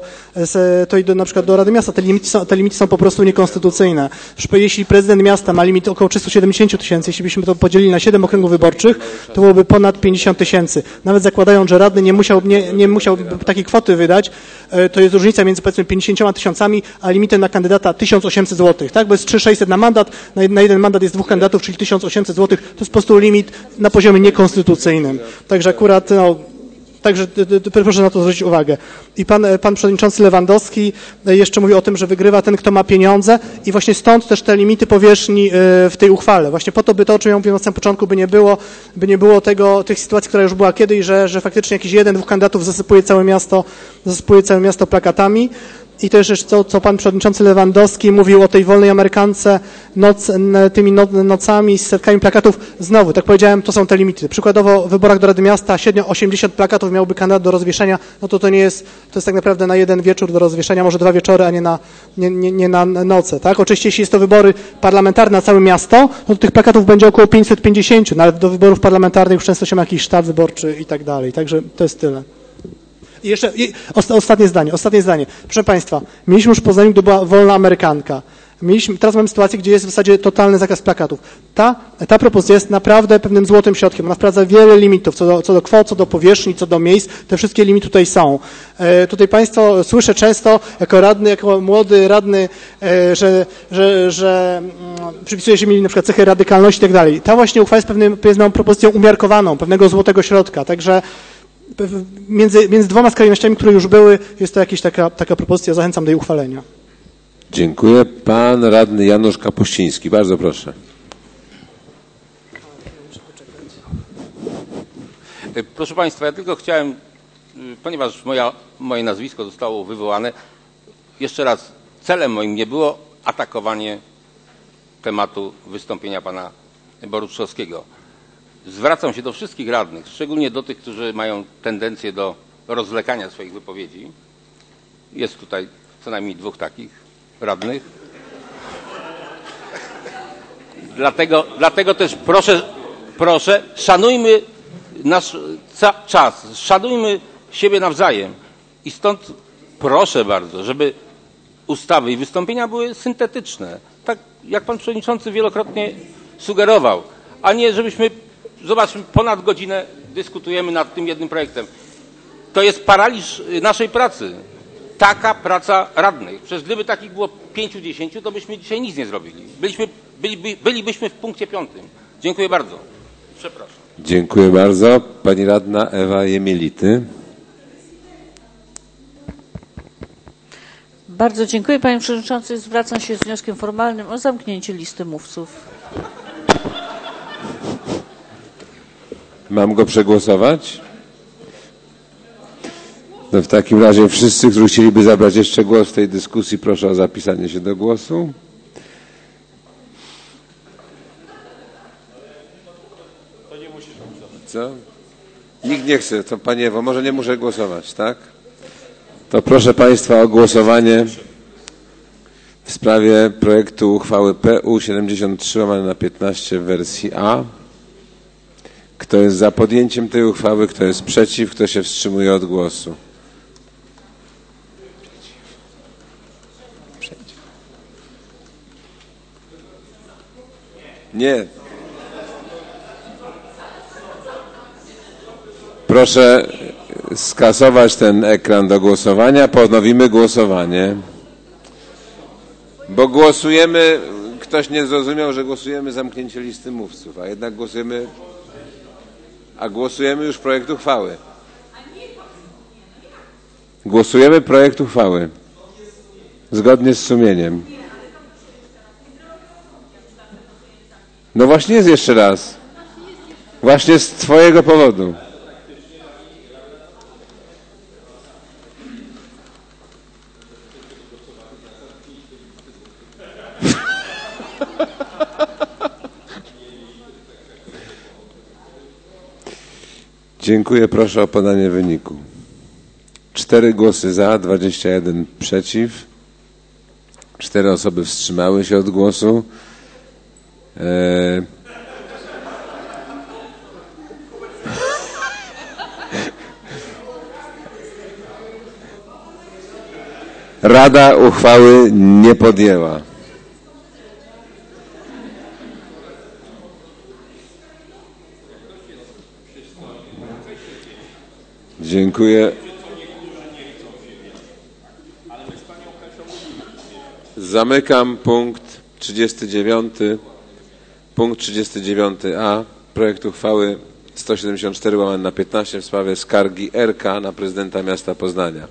to do, na przykład do Rady Miasta te limity, są, te limity są po prostu niekonstytucyjne. Jeśli prezydent miasta ma limit około trzysta siedemdziesiąt tysięcy, jeśli byśmy to podzielili na siedem okręgów wyborczych, to byłoby ponad pięćdziesiąt tysięcy. Nawet zakładając, że radny nie musiał, nie, nie musiał takiej kwoty wydać, to jest różnica między powiedzmy pięćdziesięcioma tysiącami, a limitem na kandydata tysiąc osiemset złotych, tak? Bo jest trzy tysiące sześćset na mandat, na, na jeden mandat jest dwóch kandydatów, czyli tysiąc osiemset złotych, to jest po prostu limit na poziomie niekonstytucyjnym. Także akurat, no, także proszę na to zwrócić uwagę. I pan, pan przewodniczący Lewandowski jeszcze mówił o tym, że wygrywa ten, kto ma pieniądze i właśnie stąd też te limity powierzchni w tej uchwale. Właśnie po to, by to, o czym ja mówiłem na samym początku, by nie było, by nie było tego, tych sytuacji, która już była kiedyś, że, że faktycznie jakiś jeden, dwóch kandydatów zasypuje całe miasto, zasypuje całe miasto plakatami. I też jeszcze co, co pan przewodniczący Lewandowski mówił o tej wolnej Amerykance, noc, tymi no, nocami z setkami plakatów. Znowu, tak powiedziałem, to są te limity. Przykładowo w wyborach do Rady Miasta średnio osiemdziesiąt plakatów miałby kandydat do rozwieszenia, no to to nie jest, to jest tak naprawdę na jeden wieczór do rozwieszenia, może dwa wieczory, a nie na, nie, nie, nie na noce, tak? Oczywiście jeśli jest to wybory parlamentarne na całe miasto, no to tych plakatów będzie około pięćset pięćdziesiąt, no ale do wyborów parlamentarnych już często się ma jakiś sztab wyborczy i tak dalej. Także to jest tyle. I jeszcze i ostatnie zdanie, ostatnie zdanie. Proszę Państwa, mieliśmy już w Poznaniu, gdy była wolna Amerykanka. Mieliśmy, teraz mamy sytuację, gdzie jest w zasadzie totalny zakaz plakatów. Ta, ta propozycja jest naprawdę pewnym złotym środkiem. Ona wprowadza wiele limitów, co do, co do kwot, co do powierzchni, co do miejsc. Te wszystkie limity tutaj są. E, tutaj Państwo słyszę często, jako radny, jako młody radny, e, że, że, że mm, przypisuje się mi na przykład cechy radykalności i tak dalej. Ta właśnie uchwała jest pewnym, pewną propozycją umiarkowaną, pewnego złotego środka. Także między, między dwoma skrajnościami, które już były, jest to jakaś taka, taka propozycja. Zachęcam do jej uchwalenia. Dziękuję. Pan radny Janusz Kapuściński. Bardzo proszę. Proszę Państwa, ja tylko chciałem, ponieważ moja, moje nazwisko zostało wywołane, jeszcze raz, celem moim nie było atakowanie tematu wystąpienia pana Boruczkowskiego. Zwracam się do wszystkich radnych, szczególnie do tych, którzy mają tendencję do rozwlekania swoich wypowiedzi. Jest tutaj co najmniej dwóch takich radnych. Dlatego, dlatego też proszę, proszę, szanujmy nasz czas, szanujmy siebie nawzajem i stąd proszę bardzo, żeby ustawy i wystąpienia były syntetyczne, tak jak pan przewodniczący wielokrotnie sugerował, a nie żebyśmy, zobaczmy, ponad godzinę dyskutujemy nad tym jednym projektem. To jest paraliż naszej pracy. Taka praca radnych. Przecież gdyby takich było pięciu, dziesięciu, to byśmy dzisiaj nic nie zrobili. Byliśmy, byli, bylibyśmy w punkcie piątym. Dziękuję bardzo. Przepraszam. Dziękuję bardzo. Pani radna Ewa Jemielity. Bardzo dziękuję Panie Przewodniczący. Zwracam się z wnioskiem formalnym o zamknięcie listy mówców. Mam go przegłosować? No w takim razie wszyscy, którzy chcieliby zabrać jeszcze głos w tej dyskusji, proszę o zapisanie się do głosu. Co? Nikt nie chce. To Pani Ewo, może nie muszę głosować, tak? To proszę Państwa o głosowanie w sprawie projektu uchwały P U siedemdziesiąt trzy łamane na piętnaście w wersji A. Kto jest za podjęciem tej uchwały, kto jest przeciw, kto się wstrzymuje od głosu? Nie. Proszę skasować ten ekran do głosowania. Ponowimy głosowanie. Bo głosujemy, ktoś nie zrozumiał, że głosujemy zamknięcie listy mówców, a jednak głosujemy, a głosujemy już projekt uchwały. Głosujemy projekt uchwały. Zgodnie z sumieniem. No właśnie jest jeszcze raz. Właśnie z twojego powodu. Dziękuję. Proszę o podanie wyniku. Cztery głosy za, dwadzieścia jeden przeciw. Cztery osoby wstrzymały się od głosu. Eee... Rada uchwały nie podjęła. Dziękuję. Zamykam punkt trzydziesty dziewiąty. Punkt trzydziesty dziewiąty A. Projekt uchwały sto siedemdziesiąt cztery łamane na piętnaście w sprawie skargi R K na prezydenta miasta Poznania.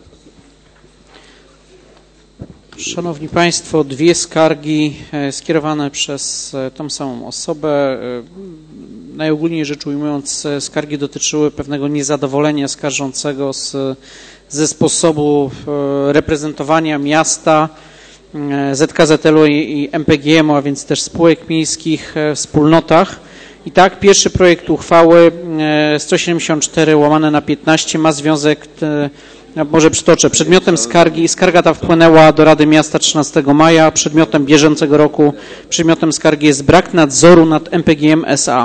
Szanowni Państwo, dwie skargi skierowane przez tą samą osobę. Najogólniej rzecz ujmując, skargi dotyczyły pewnego niezadowolenia skarżącego z, ze sposobu reprezentowania miasta, Z K Z L u i M P G M u, a więc też spółek miejskich w wspólnotach. I tak, pierwszy projekt uchwały sto siedemdziesiąt cztery łamane na piętnaście ma związek, może przytoczę, przedmiotem skargi, skarga ta wpłynęła do Rady Miasta trzynastego maja, przedmiotem bieżącego roku, przedmiotem skargi jest brak nadzoru nad M P G M S A.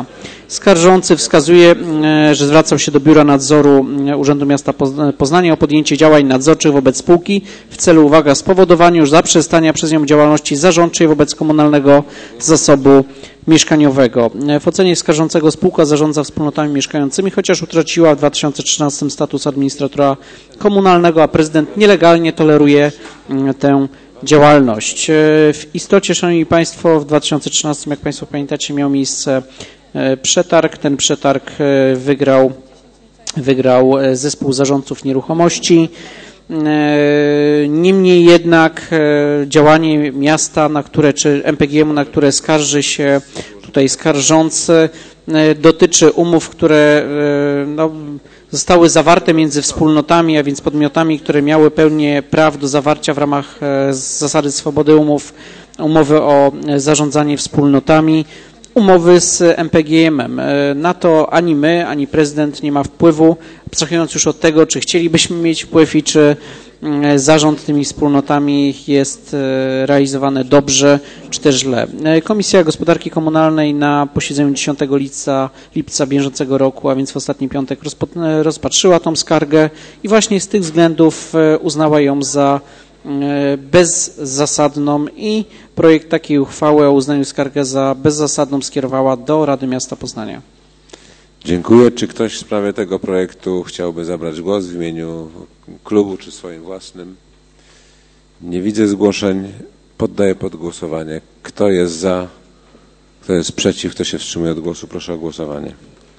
Skarżący wskazuje, że zwracał się do Biura Nadzoru Urzędu Miasta Poznania o podjęcie działań nadzorczych wobec spółki w celu, uwaga, spowodowaniu zaprzestania przez nią działalności zarządczej wobec komunalnego zasobu mieszkaniowego. W ocenie skarżącego spółka zarządza wspólnotami mieszkającymi, chociaż utraciła w dwa tysiące trzynastym status administratora komunalnego, a prezydent nielegalnie toleruje tę działalność. W istocie, Szanowni Państwo, w dwa tysiące trzynastym, jak Państwo pamiętacie, miał miejsce przetarg. Ten przetarg wygrał, wygrał zespół zarządców nieruchomości. Niemniej jednak działanie miasta, na które, czy M P G M u, na które skarży się tutaj skarżący, dotyczy umów, które no, zostały zawarte między wspólnotami, a więc podmiotami, które miały pełnię praw do zawarcia w ramach zasady swobody umów, umowy o zarządzanie wspólnotami, umowy z M P G M em. Na to ani my, ani prezydent nie ma wpływu, abstrahując już od tego, czy chcielibyśmy mieć wpływ i czy zarząd tymi wspólnotami jest realizowany dobrze, czy też źle. Komisja Gospodarki Komunalnej na posiedzeniu dziesiątego lipca, lipca bieżącego roku, a więc w ostatni piątek, rozpatrzyła tą skargę i właśnie z tych względów uznała ją za bezzasadną i projekt takiej uchwały o uznaniu skargę za bezzasadną skierowała do Rady Miasta Poznania. Dziękuję. Czy ktoś w sprawie tego projektu chciałby zabrać głos w imieniu klubu czy swoim własnym? Nie widzę zgłoszeń. Poddaję pod głosowanie. Kto jest za? Kto jest przeciw? Kto się wstrzymuje od głosu? Proszę o głosowanie.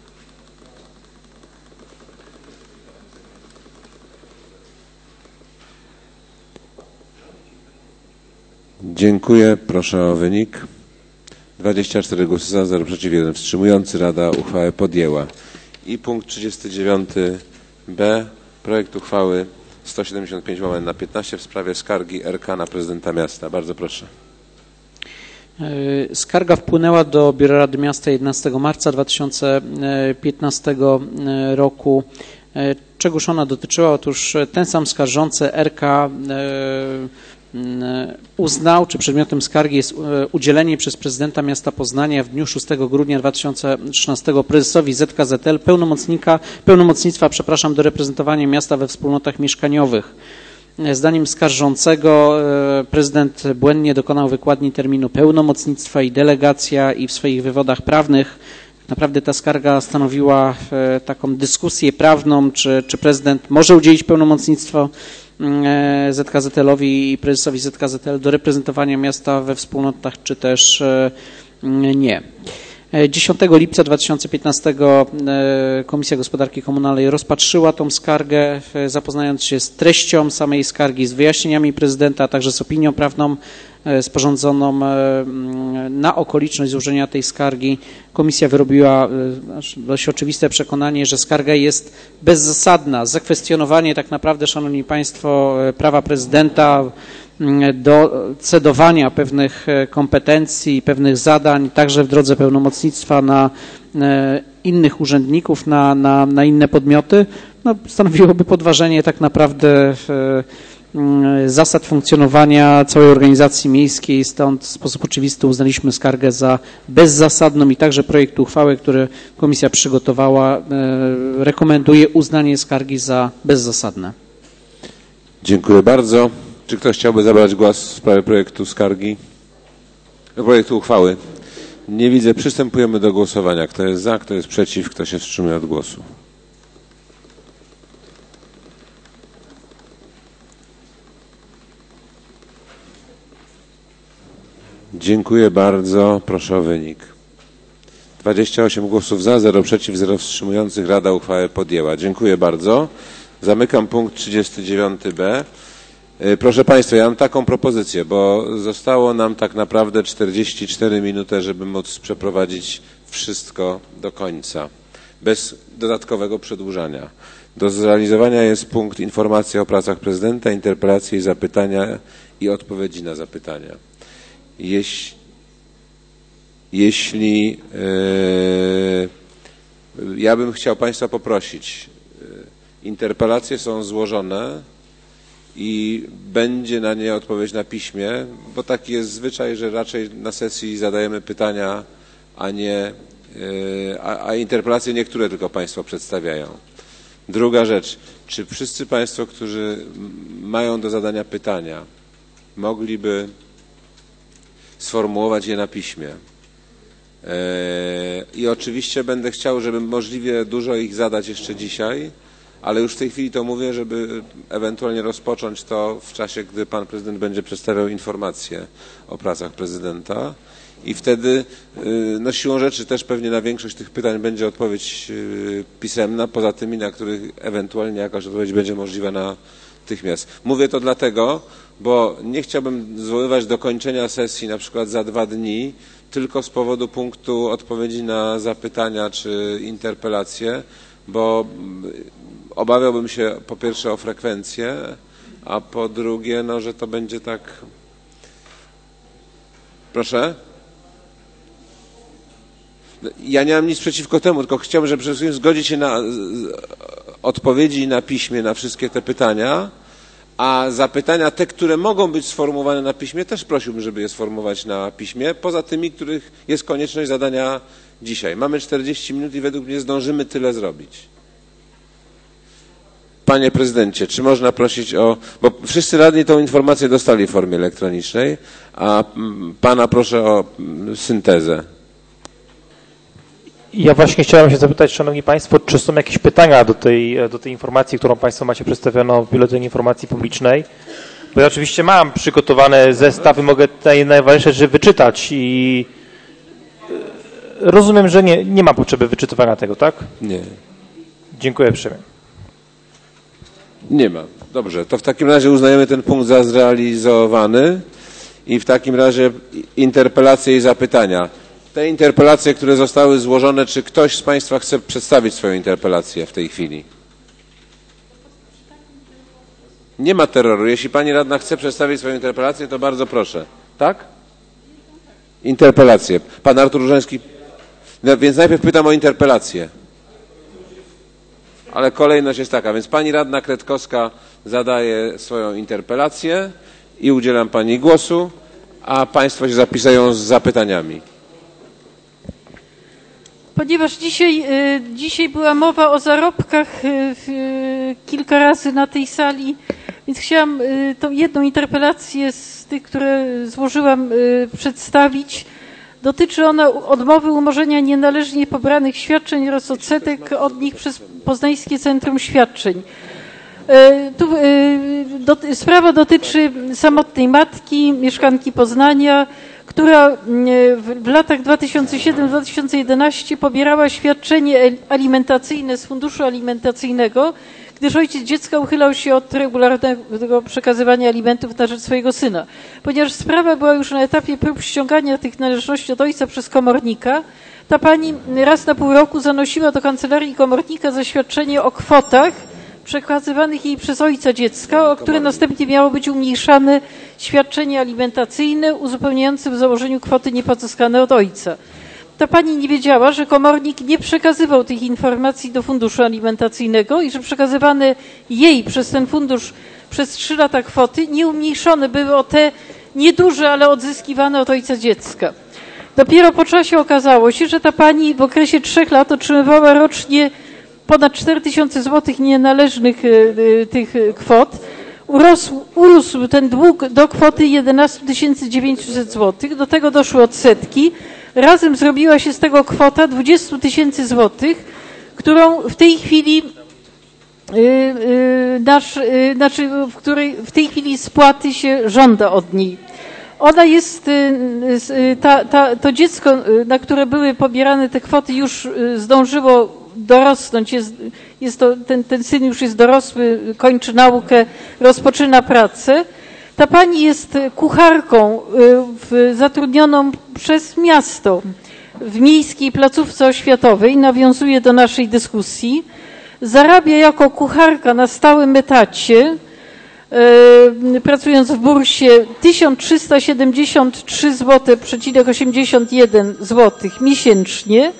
Dziękuję. Proszę o wynik. dwadzieścia cztery głosy za, zero przeciw, jeden wstrzymujący. Rada uchwałę podjęła. I punkt trzydziesty dziewiąty b. Projekt uchwały sto siedemdziesiąt pięć łamane na piętnaście w sprawie skargi R K na prezydenta miasta. Bardzo proszę. Skarga wpłynęła do Biura Rady Miasta jedenastego marca dwa tysiące piętnastego roku. Czegoż ona dotyczyła? Otóż ten sam skarżący R K uznał, czy przedmiotem skargi jest udzielenie przez prezydenta miasta Poznania w dniu szóstego grudnia dwa tysiące trzynastego prezesowi Z K Z L pełnomocnika, pełnomocnictwa przepraszam, do reprezentowania miasta we wspólnotach mieszkaniowych. Zdaniem skarżącego prezydent błędnie dokonał wykładni terminu pełnomocnictwa i delegacja i w swoich wywodach prawnych naprawdę ta skarga stanowiła taką dyskusję prawną, czy, czy prezydent może udzielić pełnomocnictwa Z K Z L-owi i prezesowi Z K Z L do reprezentowania miasta we wspólnotach, czy też nie. dziesiątego lipca dwa tysiące piętnastego Komisja Gospodarki Komunalnej rozpatrzyła tą skargę, zapoznając się z treścią samej skargi, z wyjaśnieniami prezydenta, a także z opinią prawną sporządzoną na okoliczność złożenia tej skargi. Komisja wyrobiła dość oczywiste przekonanie, że skarga jest bezzasadna. Zakwestionowanie tak naprawdę, Szanowni Państwo, prawa prezydenta do cedowania pewnych kompetencji, pewnych zadań, także w drodze pełnomocnictwa na innych urzędników, na, na, na inne podmioty, no, stanowiłoby podważenie tak naprawdę zasad funkcjonowania całej organizacji miejskiej. Stąd w sposób oczywisty uznaliśmy skargę za bezzasadną i także projekt uchwały, który komisja przygotowała, rekomenduje uznanie skargi za bezzasadne. Dziękuję bardzo. Czy ktoś chciałby zabrać głos w sprawie projektu skargi? Projektu uchwały? Nie widzę. Przystępujemy do głosowania. Kto jest za, kto jest przeciw, kto się wstrzymuje od głosu? Dziękuję bardzo. Proszę o wynik. dwadzieścia osiem głosów za, zero przeciw, zero wstrzymujących. Rada uchwałę podjęła. Dziękuję bardzo. Zamykam punkt trzydziesty dziewiąty b. Proszę Państwa, ja mam taką propozycję, bo zostało nam tak naprawdę czterdzieści cztery minuty, żeby móc przeprowadzić wszystko do końca, bez dodatkowego przedłużania. Do zrealizowania jest punkt informacja o pracach prezydenta, interpelacje i zapytania i odpowiedzi na zapytania. Jeśli, jeśli yy, ja bym chciał Państwa poprosić, interpelacje są złożone i będzie na nie odpowiedź na piśmie, bo taki jest zwyczaj, że raczej na sesji zadajemy pytania, a nie a, a interpelacje niektóre tylko Państwo przedstawiają. Druga rzecz, czy wszyscy Państwo, którzy mają do zadania pytania, mogliby sformułować je na piśmie? I oczywiście będę chciał, żeby możliwie dużo ich zadać jeszcze dzisiaj, ale już w tej chwili to mówię, żeby ewentualnie rozpocząć to w czasie, gdy Pan Prezydent będzie przedstawiał informacje o pracach Prezydenta i wtedy no siłą rzeczy też pewnie na większość tych pytań będzie odpowiedź pisemna, poza tymi, na których ewentualnie jakaś odpowiedź będzie możliwa natychmiast. Mówię to dlatego, bo nie chciałbym zwoływać do kończenia sesji na przykład za dwa dni, tylko z powodu punktu odpowiedzi na zapytania czy interpelacje, bo obawiałbym się po pierwsze o frekwencję, a po drugie, no, że to będzie tak... Proszę? Ja nie mam nic przeciwko temu, tylko chciałbym, żeby przede wszystkim zgodzić się na odpowiedzi na piśmie na wszystkie te pytania, a zapytania te, które mogą być sformułowane na piśmie, też prosiłbym, żeby je sformułować na piśmie, poza tymi, których jest konieczność zadania dzisiaj. Mamy czterdzieści minut i według mnie zdążymy tyle zrobić. Panie Prezydencie, czy można prosić o... Bo wszyscy radni tą informację dostali w formie elektronicznej, a Pana proszę o syntezę. Ja właśnie chciałem się zapytać, Szanowni Państwo, czy są jakieś pytania do tej, do tej informacji, którą Państwo macie przedstawioną w Biuletynie Informacji Publicznej? Bo ja oczywiście mam przygotowany zestaw i mogę tutaj najważniejsze rzeczy wyczytać i rozumiem, że nie, nie ma potrzeby wyczytywania tego, tak? Nie. Dziękuję uprzejmie. Nie ma. Dobrze, to w takim razie uznajemy ten punkt za zrealizowany i w takim razie interpelacje i zapytania. Te interpelacje, które zostały złożone, czy ktoś z Państwa chce przedstawić swoją interpelację w tej chwili? Nie ma terroru. Jeśli Pani Radna chce przedstawić swoją interpelację, to bardzo proszę. Tak? Interpelację. Pan Artur Różański. No, więc najpierw pytam o interpelację. Ale kolejność jest taka, więc Pani Radna Kretkowska zadaje swoją interpelację i udzielam Pani głosu, a Państwo się zapisają z zapytaniami. Ponieważ dzisiaj, dzisiaj była mowa o zarobkach kilka razy na tej sali, więc chciałam tą jedną interpelację z tych, które złożyłam, przedstawić. Dotyczy ona odmowy umorzenia nienależnie pobranych świadczeń oraz odsetek od nich przez Poznańskie Centrum Świadczeń. Tu, do, sprawa dotyczy samotnej matki, mieszkanki Poznania, która w latach dwa tysiące siódmym do dwa tysiące jedenastego pobierała świadczenie alimentacyjne z funduszu alimentacyjnego, gdyż ojciec dziecka uchylał się od regularnego przekazywania alimentów na rzecz swojego syna. Ponieważ sprawa była już na etapie prób ściągania tych należności od ojca przez komornika, ta pani raz na pół roku zanosiła do kancelarii komornika zaświadczenie o kwotach przekazywanych jej przez ojca dziecka, o które następnie miało być umniejszane świadczenie alimentacyjne uzupełniające w założeniu kwoty niepozyskane od ojca. Ta pani nie wiedziała, że komornik nie przekazywał tych informacji do funduszu alimentacyjnego i że przekazywane jej przez ten fundusz przez trzy lata kwoty nie umniejszone były o te nieduże, ale odzyskiwane od ojca dziecka. Dopiero po czasie okazało się, że ta pani w okresie trzech lat otrzymywała rocznie ponad cztery tysiące złotych nienależnych tych kwot. Urósł, urósł ten dług do kwoty jedenaście tysięcy dziewięćset złotych. Do tego doszły odsetki. Razem zrobiła się z tego kwota dwadzieścia tysięcy złotych, którą w tej chwili yy, yy, nasz, yy, znaczy w której w tej chwili spłaty się żąda od niej. Ona jest, yy, ta, ta, to dziecko, na które były pobierane te kwoty, już zdążyło dorosnąć. Jest, jest to, ten, ten syn już jest dorosły, kończy naukę, rozpoczyna pracę. Ta pani jest kucharką w, zatrudnioną przez miasto w miejskiej placówce oświatowej, nawiązuje do naszej dyskusji. Zarabia jako kucharka na stałym etacie, e, pracując w bursie, tysiąc trzysta siedemdziesiąt trzy złote przecinek osiemdziesiąt jeden złotych miesięcznie.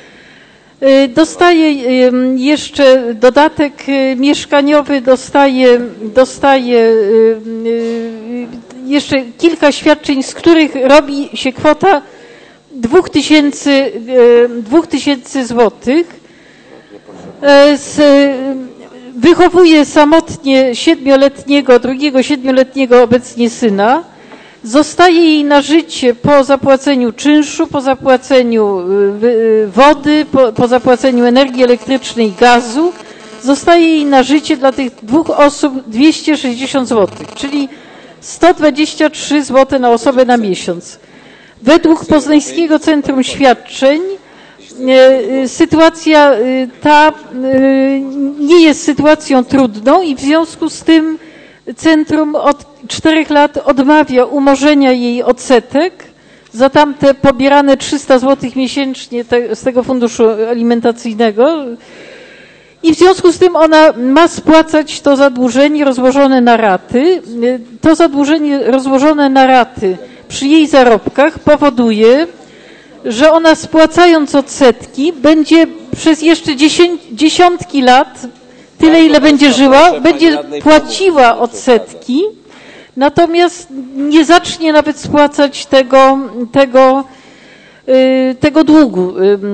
Dostaje jeszcze dodatek mieszkaniowy, dostaje, dostaje jeszcze kilka świadczeń, z których robi się kwota dwóch tysięcy, dwóch tysięcy złotych. Z, wychowuje samotnie siedmioletniego, drugiego siedmioletniego obecnie syna. Zostaje jej na życie po zapłaceniu czynszu, po zapłaceniu wody, po, po zapłaceniu energii elektrycznej, gazu. Zostaje jej na życie dla tych dwóch osób dwieście sześćdziesiąt złotych, czyli sto dwadzieścia trzy złote na osobę na miesiąc. Według Poznańskiego Centrum Świadczeń sytuacja ta nie jest sytuacją trudną i w związku z tym centrum od czterech lat odmawia umorzenia jej odsetek za tamte pobierane trzysta złotych miesięcznie te, z tego funduszu alimentacyjnego i w związku z tym ona ma spłacać to zadłużenie rozłożone na raty. To zadłużenie rozłożone na raty przy jej zarobkach powoduje, że ona spłacając odsetki będzie przez jeszcze dziesięć, dziesiątki lat, tyle ile będzie żyła, będzie płaciła odsetki, natomiast nie zacznie nawet spłacać tego, tego, tego długu,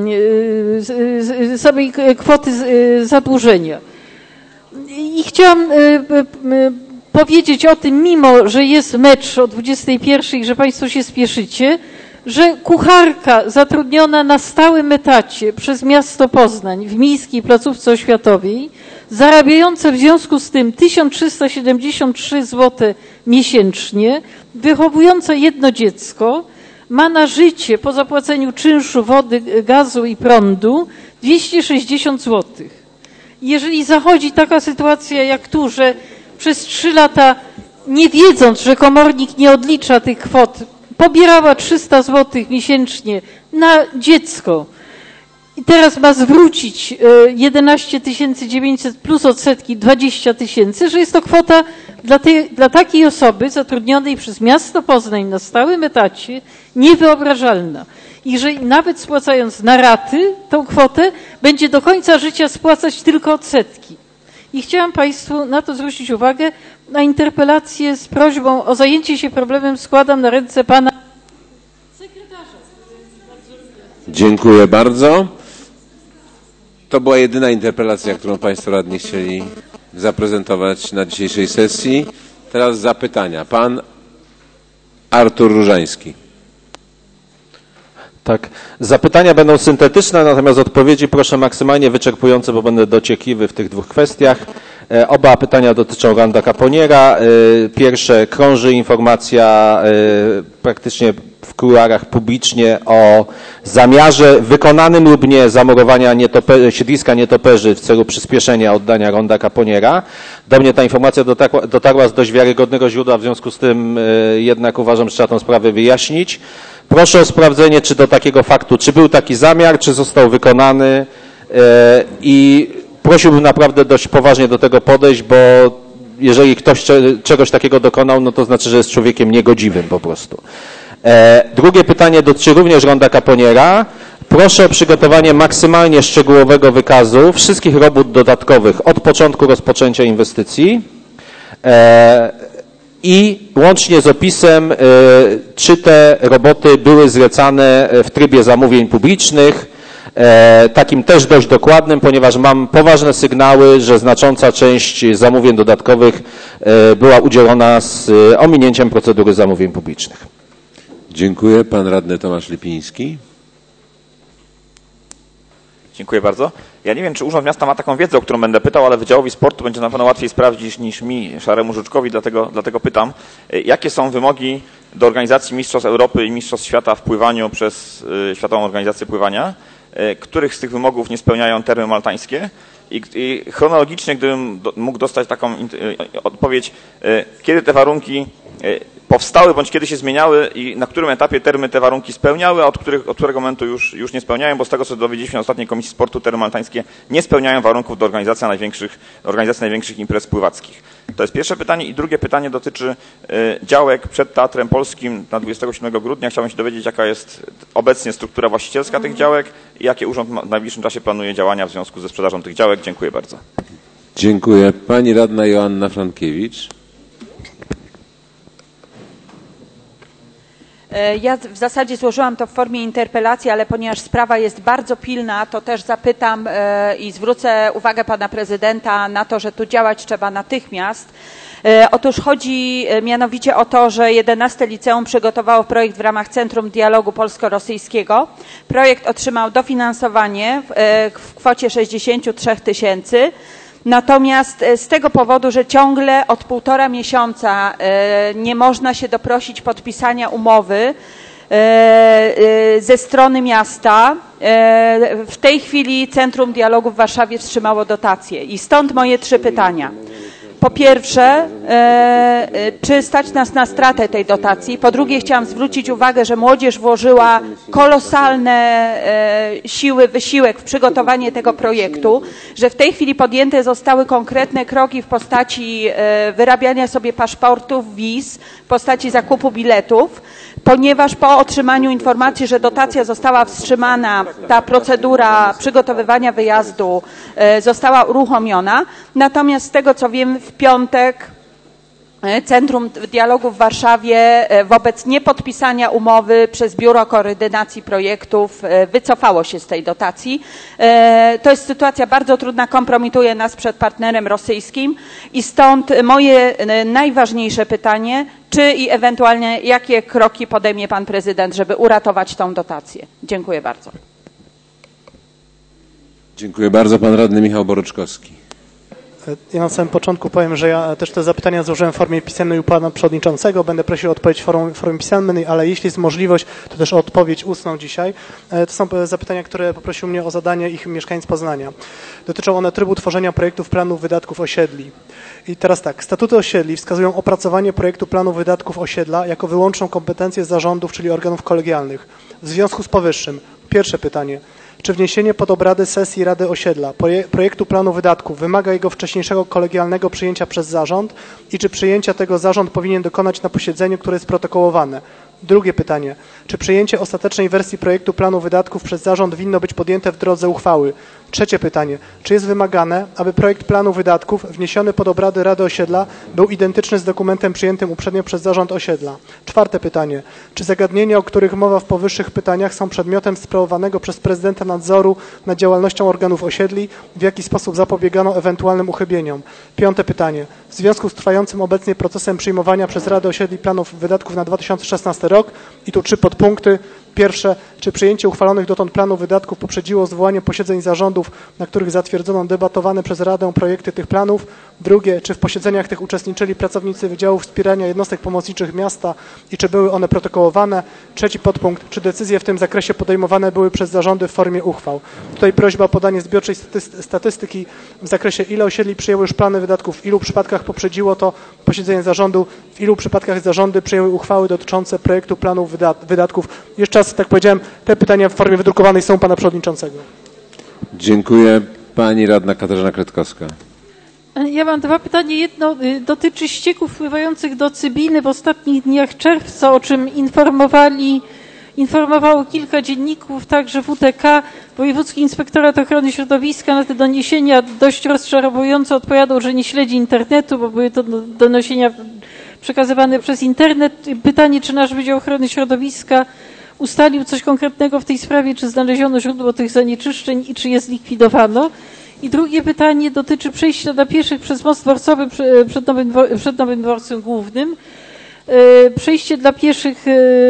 samej kwoty zadłużenia. I chciałam powiedzieć o tym, mimo że jest mecz o dwudziestej pierwszej, że Państwo się spieszycie, że kucharka zatrudniona na stałym etacie przez miasto Poznań w miejskiej placówce oświatowej, zarabiająca w związku z tym tysiąc trzysta siedemdziesiąt trzy złote miesięcznie, wychowująca jedno dziecko, ma na życie po zapłaceniu czynszu, wody, gazu i prądu dwieście sześćdziesiąt złotych. Jeżeli zachodzi taka sytuacja jak tu, że przez trzy lata, nie wiedząc, że komornik nie odlicza tych kwot, pobierała trzysta złotych miesięcznie na dziecko i teraz ma zwrócić jedenaście tysięcy dziewięćset plus odsetki dwadzieścia tysięcy, że jest to kwota dla, tej, dla takiej osoby zatrudnionej przez miasto Poznań na stałym etacie niewyobrażalna. I że nawet spłacając na raty tą kwotę, będzie do końca życia spłacać tylko odsetki. I chciałam Państwu na to zwrócić uwagę. Na interpelację z prośbą o zajęcie się problemem składam na ręce Pana sekretarza. Dziękuję bardzo. To była jedyna interpelacja, którą Państwo radni chcieli zaprezentować na dzisiejszej sesji. Teraz zapytania. Pan Artur Różański. Tak. Zapytania będą syntetyczne, natomiast odpowiedzi proszę maksymalnie wyczerpujące, bo będę dociekliwy w tych dwóch kwestiach. Oba pytania dotyczą Randa Caponiera. Pierwsze, krąży informacja praktycznie w kuluarach publicznie o zamiarze wykonanym lub nie zamurowania nietoperzy, siedliska nietoperzy w celu przyspieszenia oddania Ronda Caponiera. Do mnie ta informacja dotarła, dotarła z dość wiarygodnego źródła, w związku z tym jednak uważam, że trzeba tę sprawę wyjaśnić. Proszę o sprawdzenie, czy do takiego faktu, czy był taki zamiar, czy został wykonany i prosiłbym naprawdę dość poważnie do tego podejść, bo jeżeli ktoś czegoś takiego dokonał, no to znaczy, że jest człowiekiem niegodziwym po prostu. Drugie pytanie dotyczy również Ronda Caponiera. Proszę o przygotowanie maksymalnie szczegółowego wykazu wszystkich robót dodatkowych od początku rozpoczęcia inwestycji i łącznie z opisem, czy te roboty były zlecane w trybie zamówień publicznych, takim też dość dokładnym, ponieważ mam poważne sygnały, że znacząca część zamówień dodatkowych była udzielona z ominięciem procedury zamówień publicznych. Dziękuję. Pan radny Tomasz Lipiński. Dziękuję bardzo. Ja nie wiem, czy Urząd Miasta ma taką wiedzę, o którą będę pytał, ale Wydziałowi Sportu będzie na pewno łatwiej sprawdzić niż mi, szaremu żuczkowi, dlatego, dlatego pytam. Jakie są wymogi do organizacji Mistrzostw Europy i Mistrzostw Świata w pływaniu przez Światową Organizację Pływania? Których z tych wymogów nie spełniają termy maltańskie? I, i chronologicznie, gdybym do, mógł dostać taką odpowiedź, kiedy te warunki powstały, bądź kiedy się zmieniały i na którym etapie termy te warunki spełniały, a od, których, od którego momentu już, już nie spełniają, bo z tego, co dowiedzieliśmy na ostatniej Komisji Sportu, termy maltańskie nie spełniają warunków do organizacji największych, organizacji największych imprez pływackich. To jest pierwsze pytanie. I drugie pytanie dotyczy y, działek przed Teatrem Polskim na dwudziestego siódmego grudnia. Chciałbym się dowiedzieć, jaka jest obecnie struktura właścicielska tych działek i jakie urząd w najbliższym czasie planuje działania w związku ze sprzedażą tych działek. Dziękuję bardzo. Dziękuję. Pani radna Joanna Frankiewicz. Ja w zasadzie złożyłam to w formie interpelacji, ale ponieważ sprawa jest bardzo pilna, to też zapytam i zwrócę uwagę pana prezydenta na to, że tu działać trzeba natychmiast. Otóż chodzi mianowicie o to, że jedenaste liceum przygotowało projekt w ramach Centrum Dialogu Polsko-Rosyjskiego. Projekt otrzymał dofinansowanie w kwocie sześćdziesiąt trzy tysięcy. Natomiast z tego powodu, że ciągle od półtora miesiąca nie można się doprosić podpisania umowy ze strony miasta, w tej chwili Centrum Dialogu w Warszawie wstrzymało dotacje. I stąd moje trzy pytania. Po pierwsze, czy stać nas na stratę tej dotacji? Po drugie, chciałam zwrócić uwagę, że młodzież włożyła kolosalne siły, wysiłek w przygotowanie tego projektu, że w tej chwili podjęte zostały konkretne kroki w postaci wyrabiania sobie paszportów, wiz, w postaci zakupu biletów, ponieważ po otrzymaniu informacji, że dotacja została wstrzymana, ta procedura przygotowywania wyjazdu została uruchomiona. Natomiast z tego, co wiem, w piątek Centrum Dialogu w Warszawie wobec niepodpisania umowy przez Biuro Koordynacji Projektów wycofało się z tej dotacji. To jest sytuacja bardzo trudna, kompromituje nas przed partnerem rosyjskim i stąd moje najważniejsze pytanie, czy i ewentualnie jakie kroki podejmie pan prezydent, żeby uratować tą dotację. Dziękuję bardzo. Dziękuję bardzo. Pan radny Michał Boruczkowski. Ja na samym początku powiem, że ja też te zapytania złożyłem w formie pisemnej u pana przewodniczącego. Będę prosił o odpowiedź w formie, w formie pisemnej, ale jeśli jest możliwość, to też o odpowiedź ustną dzisiaj. To są zapytania, które poprosił mnie o zadanie ich mieszkańc Poznania. Dotyczą one trybu tworzenia projektów planów wydatków osiedli. I teraz tak, statuty osiedli wskazują opracowanie projektu planu wydatków osiedla jako wyłączną kompetencję zarządów, czyli organów kolegialnych. W związku z powyższym, pierwsze pytanie. Czy wniesienie pod obrady sesji Rady Osiedla projektu planu wydatków wymaga jego wcześniejszego kolegialnego przyjęcia przez zarząd i czy przyjęcia tego zarząd powinien dokonać na posiedzeniu, które jest protokołowane? Drugie pytanie. Czy przyjęcie ostatecznej wersji projektu planu wydatków przez zarząd winno być podjęte w drodze uchwały? Trzecie pytanie. Czy jest wymagane, aby projekt planu wydatków wniesiony pod obrady Rady Osiedla był identyczny z dokumentem przyjętym uprzednio przez zarząd osiedla? Czwarte pytanie. Czy zagadnienia, o których mowa w powyższych pytaniach, są przedmiotem sprawowanego przez prezydenta nadzoru nad działalnością organów osiedli? W jaki sposób zapobiegano ewentualnym uchybieniom? Piąte pytanie. W związku z trwającym obecnie procesem przyjmowania przez Radę Osiedli planów wydatków na dwa tysiące szesnasty rok i tu trzy podpunkty. Pierwsze, czy przyjęcie uchwalonych dotąd planów wydatków poprzedziło zwołanie posiedzeń zarządów, na których zatwierdzono debatowane przez Radę projekty tych planów? Drugie, czy w posiedzeniach tych uczestniczyli pracownicy Wydziału Wspierania Jednostek Pomocniczych Miasta i czy były one protokołowane? Trzeci podpunkt, czy decyzje w tym zakresie podejmowane były przez zarządy w formie uchwał? Tutaj prośba o podanie zbiorczej statystyki w zakresie, ile osiedli przyjęły już plany wydatków, w ilu przypadkach poprzedziło to posiedzenie zarządu, w ilu przypadkach zarządy przyjęły uchwały dotyczące projektu planów wydatków. Jeszcze raz, tak powiedziałem, te pytania w formie wydrukowanej są pana przewodniczącego. Dziękuję. Pani radna Katarzyna Kretkowska. Ja mam dwa pytania. Jedno dotyczy ścieków wpływających do Cybiny w ostatnich dniach czerwca, o czym informowali, informowało kilka dzienników, także W T K, Wojewódzki Inspektorat Ochrony Środowiska. Na te doniesienia dość rozczarowująco odpowiadał, że nie śledzi internetu, bo były to doniesienia przekazywane przez internet. Pytanie, czy nasz Wydział Ochrony Środowiska ustalił coś konkretnego w tej sprawie, czy znaleziono źródło tych zanieczyszczeń i czy je zlikwidowano. I drugie pytanie dotyczy przejścia dla pieszych przez most dworcowy przed Nowym, przed Nowym Dworcem Głównym. Przejście dla pieszych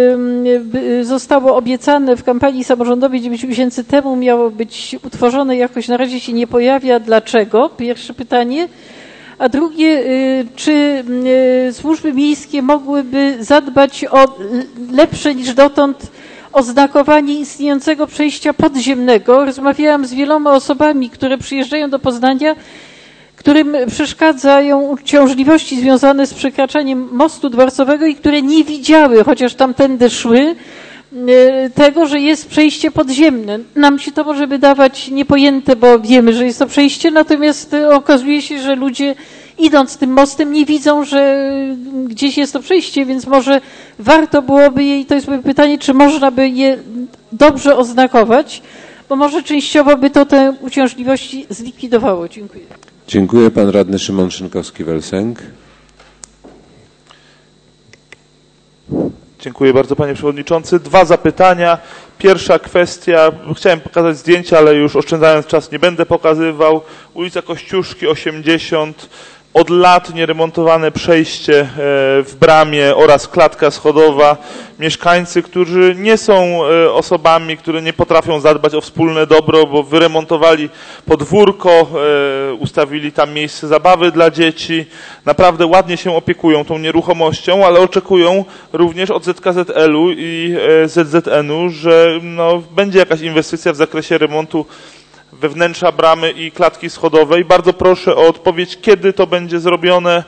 zostało obiecane w kampanii samorządowej dziewięć miesięcy temu, miało być utworzone, jakoś na razie się nie pojawia. Dlaczego? Pierwsze pytanie. A drugie, czy służby miejskie mogłyby zadbać o lepsze niż dotąd oznakowanie istniejącego przejścia podziemnego? Rozmawiałam z wieloma osobami, które przyjeżdżają do Poznania, którym przeszkadzają uciążliwości związane z przekraczaniem mostu dworcowego i które nie widziały, chociaż tamtędy szły, tego, że jest przejście podziemne. Nam się to może wydawać niepojęte, bo wiemy, że jest to przejście, natomiast okazuje się, że ludzie idąc tym mostem nie widzą, że gdzieś jest to przejście, więc może warto byłoby je, i to jest moje pytanie, czy można by je dobrze oznakować, bo może częściowo by to te uciążliwości zlikwidowało. Dziękuję. Dziękuję. Pan radny Szymon Szynkowski-Welsenk. Dziękuję bardzo, panie przewodniczący. Dwa zapytania. Pierwsza kwestia, chciałem pokazać zdjęcia, ale już oszczędzając czas nie będę pokazywał. Ulica Kościuszki osiemdziesiąt. Od lat nieremontowane przejście w bramie oraz klatka schodowa. Mieszkańcy, którzy nie są osobami, które nie potrafią zadbać o wspólne dobro, bo wyremontowali podwórko, ustawili tam miejsce zabawy dla dzieci. Naprawdę ładnie się opiekują tą nieruchomością, ale oczekują również od Z K Z L-u i Z Z N-u, że no, będzie jakaś inwestycja w zakresie remontu wewnętrza bramy i klatki schodowej. Bardzo proszę o odpowiedź, kiedy to będzie zrobione.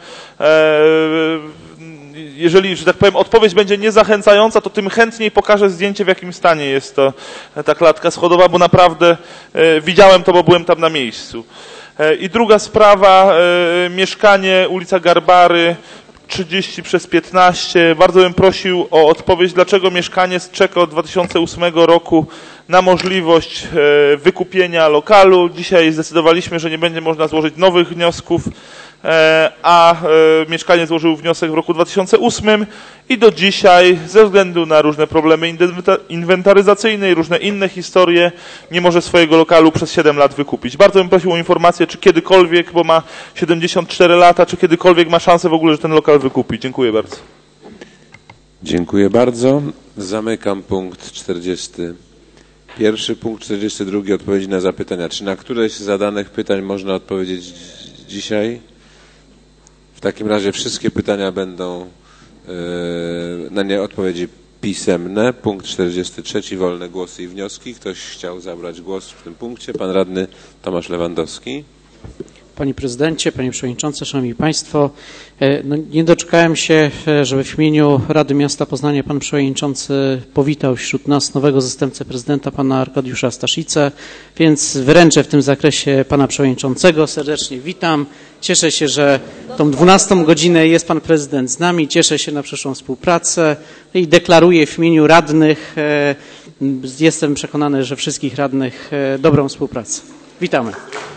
Jeżeli, że tak powiem, odpowiedź będzie niezachęcająca, to tym chętniej pokażę zdjęcie, w jakim stanie jest to, ta klatka schodowa, bo naprawdę widziałem to, bo byłem tam na miejscu. I druga sprawa, mieszkanie, ulica Garbary, trzydzieści przez piętnaście. Bardzo bym prosił o odpowiedź, dlaczego mieszkaniec czeka od dwa tysiące ósmego roku na możliwość wykupienia lokalu. Dzisiaj zdecydowaliśmy, że nie będzie można złożyć nowych wniosków, a mieszkaniec złożył wniosek w roku dwa tysiące ósmym i do dzisiaj ze względu na różne problemy inwentaryzacyjne i różne inne historie nie może swojego lokalu przez siedem lat wykupić. Bardzo bym prosił o informację, czy kiedykolwiek, bo ma siedemdziesiąt cztery lata, czy kiedykolwiek ma szansę w ogóle, że ten lokal wykupi. Dziękuję bardzo. Dziękuję bardzo. Zamykam punkt czterdziesty pierwszy. Punkt czterdziesty drugi. Odpowiedzi na zapytania. Czy na któreś z zadanych pytań można odpowiedzieć dzisiaj? W takim razie wszystkie pytania będą yy, na nie odpowiedzi pisemne. Punkt czterdziesty trzeci. Wolne głosy i wnioski. Ktoś chciał zabrać głos w tym punkcie? Pan radny Tomasz Lewandowski. Panie Prezydencie, Panie Przewodniczący, Szanowni Państwo, no nie doczekałem się, żeby w imieniu Rady Miasta Poznania Pan Przewodniczący powitał wśród nas nowego zastępcę prezydenta, Pana Arkadiusza Staszice, więc wręczę w tym zakresie Pana Przewodniczącego. Serdecznie witam. Cieszę się, że tą dwunastą godzinę jest Pan Prezydent z nami. Cieszę się na przyszłą współpracę i deklaruję w imieniu radnych, jestem przekonany, że wszystkich radnych, dobrą współpracę. Witamy.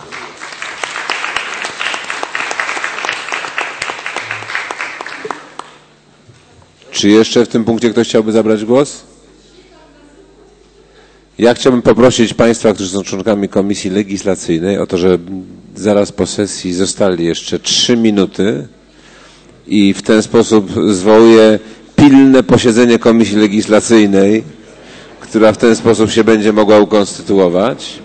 Czy jeszcze w tym punkcie ktoś chciałby zabrać głos? Ja chciałbym poprosić Państwa, którzy są członkami Komisji Legislacyjnej, o to, że zaraz po sesji zostali jeszcze trzy minuty i w ten sposób zwołuję pilne posiedzenie Komisji Legislacyjnej, która w ten sposób się będzie mogła ukonstytuować.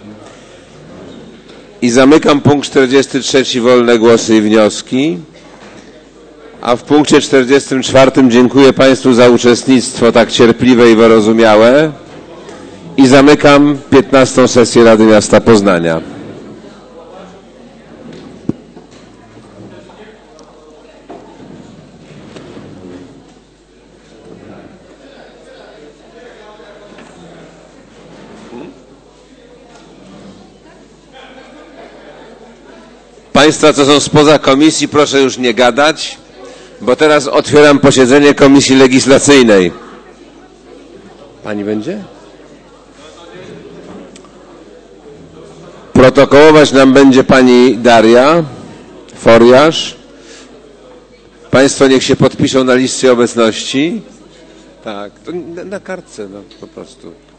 I zamykam punkt czterdziesty trzeci. Wolne głosy i wnioski. A w punkcie czterdziestym czwartym dziękuję Państwu za uczestnictwo tak cierpliwe i wyrozumiałe i zamykam piętnastą sesję Rady Miasta Poznania. Państwa, co są spoza komisji, proszę już nie gadać, bo teraz otwieram posiedzenie Komisji Legislacyjnej. Pani będzie? Protokołować nam będzie pani Daria Foriasz. Państwo niech się podpiszą na liście obecności. Tak, to na, na kartce, no po prostu.